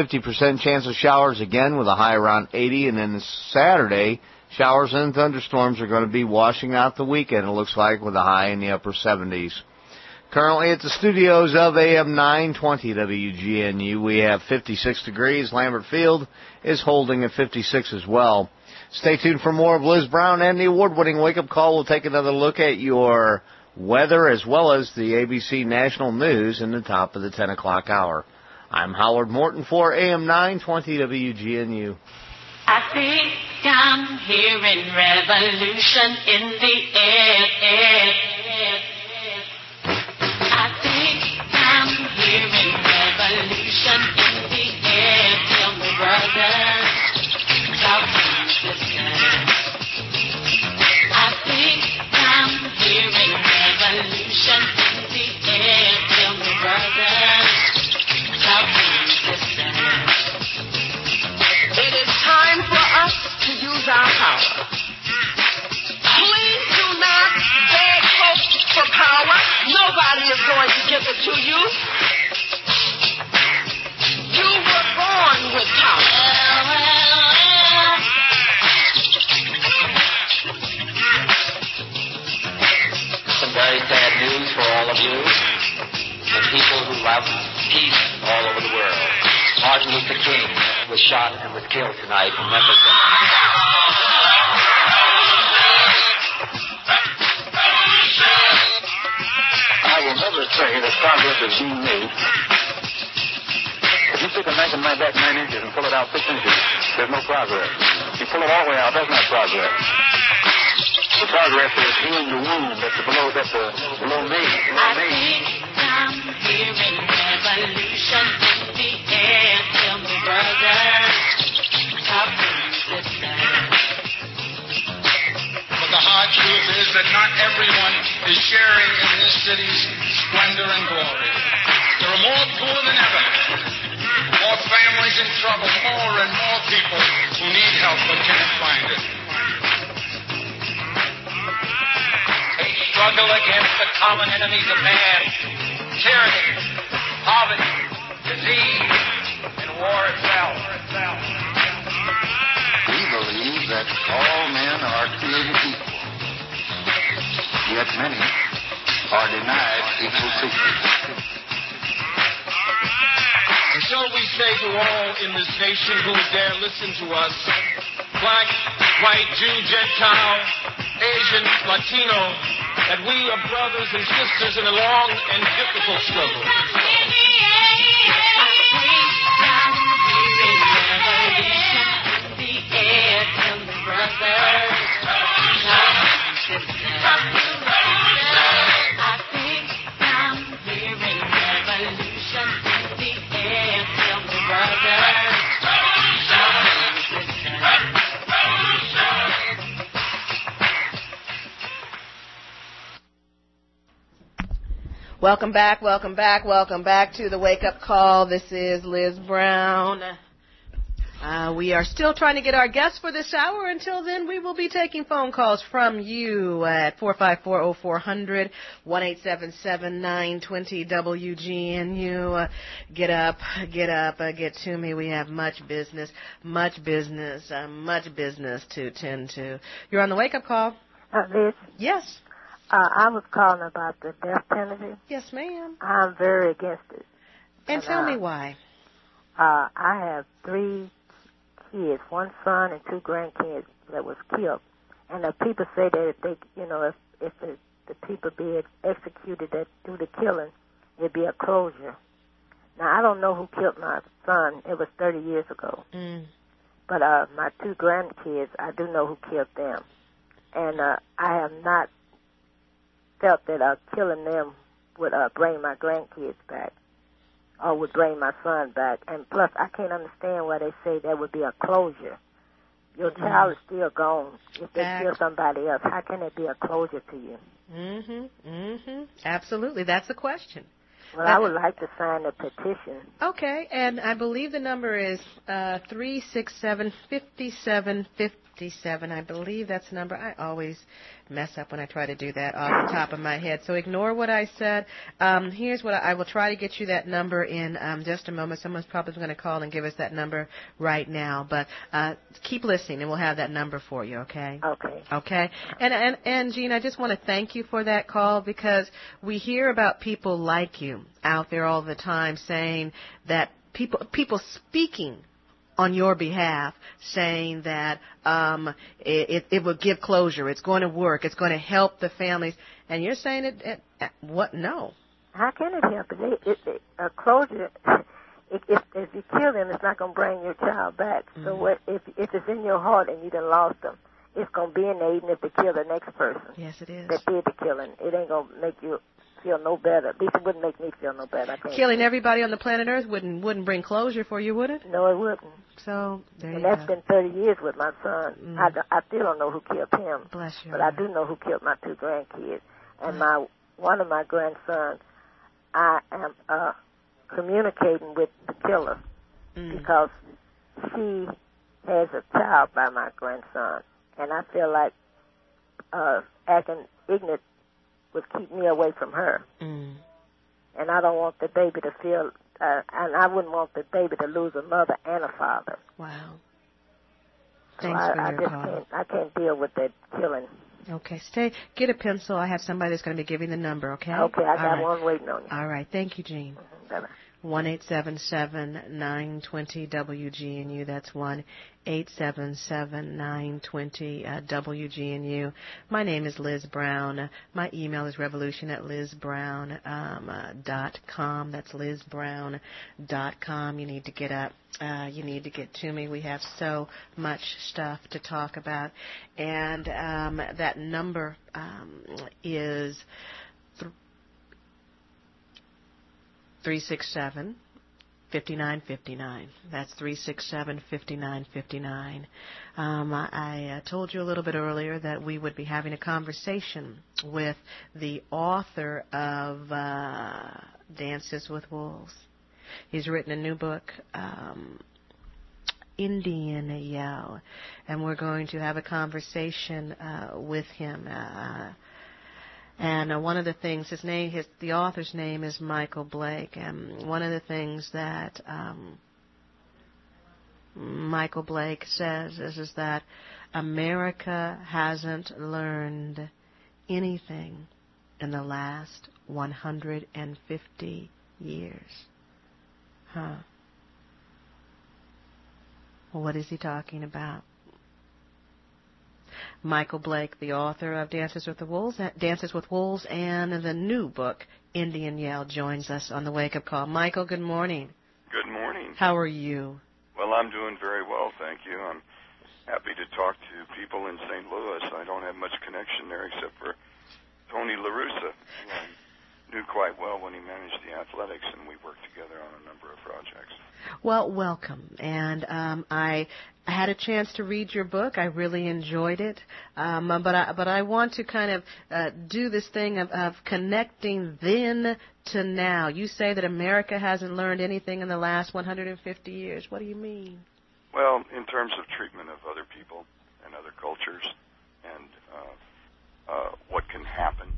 50% chance of showers again with a high around 80, and then Saturday, showers and thunderstorms are going to be washing out the weekend, it looks like, with a high in the upper 70s. Currently at the studios of AM 920 WGNU, we have 56 degrees. Lambert Field is holding at 56 as well. Stay tuned for more of Liz Brown and the award-winning Wake Up Call. We'll take another look at your weather as well as the ABC National News in the top of the 10 o'clock hour. I'm Howard Morton for AM 920 WGNU.
I think I'm hearing revolution in the air. I think I'm hearing revolution in the air. Tell me, brothers, talk to me, sisters. I think I'm hearing revolution in the air. Tell me, brothers, talk to me, sisters. It is time for us to use our power. Please do not beg folks for power. Nobody is going to give it to you. You were born with power.
Some very sad news for all of you, the people who love peace all over the world. Martin Luther King was shot and was killed tonight in Memphis.
I will never say that progress is being made. If you stick a knife in my back 9 inches and pull it out 6 inches, there's no progress. You pull it all the way out, that's not progress. The progress is healing the wound that's below me.
I think I'm hearing revolution in the air. Tell me, brothers, talk to me, sisters.
But the hard truth is that not everyone is sharing in this city's splendor and glory. There are more poor than ever, more families in trouble, more and more people who need help but can't find it.
They struggle against the common enemies of man, tyranny, poverty, disease, and war itself.
We believe that all men are created equal, yet many are denied equal treatment.
And so we say to all in this nation who dare listen to us, black, white, Jew, Gentile, Asian, Latino, that we are brothers and sisters in a long and difficult struggle.
Welcome back to the Wake Up Call. This is Liz Brown. We are still trying to get our guests for this hour. Until then, we will be taking phone calls from you at 454-0400, 1-877-920-WGNU. Get up, get to me. We have much business to attend to. You're on the Wake Up Call.
Liz?
Yes.
I was calling about the death penalty.
Yes, ma'am.
I'm very against it.
And tell me why.
I have 3 kids, 1 son and 2 grandkids that was killed. And the people say that if they, if the people be executed that do the killing, it'd be a closure. Now, I don't know who killed my son. It was 30 years ago. But my 2 grandkids, I do know who killed them. And I have not felt that killing them would bring my grandkids back or would bring my son back. And plus, I can't understand why they say that would be a closure. Your child is still gone. If they kill somebody else, how can it be a closure to you?
Absolutely. That's the question.
Well, I would like to sign a petition.
Okay, and I believe the number is 367-5757. I believe that's the number. I always mess up when I try to do that off the top of my head, so ignore what I said. Here's what I will try to get you that number in just a moment. Someone's probably going to call and give us that number right now, but keep listening, and we'll have that number for you, okay? Okay. And Jean, I just want to thank you for that call, because we hear about people like you out there all the time saying that people speaking on your behalf, saying that it will give closure, it's going to work, it's going to help the families, and you're saying what? No.
How can it help? A closure, if you kill them, it's not going to bring your child back. So what if it's in your heart and you done lost them, it's going to be in there even if they kill the next person.
Yes, it is.
That did the killing. It ain't going to make you feel no better. At least it wouldn't make me feel no better.
Killing everybody on the planet Earth wouldn't bring closure for you, would it?
No, it wouldn't.
So there you
go. And that's been 30 years with my son. I still don't know who killed him.
Bless you.
But I do know who killed my 2 grandkids. And one of my grandsons, I am communicating with the killer because she has a child by my grandson. And I feel like acting ignorant would keep me away from her. And I don't want the baby to feel, and I wouldn't want the baby to lose a mother and a father.
Wow.
So
Thanks for your call.
I can't deal with that killing.
Okay, get a pencil. I have somebody that's going to be giving the number, okay?
Okay, I got one waiting on you.
All right, thank you, Jean.
Bye-bye.
1-877-920-WGNU. That's 1-877-920-WGNU. My name is Liz Brown. My email is revolution@lizbrown.com. That's lizbrown.com. You need to get up. You need to get to me. We have so much stuff to talk about. And that number is 367-5959. That's 367-5959. I told you a little bit earlier that we would be having a conversation with the author of Dances with Wolves. He's written a new book, Indian Yell, and we're going to have a conversation with him. And one of the things, the author's name is Michael Blake, and one of the things that Michael Blake says is that America hasn't learned anything in the last 150 years. Well, what is he talking about? Michael Blake, the author of Dances with Wolves, and the new book, Indian Yell, joins us on the Wake Up Call. Michael, good morning.
Good morning.
How are you?
Well, I'm doing very well, thank you. I'm happy to talk to people in St. Louis. I don't have much connection there except for Tony LaRussa, who I'm knew quite well when he managed the Athletics, and we worked together on a number of projects.
Well, welcome. And I had a chance to read your book. I really enjoyed it. But I want to kind of do this thing of connecting then to now. You say that America hasn't learned anything in the last 150 years. What do you mean?
Well, in terms of treatment of other people and other cultures and what can happen.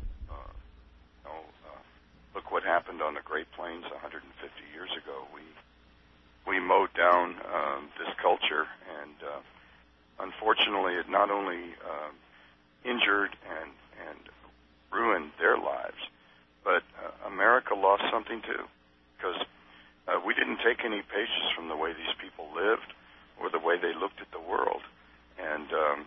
Look what happened on the Great Plains 150 years ago. We mowed down this culture, and unfortunately it not only injured and ruined their lives, but America lost something too, because we didn't take any pages from the way these people lived or the way they looked at the world. And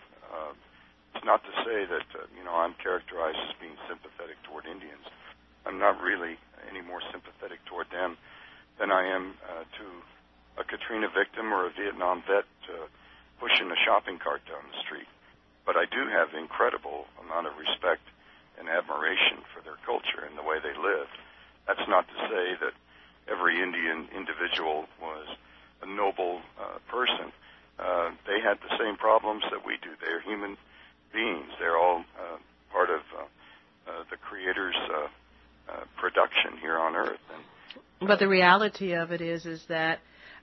it's not to say that I'm characterized as being sympathetic toward Indians. I'm not really any more sympathetic toward them than I am to a Katrina victim or a Vietnam vet pushing a shopping cart down the street. But I do have incredible amount of respect and admiration for their culture and the way they lived. That's not to say that every Indian individual was a noble person. They had the same problems that we do. They're human beings. They're all part of the Creator's production here on Earth.
But the reality of it is that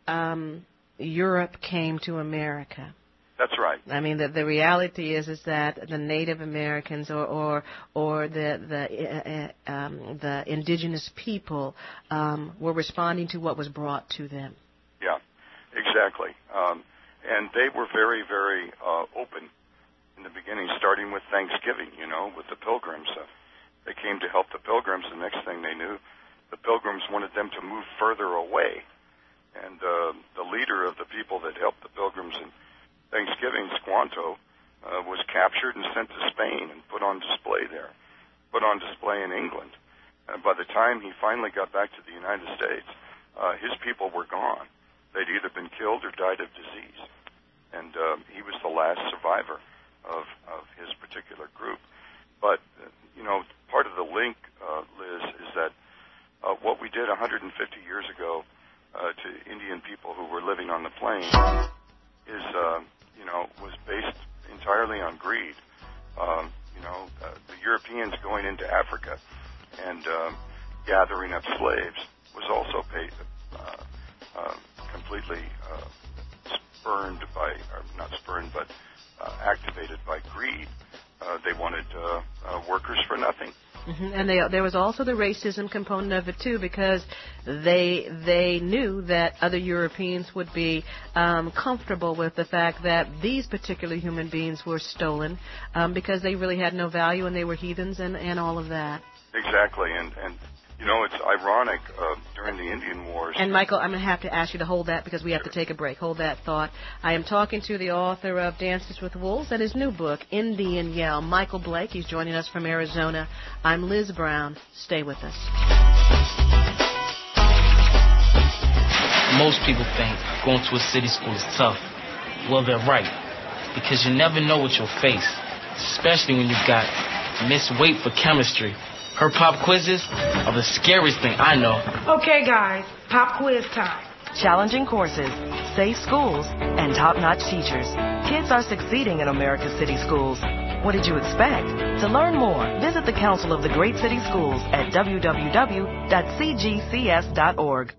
Europe came to America.
That's right.
I mean, the reality is that the Native Americans or the indigenous people were responding to what was brought to them.
Yeah, exactly. And they were very, very open in the beginning, starting with Thanksgiving, with the Pilgrims. They came to help the Pilgrims. The next thing they knew, the Pilgrims wanted them to move further away. And the leader of the people that helped the Pilgrims in Thanksgiving, Squanto, was captured and sent to Spain and put on display there, put on display in England. And by the time he finally got back to the United States, his people were gone. They'd either been killed or died of disease. And he was the last survivor of his particular group. But, part of the link, Liz, is that what we did 150 years ago to Indian people who were living on the plains is, was based entirely on greed. The Europeans going into Africa and gathering up slaves was also completely spurned by, or not spurned, but activated by greed. They wanted workers for nothing.
Mm-hmm. And there was also the racism component of it too, because they knew that other Europeans would be comfortable with the fact that these particular human beings were stolen because they really had no value and they were heathens and all of that.
Exactly, and it's ironic during the Indian Wars.
And Michael, I'm going to have to ask you to hold that because we have to take a break. Hold that thought. I am talking to the author of Dances with Wolves and his new book, Indian Yell, Michael Blake. He's joining us from Arizona. I'm Liz Brown. Stay with us.
Most people think going to a city school is tough. Well, they're right, because you never know what you'll face, especially when you've got Miss Wait for chemistry. Her pop quizzes are the scariest thing I know.
Okay, guys, pop quiz time.
Challenging courses, safe schools, and top-notch teachers. Kids are succeeding in America's city schools. What did you expect? To learn more, visit the Council of the Great City Schools at www.cgcs.org.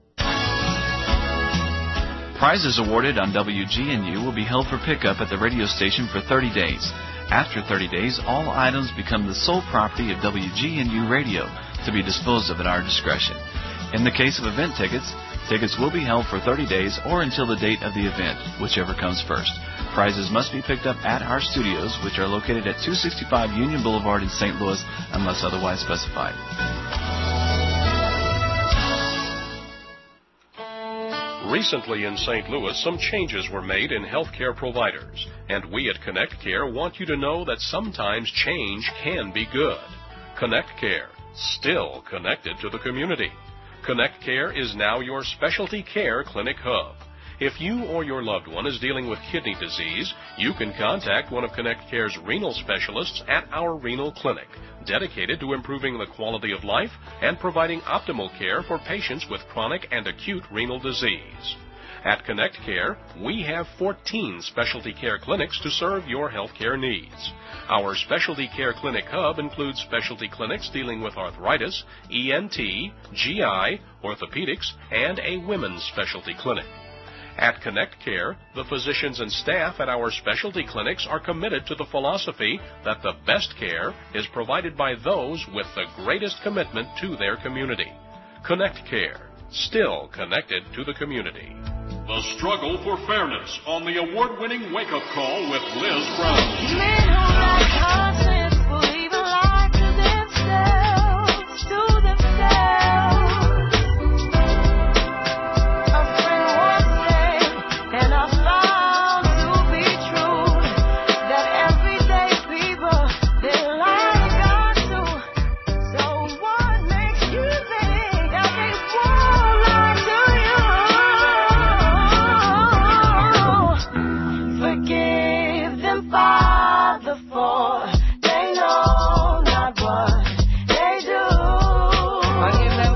Prizes awarded on WGNU will be held for pickup at the radio station for 30 days. After 30 days, all items become the sole property of WGNU Radio to be disposed of at our discretion. In the case of event tickets, tickets will be held for 30 days or until the date of the event, whichever comes first. Prizes must be picked up at our studios, which are located at 265 Union Boulevard in St. Louis, unless otherwise specified.
Recently in St. Louis, some changes were made in healthcare providers, and we at Connect Care want you to know that sometimes change can be good. Connect Care, still connected to the community. Connect Care is now your specialty care clinic hub. If you or your loved one is dealing with kidney disease, you can contact one of Connect Care's renal specialists at our renal clinic. dedicated to improving the quality of life and providing optimal care for patients with chronic and acute renal disease. At Connect Care, we have 14 specialty care clinics to serve your health care needs. Our specialty care clinic hub includes specialty clinics dealing with arthritis, ENT, GI, orthopedics, and a women's specialty clinic. At Connect Care, the physicians and staff at our specialty clinics are committed to the philosophy that the best care is provided by those with the greatest commitment to their community. Connect Care, still connected to the community. The struggle for fairness on the award-winning Wake Up Call with Liz Brown.
Men who lack conscience will even lie to themselves, A friend once said, and I found to be true, that everyday people, they lie to God too. So what makes you think that they won't lie to you? Forgive them, Father, for they know not what they do. Forgive them.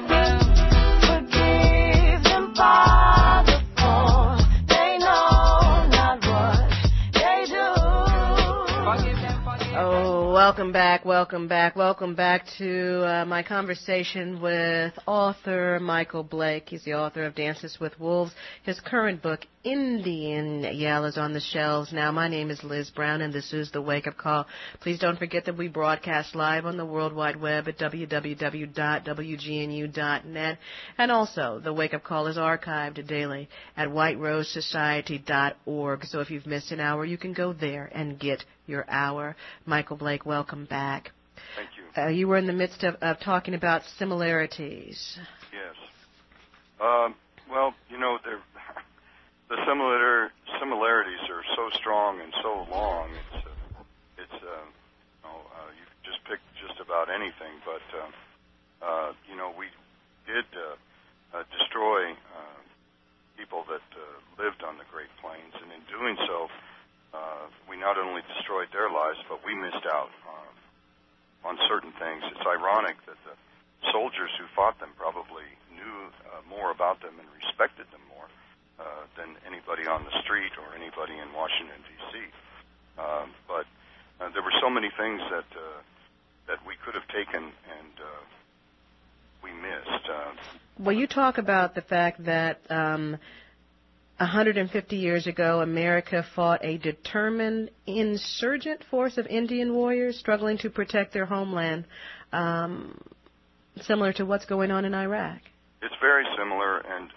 Forgive them, Father, for they know not what they do. Forgive them.
Oh, welcome back to my conversation with author Michael Blake. He's the author of Dances with Wolves. His current book, Indian Yell, is on the shelves now. My name is Liz Brown, and this is the Wake Up Call. Please don't forget that we broadcast live on the World Wide Web at www.wgnu.net, and also the Wake Up Call is archived daily at whiterosesociety.org. So if you've missed an hour, you can go there and get your hour. Michael Blake, welcome back.
Thank you.
You were in the midst of talking about similarities.
Yes. Well, the similarities are so strong and so long. You could just pick just about anything. But we did destroy people that lived on the Great Plains, and in doing so, we not only destroyed their lives, but we missed out on certain things. It's ironic that the soldiers who fought them probably knew more about them and respected them more than anybody on the street or anybody in Washington, D.C. But there were so many things that we could have taken and we missed.
Well, you talk about the fact that 150 years ago, America fought a determined insurgent force of Indian warriors struggling to protect their homeland, similar to what's going on in Iraq.
It's very similar, and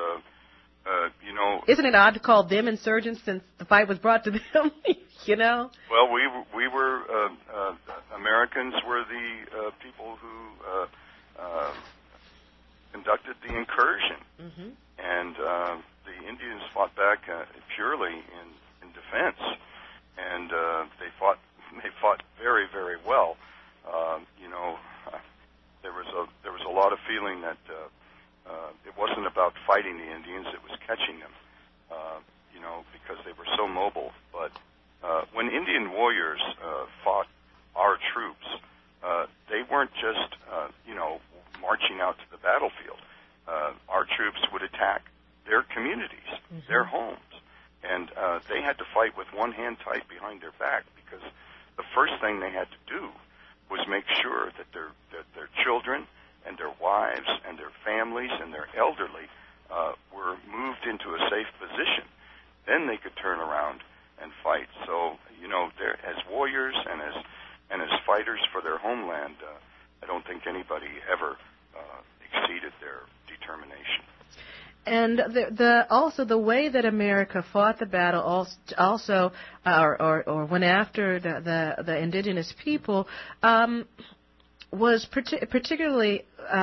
Isn't it odd to call them insurgents since the fight was brought to them?
Well, we were Americans were the people who conducted the incursion, and the Indians fought back purely in defense, and they fought very, very well. There was a lot of feeling that it wasn't about fighting the Indians; it was catching them, because they were so mobile. But when Indian warriors fought our troops, they weren't just marching out to the battlefield. Our troops would attack their communities, their homes, and they had to fight with one hand tied behind their back, because the first thing they had to do was make sure that their children and their wives and their families and their elderly were moved into a safe position. Then they could turn around and fight. So, they're, as warriors and as fighters for their homeland, I don't think anybody ever exceeded their determination.
And also the way that America fought the battle also went after the indigenous people was particularly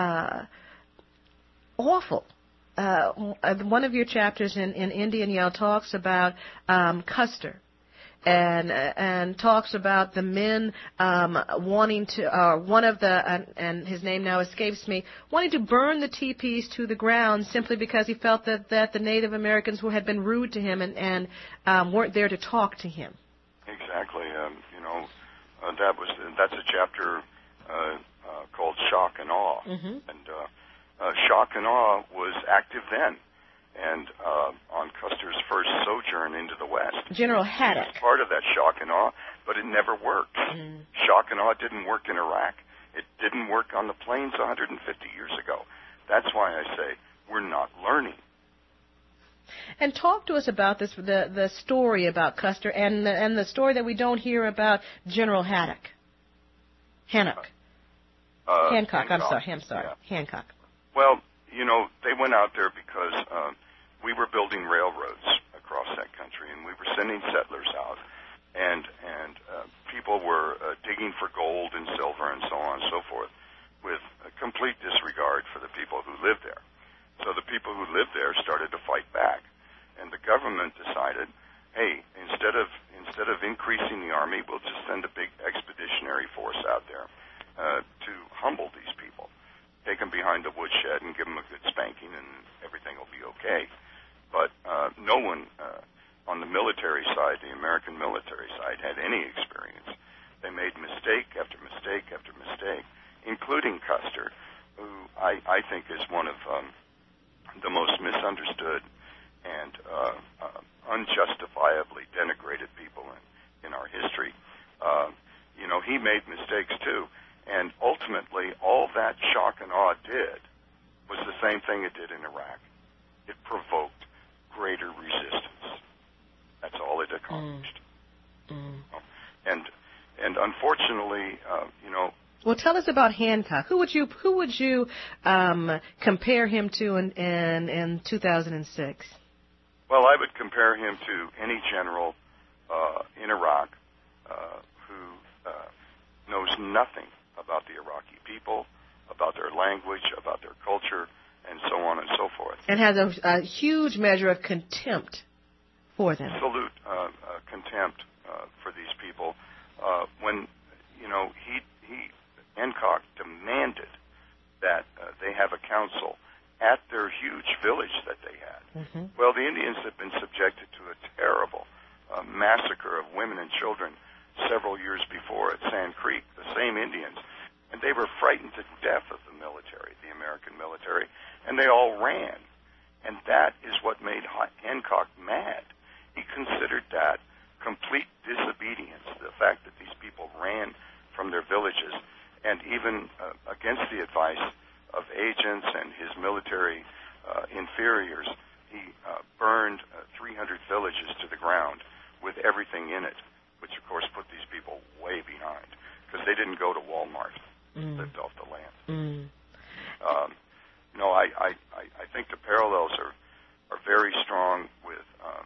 awful. One of your chapters in Indian Yell talks about Custer. And talks about the men wanting to, one of the, and his name now escapes me, wanting to burn the teepees to the ground simply because he felt that the Native Americans had been rude to him and weren't there to talk to him.
Exactly. That's a chapter called Shock and Awe,
Mm-hmm.
and Shock and Awe was active then, and on Custer's first sojourn into the West.
General
He
Haddock.
was part of that Shock and Awe, but it never worked.
Mm.
Shock and Awe didn't work in Iraq. It didn't work on the plains 150 years ago. That's why I say we're not learning.
And talk to us about this, the story about Custer and the story that we don't hear about General Hancock. Hancock. I'm sorry.
Yeah.
Hancock.
Well, they went out there because we were building railroads across that country, and we were sending settlers out, and people were digging for gold and silver and so on and so forth, with a complete disregard for the people who lived there. So the people who lived there started to fight back, and the government decided, hey, instead of increasing the army, we'll just send a big expeditionary force out there to humble these people, take them behind the woodshed and give them a good spanking, and everything will be okay. But no one on the military side, the American military side, had any experience. They made mistake after mistake after mistake, including Custer, who I think is one of the most misunderstood and unjustifiably denigrated people in our history. He made mistakes too, and ultimately all that shock and awe did was the same thing it did in Iraq. It provoked greater resistance. That's all it accomplished. And unfortunately,
Well, tell us about Hancock. Who would you compare him to in 2006?
Well, I would compare him to any general in Iraq who knows nothing about the Iraqi people, about their language, about their culture, and so on and so forth.
And has a huge measure of contempt for them.
Absolute contempt for these people. When Hancock demanded that they have a council at their huge village that they had.
Mm-hmm.
Well, the Indians had been subjected to a terrible massacre of women and children several years before at Sand Creek, the same Indians, and they were frightened to death of the military, the American military, and they all ran. And that is what made Hancock mad. He considered that complete disobedience, the fact that these people ran from their villages, and even against the advice of agents and his military inferiors, he burned 300 villages to the ground with everything in it, which of course put these people way behind, because they didn't go to Walmart, lived off the land. I think the parallels are very strong with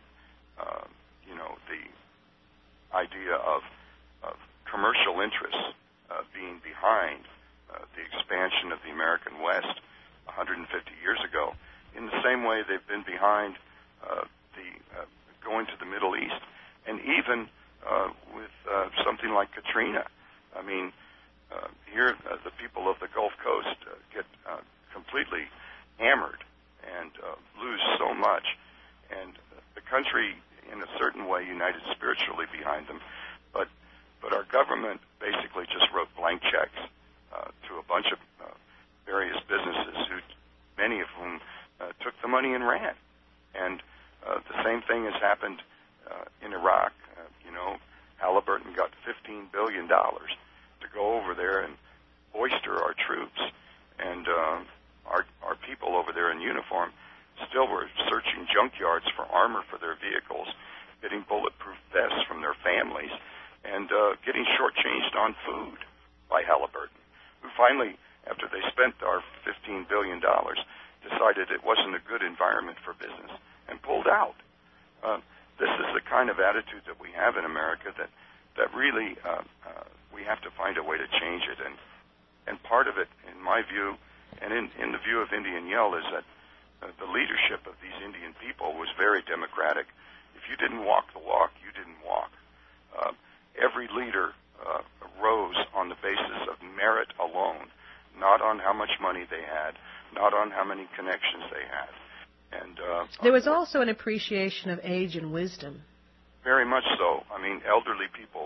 the idea of commercial interests being behind the expansion of the American West 150 years ago, in the same way they've been behind going to the Middle East, and even with something like Katrina. I mean, here the people of the Gulf Coast get completely hammered and lose so much, and the country, in a certain way, united spiritually behind them, but our government basically just wrote blank checks to a bunch of various businesses, many of whom took the money and ran. And the same thing has happened in Iraq. Halliburton got $15 billion to go over there and oyster our troops, and our people over there in uniform still were searching junkyards for armor for their vehicles, getting bulletproof vests from their families, and getting shortchanged on food by Halliburton, who finally, after they spent our $15 billion, decided it wasn't a good environment for business and pulled out. This is the kind of attitude that we have in America that really we have to find a way to change it. And part of it, in my view, and in the view of Indian Yell, is that the leadership of these Indian people was very democratic. If you didn't walk the walk, you didn't walk. Every leader rose on the basis of merit alone, not on how much money they had, not on how many connections they had. And
there was also an appreciation of age and wisdom.
Very much so. I mean, elderly people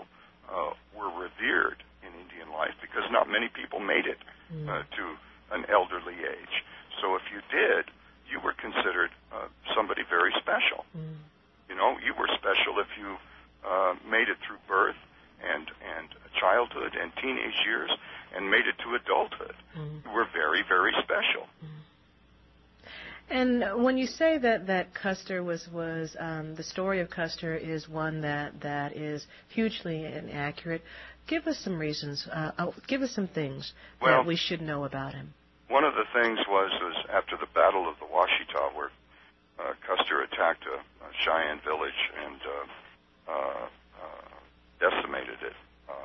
were revered in Indian life because not many people made it to an elderly age. So if you did, you were considered somebody very special. You know, you were special if you made it through birth and childhood and teenage years and made it to adulthood. You were very, very special.
And when you say that Custer was the story of Custer is one that is hugely inaccurate, give us some reasons. Give us some things that we should know about him.
One of the things was after the Battle of the Washita, where Custer attacked a Cheyenne village and decimated it.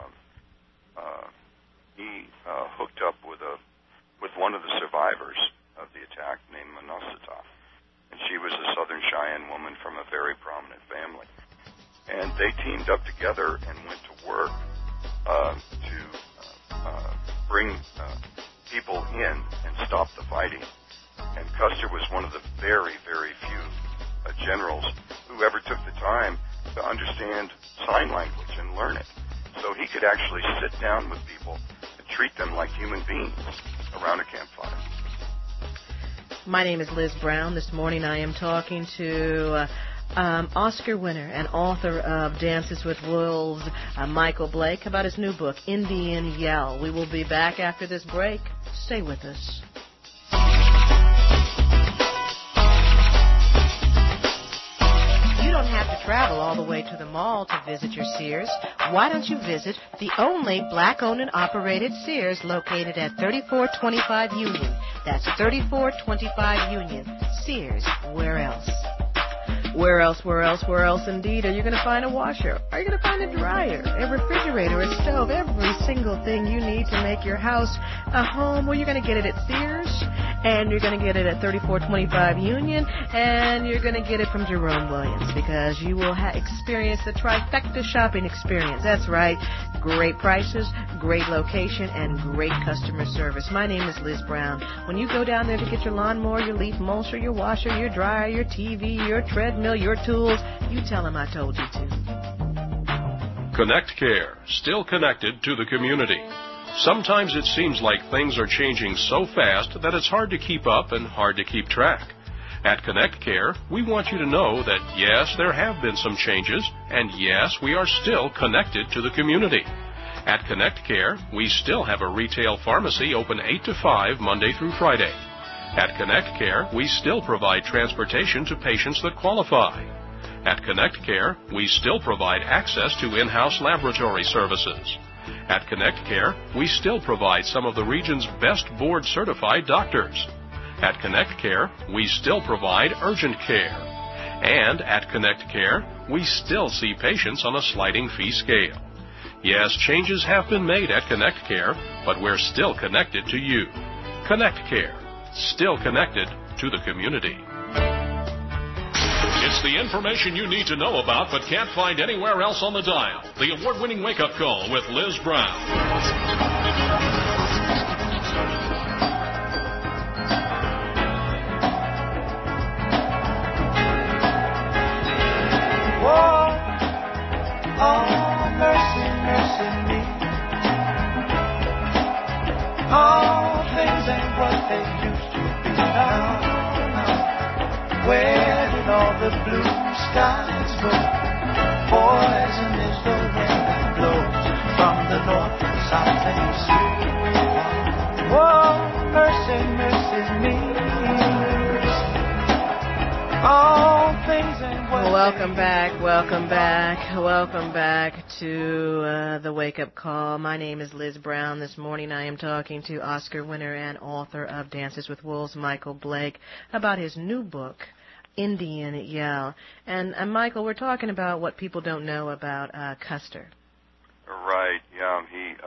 He hooked up with one of the survivors of the attack named Manasata, and she was a Southern Cheyenne woman from a very prominent family. And they teamed up together and went to work to bring people in and stop the fighting. And Custer was one of the very, very few generals who ever took the time to understand sign language and learn it. So he could actually sit down with people and treat them like human beings around a campfire.
My name is Liz Brown. This morning I am talking to Oscar winner and author of Dances with Wolves, Michael Blake, about his new book, Indian Yell. We will be back after this break. Stay with us. You don't have to travel all the way to the mall to visit your Sears. Why don't you visit the only black-owned and operated Sears located at 3425 Union? That's 3425 Union. Sears, where else? Where else indeed are you going to find a washer? Are you going to find a dryer, a refrigerator, a stove, every single thing you need to make your house a home? Well, you're going to get it at Sears, and you're going to get it at 3425 Union, and you're going to get it from Jerome Williams, because you will experience the trifecta shopping experience. That's right. Great prices, great location, and great customer service. My name is Liz Brown. When you go down there to get your lawnmower, your leaf mulcher, your washer, your dryer, your TV, your treadmill, your tools, you tell them I told you to.
Connect Care, still connected to the community. Sometimes it seems like things are changing so fast that it's hard to keep up and hard to keep track. At Connect Care, we want you to know that yes, there have been some changes, and yes, we are still connected to the community. At Connect Care, we still have a retail pharmacy open 8 to 5 Monday through Friday. At Connect Care, we still provide transportation to patients that qualify. At Connect Care, we still provide access to in-house laboratory services. At Connect Care, we still provide some of the region's best board-certified doctors. At Connect Care, we still provide urgent care. And at Connect Care, we still see patients on a sliding fee scale. Yes, changes have been made at Connect Care, but we're still connected to you. Connect Care, still connected to the community. It's the information you need to know about but can't find anywhere else on the dial. The award-winning wake-up call with Liz Brown.
Oh, mercy, mercy me. All things ain't what they used to be now. Where did all the blue skies go? Poison is the wind that blows from the north and south and east. Oh, mercy, mercy me. All things ain't what
Welcome back to the wake-up call. My name is Liz Brown. This morning I am talking to Oscar winner and author of Dances with Wolves, Michael Blake, about his new book, Indian Yell. And Michael, we're talking about what people don't know about Custer.
Right, yeah.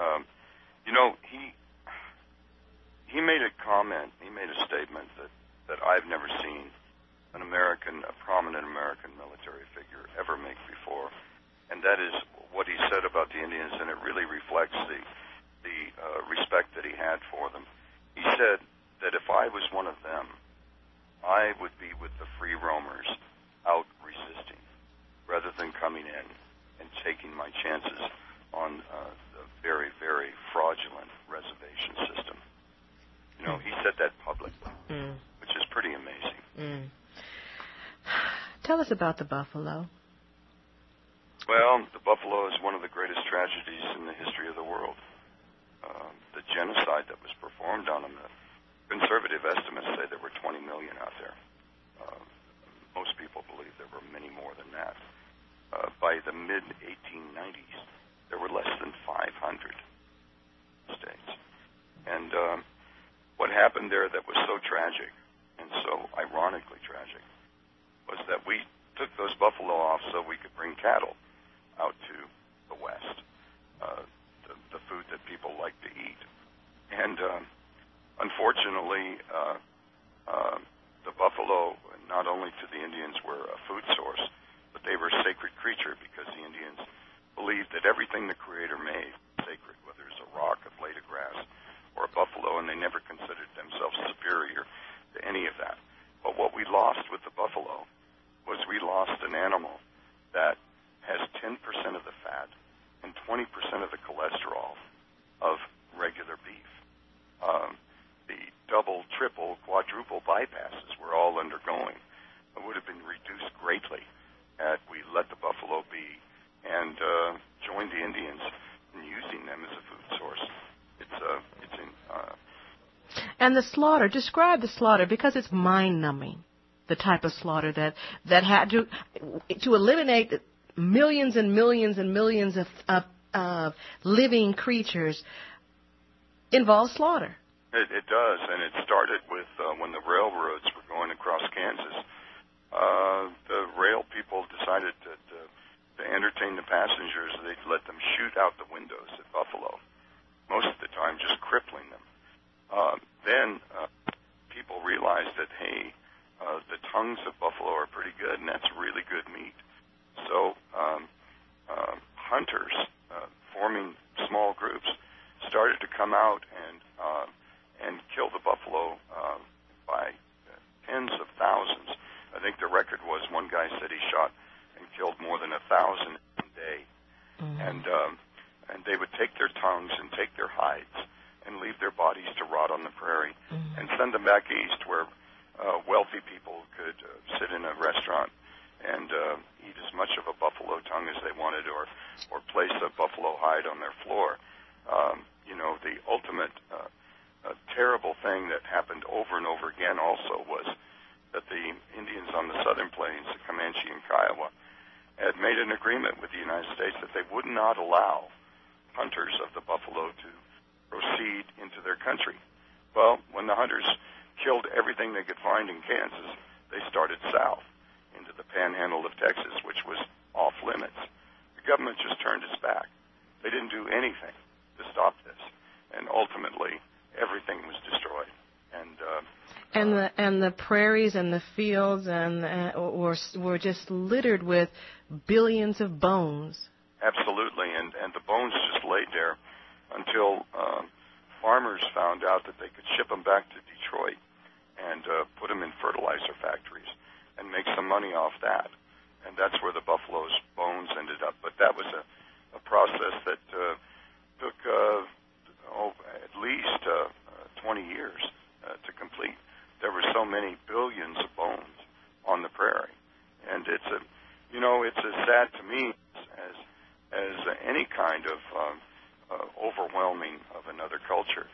He made a comment, he made a statement that I've never seen a prominent American military figure ever make before, and that is what he said about the Indians, and it really reflects the respect that he had for them. He said that if I was one of them, I would be with the free roamers out resisting, rather than coming in and taking my chances on the very, very fraudulent reservation system. You know, he said that publicly, which is pretty amazing.
Tell us about the buffalo.
Well, the buffalo is one of the greatest tragedies in the history of the world. The genocide that was performed on them, conservative estimates say there were 20 million out there. Most people believe there were many more than that. By the mid-1890s, there were less than 500 states. And what happened there that was so tragic, and so ironically tragic, was that we took those buffalo off so we could bring cattle out to the West, the food that people like to eat. And unfortunately, the buffalo, not only to the Indians, were a food source, but they were a sacred creature because the Indians believed that everything the Creator made was sacred, whether it's a rock, a blade of grass, or a buffalo, and they never considered themselves superior to any of that. But what we lost with the buffalo was we lost an animal that has 10% of the fat and 20% of the cholesterol of regular beef. The double, triple, quadruple bypasses we're all undergoing would have been reduced greatly had we let the buffalo be and joined the Indians in using them as a food source.
And the slaughter, describe the slaughter, because it's mind-numbing, the type of slaughter that had to eliminate millions and millions and millions of living creatures involves slaughter.
It does, and it started with when the railroads were going across Kansas. The rail people decided to entertain the passengers. They'd let them shoot out the windows at Buffalo, most of the time just crippling them. Then people realized that, hey, the tongues of buffalo are pretty good, and that's really good meat. So hunters, forming small groups, started to come out and kill the buffalo by tens of thousands. I think the record was one guy said he shot and killed more than 1,000 a day. And they would take their tongues and take their hides and leave their bodies to rot on the prairie and send them back east where wealthy people could sit in a restaurant and eat as much of a buffalo tongue as they wanted, or place a buffalo hide on their floor. You know, the ultimate terrible thing that happened over and over again also was that the Indians on the southern plains, the Comanche and Kiowa, had made an agreement with the United States that they would not allow hunters of the buffalo to proceed into their country. Well, when the hunters killed everything they could find in Kansas, they started south into the panhandle of Texas, which was off limits. The government just turned its back. They didn't do anything to stop this, and ultimately everything was destroyed.
And the prairies and the fields were just littered with billions of bones.
Absolutely, and the bones just laid there until farmers found out that they could ship them back to Detroit and put them in fertilizer factories and make some money off that. And that's where the buffalo's bones ended up. But that was a process that took at least 20 years to complete. There were so many billions of bones on the prairie. And it's as sad to me as any kind of overwhelming of another culture.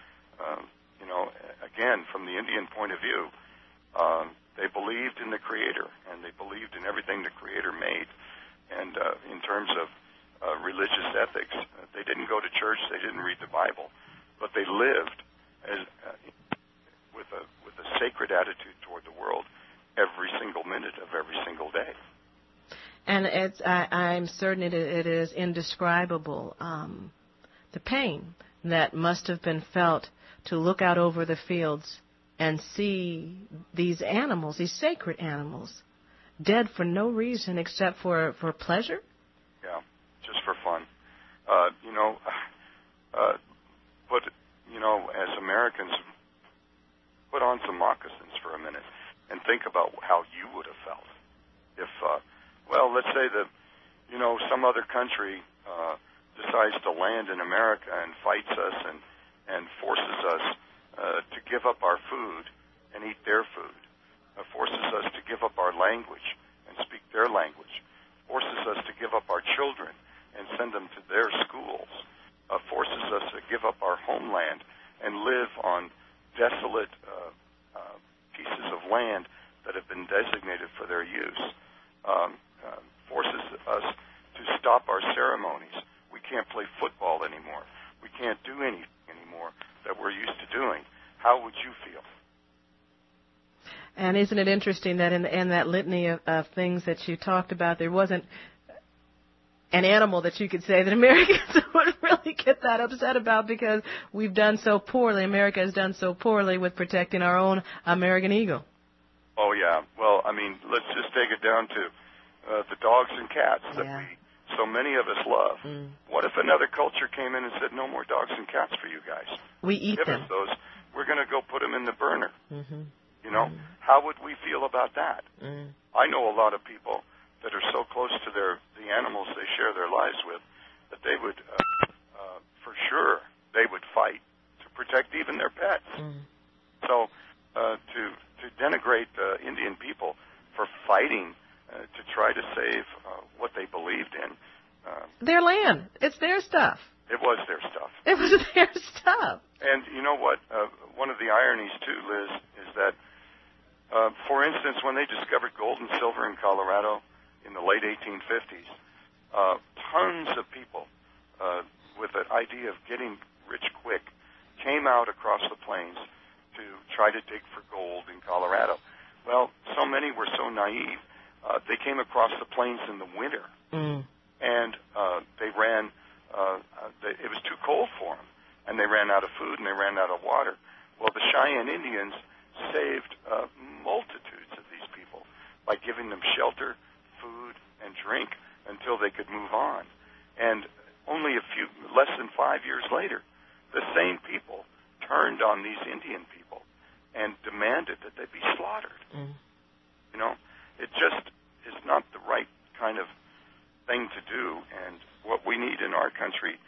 Again, from the Indian point of view, they believed in the Creator, and they believed in everything the Creator made. And in terms of religious ethics, they didn't go to church, they didn't read the Bible, but they lived with a sacred attitude toward the world every single minute of every single day.
And I'm certain it is indescribable, the pain that must have been felt to look out over the fields and see these animals, these sacred animals, dead for no reason except for pleasure?
Yeah, just for fun. As Americans, put on some moccasins for a minute and think about how you would have felt if, let's say that, some other country decides to land in America and fights us and forces us to give up our food and eat their food, forces us to give up our language and speak their language, forces us to give up our children and send them to their schools, forces us to give up our homeland and live on desolate pieces of land that have been designated for their use, forces us to stop our ceremonies. We can't play football anymore. We can't do anything anymore that we're used to doing. How would you feel?
And isn't it interesting that in that litany of things that you talked about, there wasn't an animal that you could say that Americans would really get that upset about because we've done so poorly. America has done so poorly with protecting our own American eagle.
Oh, yeah. Well, I mean, let's just take it down to the dogs and cats that so many of us love. What if another culture came in and said, no more dogs and cats for you guys?
We eat them.
Give us those. We're going to go put them in the burner. You know, how would we feel about that? I know a lot of people that are so close to the animals they share their lives with that they would, for sure, they would fight to protect even their pets. So to denigrate Indian people for fighting to try to save what they believed in.
Their land. It's their stuff.
It was their stuff.
It was their stuff.
And you know what? One of the ironies, too, Liz, is that, for instance, when they discovered gold and silver in Colorado in the late 1850s, tons of people with the idea of getting rich quick came out across the plains to try to dig for gold in Colorado. Well, so many were so naive, they came across the plains in the winter, and they ran, it was too cold for them, and they ran out of food and they ran out of water. Well, the Cheyenne Indians saved multitudes of these people by giving them shelter, food, and drink until they could move on. And only less than 5 years later, the same people turned on these Indian people and demanded that they be slaughtered. You know, it just is not the right kind of thing to do. And what we need in our country,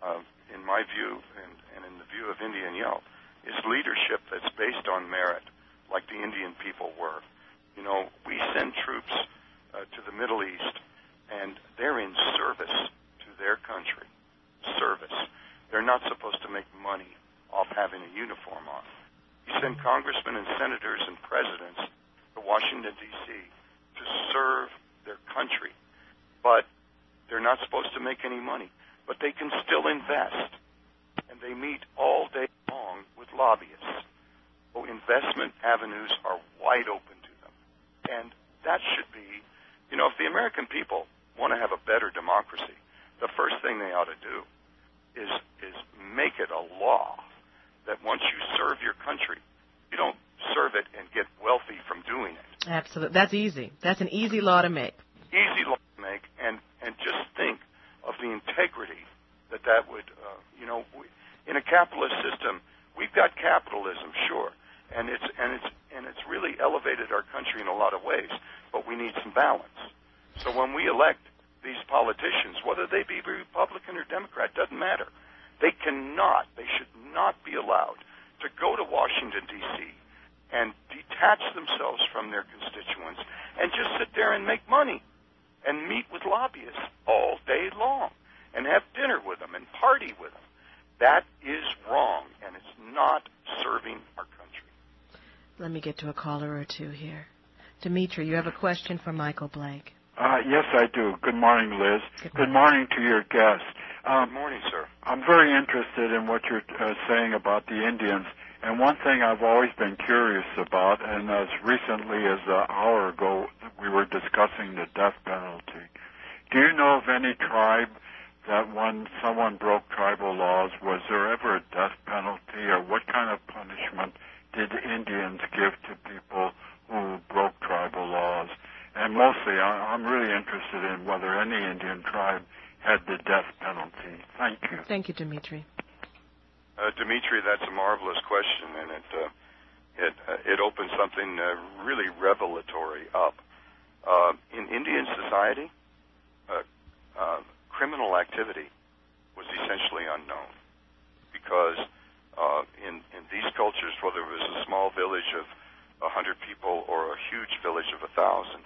in my view, and in the view of Indian Yelp, is leadership that's based on merit, like the Indian people were. You know, we send troops to the Middle East, and they're in service to their country. Service. They're not supposed to make money off having a uniform on. We send congressmen and senators and presidents to Washington, D.C. to serve their country, but they're not supposed to make any money. But they can still invest, and they meet all day long with lobbyists. So investment avenues are wide open to them. And that should be, you know, if the American people want to have a better democracy, the first thing they ought to do is make it a law that once you serve your country, you don't serve it and get wealthy from doing it.
Absolutely. That's easy. That's an easy law to make.
Easy law to make, and just think of the integrity that would, you know, in a capitalist system, we've got capitalism, sure, and it's really elevated our country in a lot of ways, but we need some balance. So when we elect these politicians, whether they be Republican or Democrat, doesn't matter. They should not be allowed to go to Washington, D.C. and detach themselves from their constituents and just sit there and make money and meet with lobbyists all day long and have dinner with them and party with them. That is wrong, and it's not serving our country.
Let me get to a caller or two here. Dimitri, you have a question for Michael Blake.
Yes, I do. Good morning, Liz. Good morning to your guest.
Good morning, sir.
I'm very interested in what you're saying about the Indians. And one thing I've always been curious about, and as recently as an hour ago, we were discussing the death penalty. Do you know of any tribe that when someone broke tribal laws, was there ever a death penalty, or what kind of punishment did Indians give to people who broke tribal laws? And mostly, I'm really interested in whether any Indian tribe had the death penalty. Thank you.
Thank you, Dimitri.
Dimitri, that's a marvelous question, and it opens something really revelatory up. In Indian society, criminal activity was essentially unknown, because in these cultures, whether it was a small village of 100 people or a huge village of 1,000,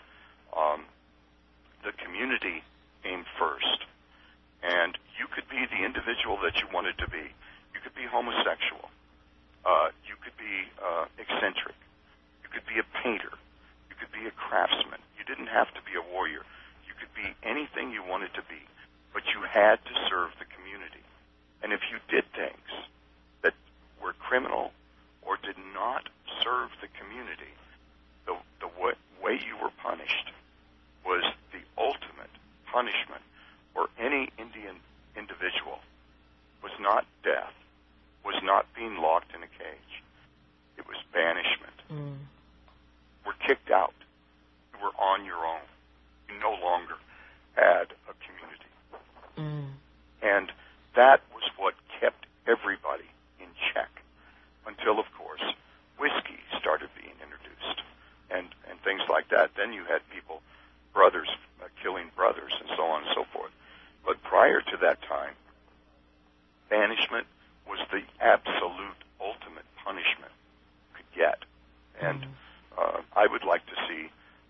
the community came first. And you could be the individual that you wanted to be. You could be homosexual. You could be eccentric. You could be a painter. You could be a craftsman. You didn't have to be a warrior. You could be anything you wanted to be, but you had to serve the community. And if you did things that were criminal or did not serve the community, the way you were punished was the ultimate punishment for any Indian individual. Was not death, was not being locked in a cage. It was banishment. We're kicked out. You were on your own. You no longer had a community. And that was what kept everybody in check until, of course, whiskey started being introduced and things like that. Then you had people, brothers, killing brothers and so on and so forth. But prior to that time, banishment was the absolute ultimate punishment you could get. And I would like to see,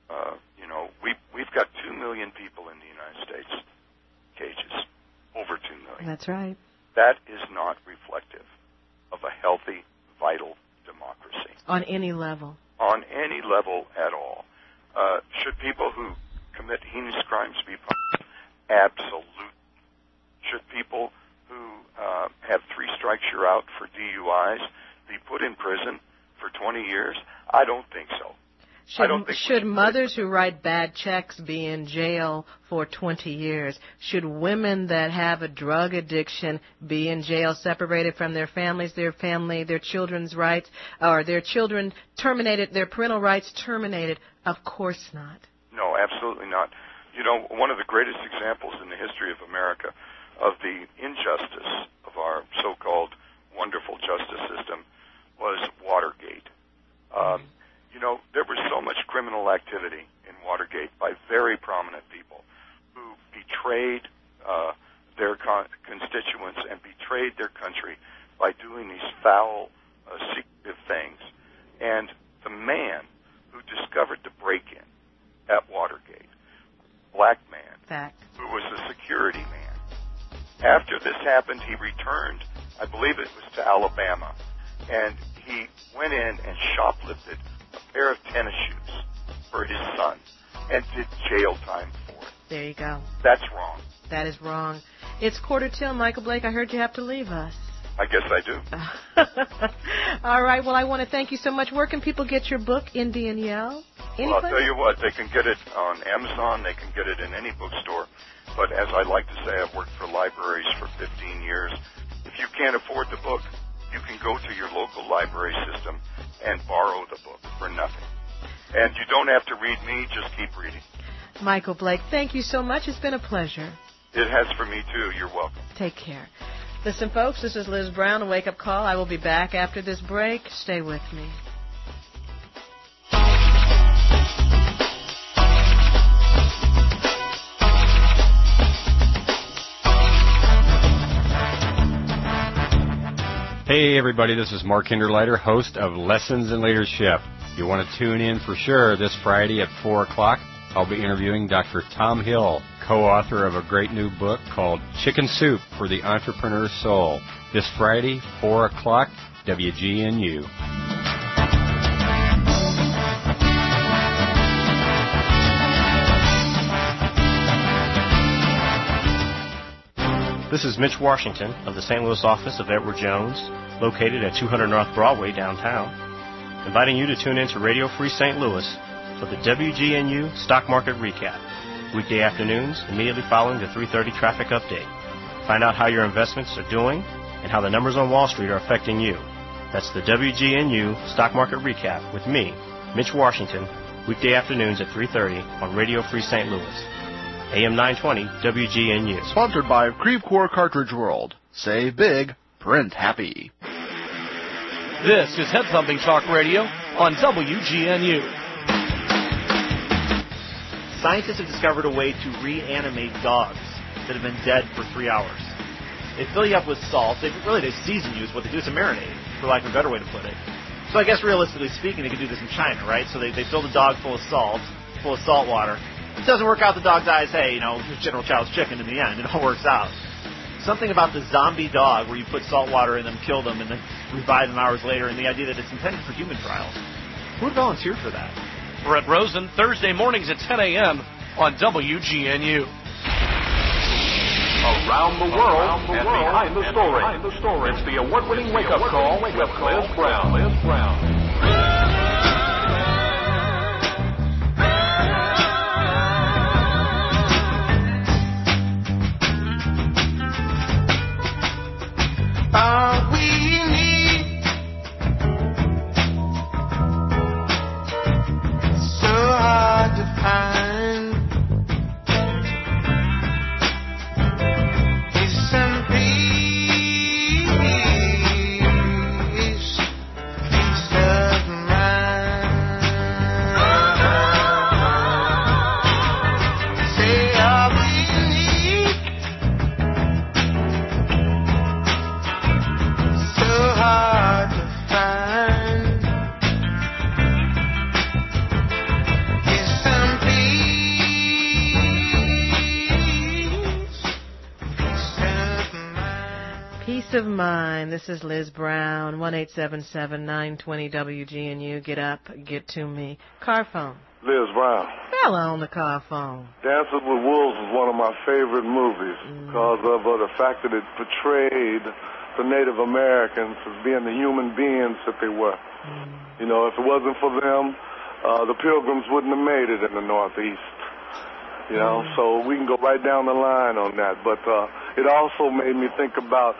we've got 2 million people in the United States cages, over 2 million.
That's right.
That is not reflective of a healthy, vital democracy.
On any level.
On any level at all. Should people who commit heinous crimes be punished? Absolutely. Should people who have 3 strikes you're out for DUIs be put in prison for 20 years? I don't think so.
Should mothers who write bad checks be in jail for 20 years? Should women that have a drug addiction be in jail, separated from their families, their children's rights, or their children terminated, their parental rights terminated? Of course not.
No, absolutely not. One of the greatest examples in the history of America of the injustice of our so-called wonderful justice system was Watergate. There was so much criminal activity in Watergate by very prominent people who betrayed their constituents and betrayed their country by doing these foul, secretive things. And the man who discovered the break-in at Watergate, black man, who was a security man. After this happened, he returned, I believe it was to Alabama, and he went in and shoplifted a pair of tennis shoes for his son and did jail time for it.
There you go.
That's wrong.
That is wrong. It's 1:45, Michael Blake. I heard you have to leave us.
I guess I do.
All right. Well, I want to thank you so much. Where can people get your book, Indian Yell?
Well, I'll tell you what. They can get it on Amazon. They can get it in any bookstore. But as I like to say, I've worked for libraries for 15 years. If you can't afford the book, you can go to your local library system and borrow the book for nothing. And you don't have to read me. Just keep reading.
Michael Blake, thank you so much. It's been a pleasure.
It has for me, too. You're welcome.
Take care. Listen, folks, this is Liz Brown, a wake-up call. I will be back after this break. Stay with me.
Hey, everybody, this is Mark Hinderleiter, host of Lessons in Leadership. You want to tune in for sure this Friday at 4 o'clock. I'll be interviewing Dr. Tom Hill, co-author of a great new book called Chicken Soup for the Entrepreneur Soul. This Friday, 4 o'clock, WGNU.
This is Mitch Washington of the St. Louis office of Edward Jones, located at 200 North Broadway downtown, inviting you to tune in to Radio Free St. Louis for the WGNU Stock Market Recap, weekday afternoons immediately following the 3:30 traffic update. Find out how your investments are doing and how the numbers on Wall Street are affecting you. That's the WGNU Stock Market Recap with me, Mitch Washington, weekday afternoons at 3:30 on Radio Free St. Louis. AM 920 WGNU.
Sponsored by Creve Coeur Cartridge World. Save big, print happy.
This is Head Thumping Talk Radio on WGNU. Scientists have discovered a way to reanimate dogs that have been dead for 3 hours.
They fill you up with salt. They season you is what they do. It's a marinade, for lack of a better way to put it. So I guess realistically speaking, they could do this in China, right? So they fill the dog full of salt water. If it doesn't work out, the dog's eyes, hey, here's General Chow's chicken in the end. It all works out. Something about the zombie dog where you put salt water in them, kill them, and then revive them hours later, and the idea that it's intended for human trials. Who would volunteer for that?
Brett Rosen, Thursday mornings at 10 a.m. on WGNU.
Around the world and behind the story. It's the award-winning wake-up call with Liz Brown.
All we need, so hard to find, is some peace of mind. Say all we need, hard to find, is some
Peace of mind. This is Liz Brown, 1-877-920-WGNU. Get up, get to me. Car phone.
Liz Brown.
Fella on the car phone.
Dances with Wolves is one of my favorite movies because of the fact that it portrayed the Native Americans as being the human beings that they were. If it wasn't for them, the Pilgrims wouldn't have made it in the Northeast. So we can go right down the line on that. But it also made me think about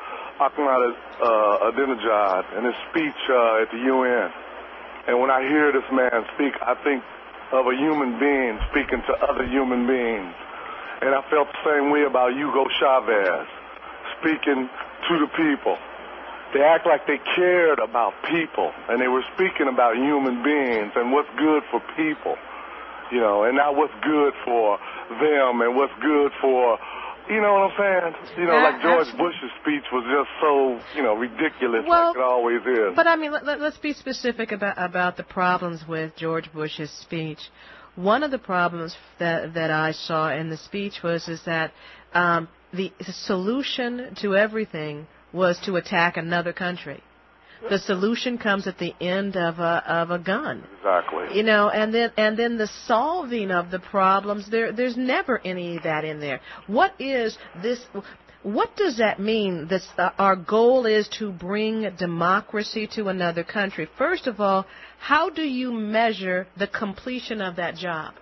Ahmadinejad and his speech at the UN. And when I hear this man speak, I think of a human being speaking to other human beings. And I felt the same way about Hugo Chavez speaking to the people. They act like they cared about people, and they were speaking about human beings and what's good for people, and not what's good for them and what's good for, you know what I'm saying? Like George Bush's speech was just so, ridiculous, like it always is.
But, let's be specific about the problems with George Bush's speech. One of the problems that I saw in the speech is that the solution to everything was to attack another country. The solution comes at the end of a gun.
Exactly.
And then the solving of the problems, there's never any of that in there. What is this? What does that mean? Our goal is to bring democracy to another country. First of all, how do you measure the completion of that job?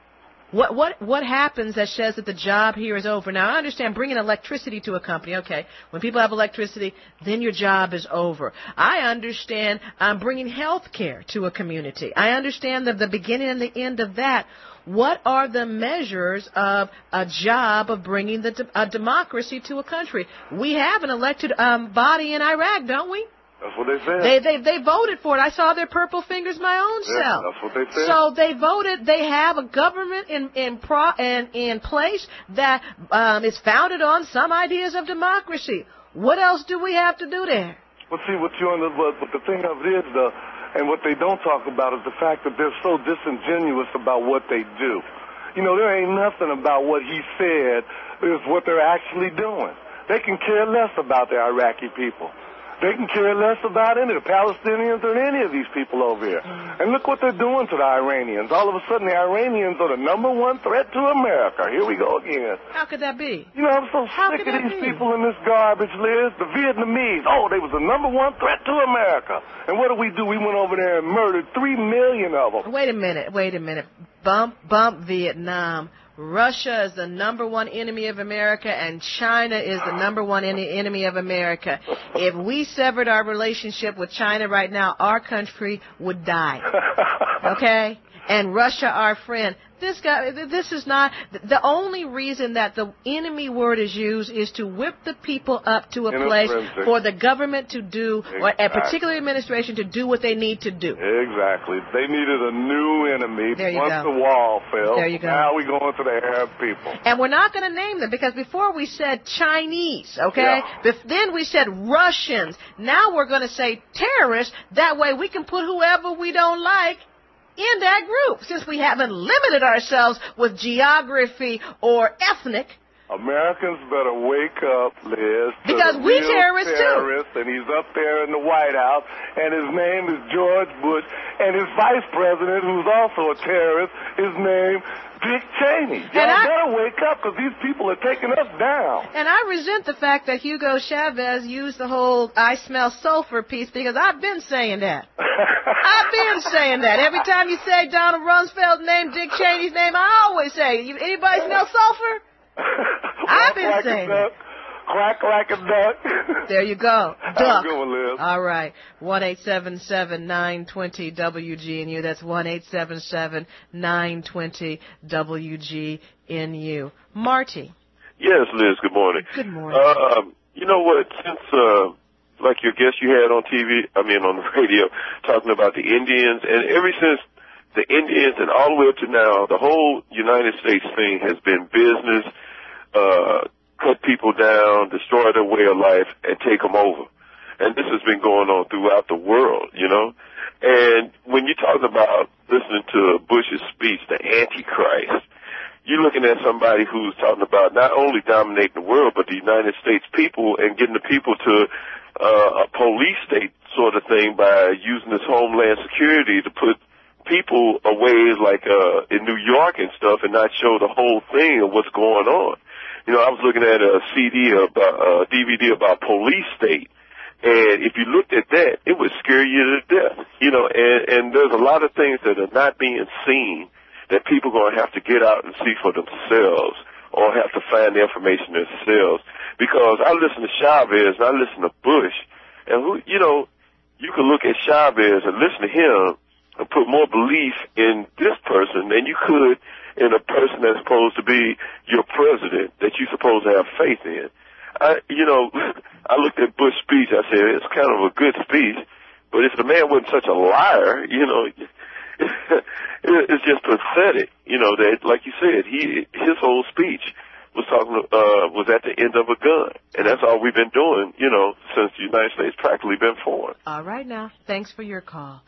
What happens that says that the job here is over? Now, I understand bringing electricity to a company. Okay, when people have electricity, then your job is over. I understand bringing health care to a community. I understand the beginning and the end of that. What are the measures of a job of bringing a democracy to a country? We have an elected body in Iraq, don't we?
That's what they said.
They voted for it. I saw their purple fingers my own self.
That's what they said.
So they voted. They have a government in place that is founded on some ideas of democracy. What else do we have to do there?
Well, see, but the thing of it is, and what they don't talk about is the fact that they're so disingenuous about what they do. There ain't nothing about what he said is what they're actually doing. They can care less about the Iraqi people. They can care less about any of the Palestinians or any of these people over here. And look what they're doing to the Iranians. All of a sudden, the Iranians are the number one threat to America. Here we go again.
How could that be?
I'm so sick of these people in this garbage, Liz. The Vietnamese, they was the number one threat to America. And what did we do? We went over there and murdered 3 million of them.
Wait a minute. Bump Vietnam. Russia is the number one enemy of America, and China is the number one enemy of America. If we severed our relationship with China right now, our country would die. Okay? And Russia, our friend, This is not, the only reason that the enemy word is used is to whip the people up to a place for the government to do, or a particular administration to do what they need to do.
Exactly. They needed a new enemy
once
the wall fell.
There you go.
Now we're going to the Arab people.
And we're not going to name them, because before we said Chinese, okay?
Yeah.
Then we said Russians. Now we're going to say terrorists. That way we can put whoever we don't like in that group, since we haven't limited ourselves with geography or ethnic.
Americans better wake up, Liz.
Because we terrorists too.
And he's up there in the White House, and his name is George Bush, and his vice president, who's also a terrorist, his name Dick Cheney. Y'all better wake up, because these people are taking us down.
And I resent the fact that Hugo Chavez used the whole "I smell sulfur" piece, because I've been saying that. I've been saying that. Every time you say Donald Rumsfeld's name, Dick Cheney's name, I always say, anybody smell sulfur? I've been saying that.
Quack like a duck.
There you go. Duck.
Have a good one, Liz.
All right. 1-877-920-WGNU. That's 1-877-920-WGNU. Marty.
Yes, Liz, good morning.
Good morning.
You know what, since, like your guest you had on on the radio, talking about the Indians, and ever since the Indians and all the way up to now, the whole United States thing has been business, cut people down, destroy their way of life, and take them over. And this has been going on throughout the world, you know. And when you're talking about listening to Bush's speech, the Antichrist, you're looking at somebody who's talking about not only dominating the world, but the United States people, and getting the people to a police state sort of thing by using this homeland security to put people away like in New York and stuff, and not show the whole thing of what's going on. You know, I was looking at a DVD about Police State, and if you looked at that, it would scare you to death. You know, and there's a lot of things that are not being seen that people are going to have to get out and see for themselves, or have to find the information themselves. Because I listen to Chavez and I listen to Bush, and you can look at Chavez and listen to him and put more belief in this person than you could in a person that's supposed to be your president, that you're supposed to have faith in. I looked at Bush's speech, I said, it's kind of a good speech, but if the man wasn't such a liar, it's just pathetic, that, like you said, his whole speech was at the end of a gun. And that's all we've been doing, since the United States practically been formed.
All right now. Thanks for your call.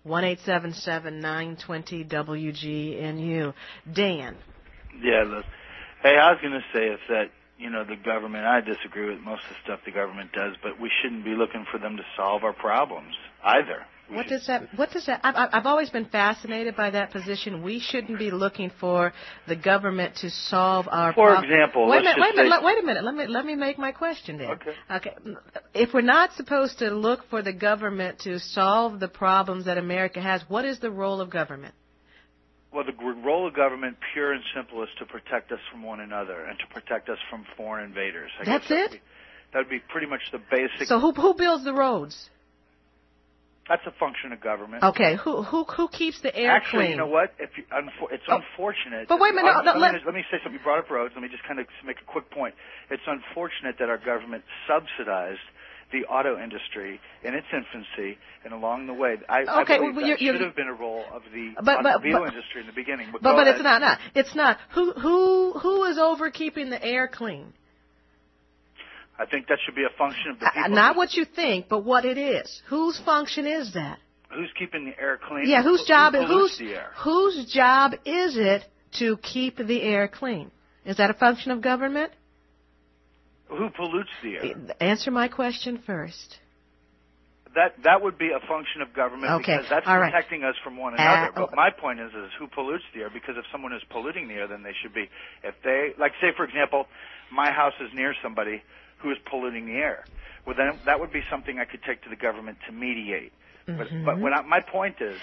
1-877-920-WGNU. Dan.
Yeah, look. Hey, I was going to say is that, the government, I disagree with most of the stuff the government does, but we shouldn't be looking for them to solve our problems either.
What does that, I've always been fascinated by that position. We shouldn't be looking for the government to solve our problems.
For example,
wait a minute. Let me make my question then. Okay. If we're not supposed to look for the government to solve the problems that America has, what is the role of government?
Well, the role of government, pure and simple, is to protect us from one another and to protect us from foreign invaders.
That's it?
That would be pretty much the basic.
So who builds the roads?
That's a function of government.
Okay, who keeps the air
Actually,
clean?
you know what? It's unfortunate.
But wait a minute.
Let me say something. You brought up roads. Let me just kind of make a quick point. It's unfortunate that our government subsidized the auto industry in its infancy, and along the way, I believe that should have been a role of the automobile industry in the beginning.
But it's not. It's not. Who is over keeping the air clean?
I think that should be a function of the people.
Not what you think, but what it is. Whose function is that?
Who's keeping the air clean?
Yeah, whose job
the air?
Whose job is it to keep the air clean? Is that a function of government?
Who pollutes the air?
Answer my question first.
That would be a function of government, because that's protecting us from one another. But my point is who pollutes the air? Because if someone is polluting the air, then they should be. If they, like, say for example, my house is near somebody who is polluting the air. Well, then that would be something I could take to the government to mediate. But my point is,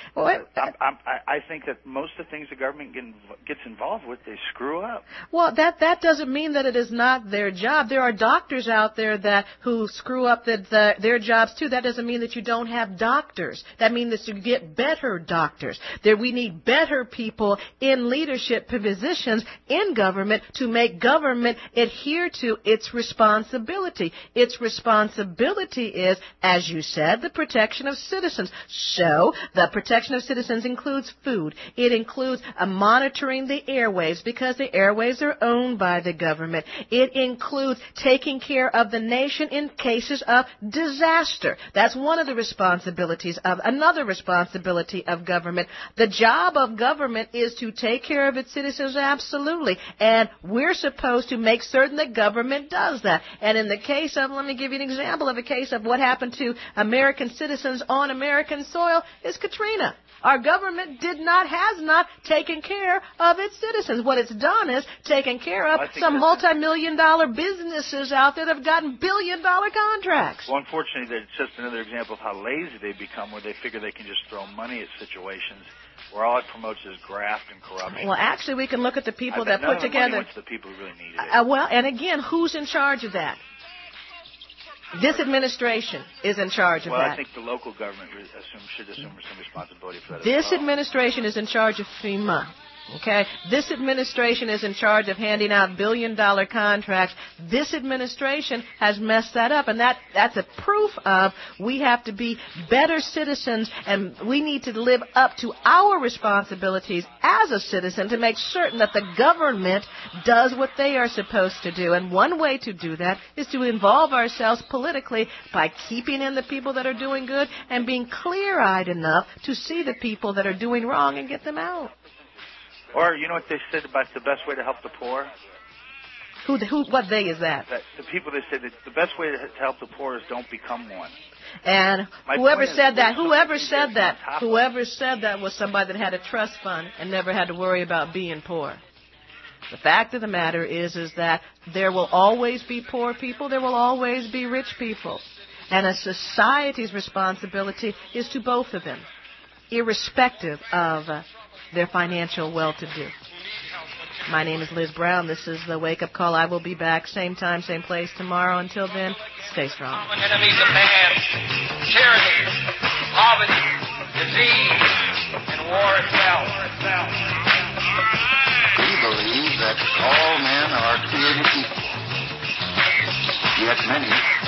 I think that most of the things the government gets involved with, they screw up.
Well, that doesn't mean that it is not their job. There are doctors out there who screw up their jobs too. That doesn't mean that you don't have doctors. That means that you get better doctors. That we need better people in leadership positions in government to make government adhere to its responsibility. Its responsibility is, as you said, the protection of citizens. So the protection of citizens includes food. It includes monitoring the airwaves because the airwaves are owned by the government. It includes taking care of the nation in cases of disaster. That's one of the responsibilities of another responsibility of government. The job of government is to take care of its citizens, absolutely. And we're supposed to make certain that government does that. And in the case of, let me give you an example of a case of what happened to American citizens on American soil is Katrina. Our government has not taken care of its citizens. What it's done is taken care of some multi-million-dollar businesses out there that have gotten billion-dollar contracts.
Well, unfortunately, it's just another example of how lazy they become, where they figure they can just throw money at situations where all it promotes is graft and corruption.
Well, actually, we can look at the people that put together.
Money went to the people who really needed it.
Well, and again, who's in charge of that? This administration is in charge of that.
Well, I think the local government should assume some responsibility for that.
This administration is in charge of FEMA. Okay? This administration is in charge of handing out billion-dollar contracts. This administration has messed that up, and that's a proof of we have to be better citizens, and we need to live up to our responsibilities as a citizen to make certain that the government does what they are supposed to do. And one way to do that is to involve ourselves politically by keeping in the people that are doing good and being clear-eyed enough to see the people that are doing wrong and get them out.
Or, you know what they said about the best way to help the poor?
What they is that?
The people, they said that the best way to help the poor is don't become one.
And whoever said that was somebody that had a trust fund and never had to worry about being poor. The fact of the matter is that there will always be poor people, there will always be rich people. And a society's responsibility is to both of them, irrespective of their financial well-to-do. My name is Liz Brown. This is the Wake Up Call. I will be back same time, same place tomorrow. Until then, stay strong.
Common enemies of man, tyranny, poverty, disease, and war itself.
We believe that all men are created equal, yet many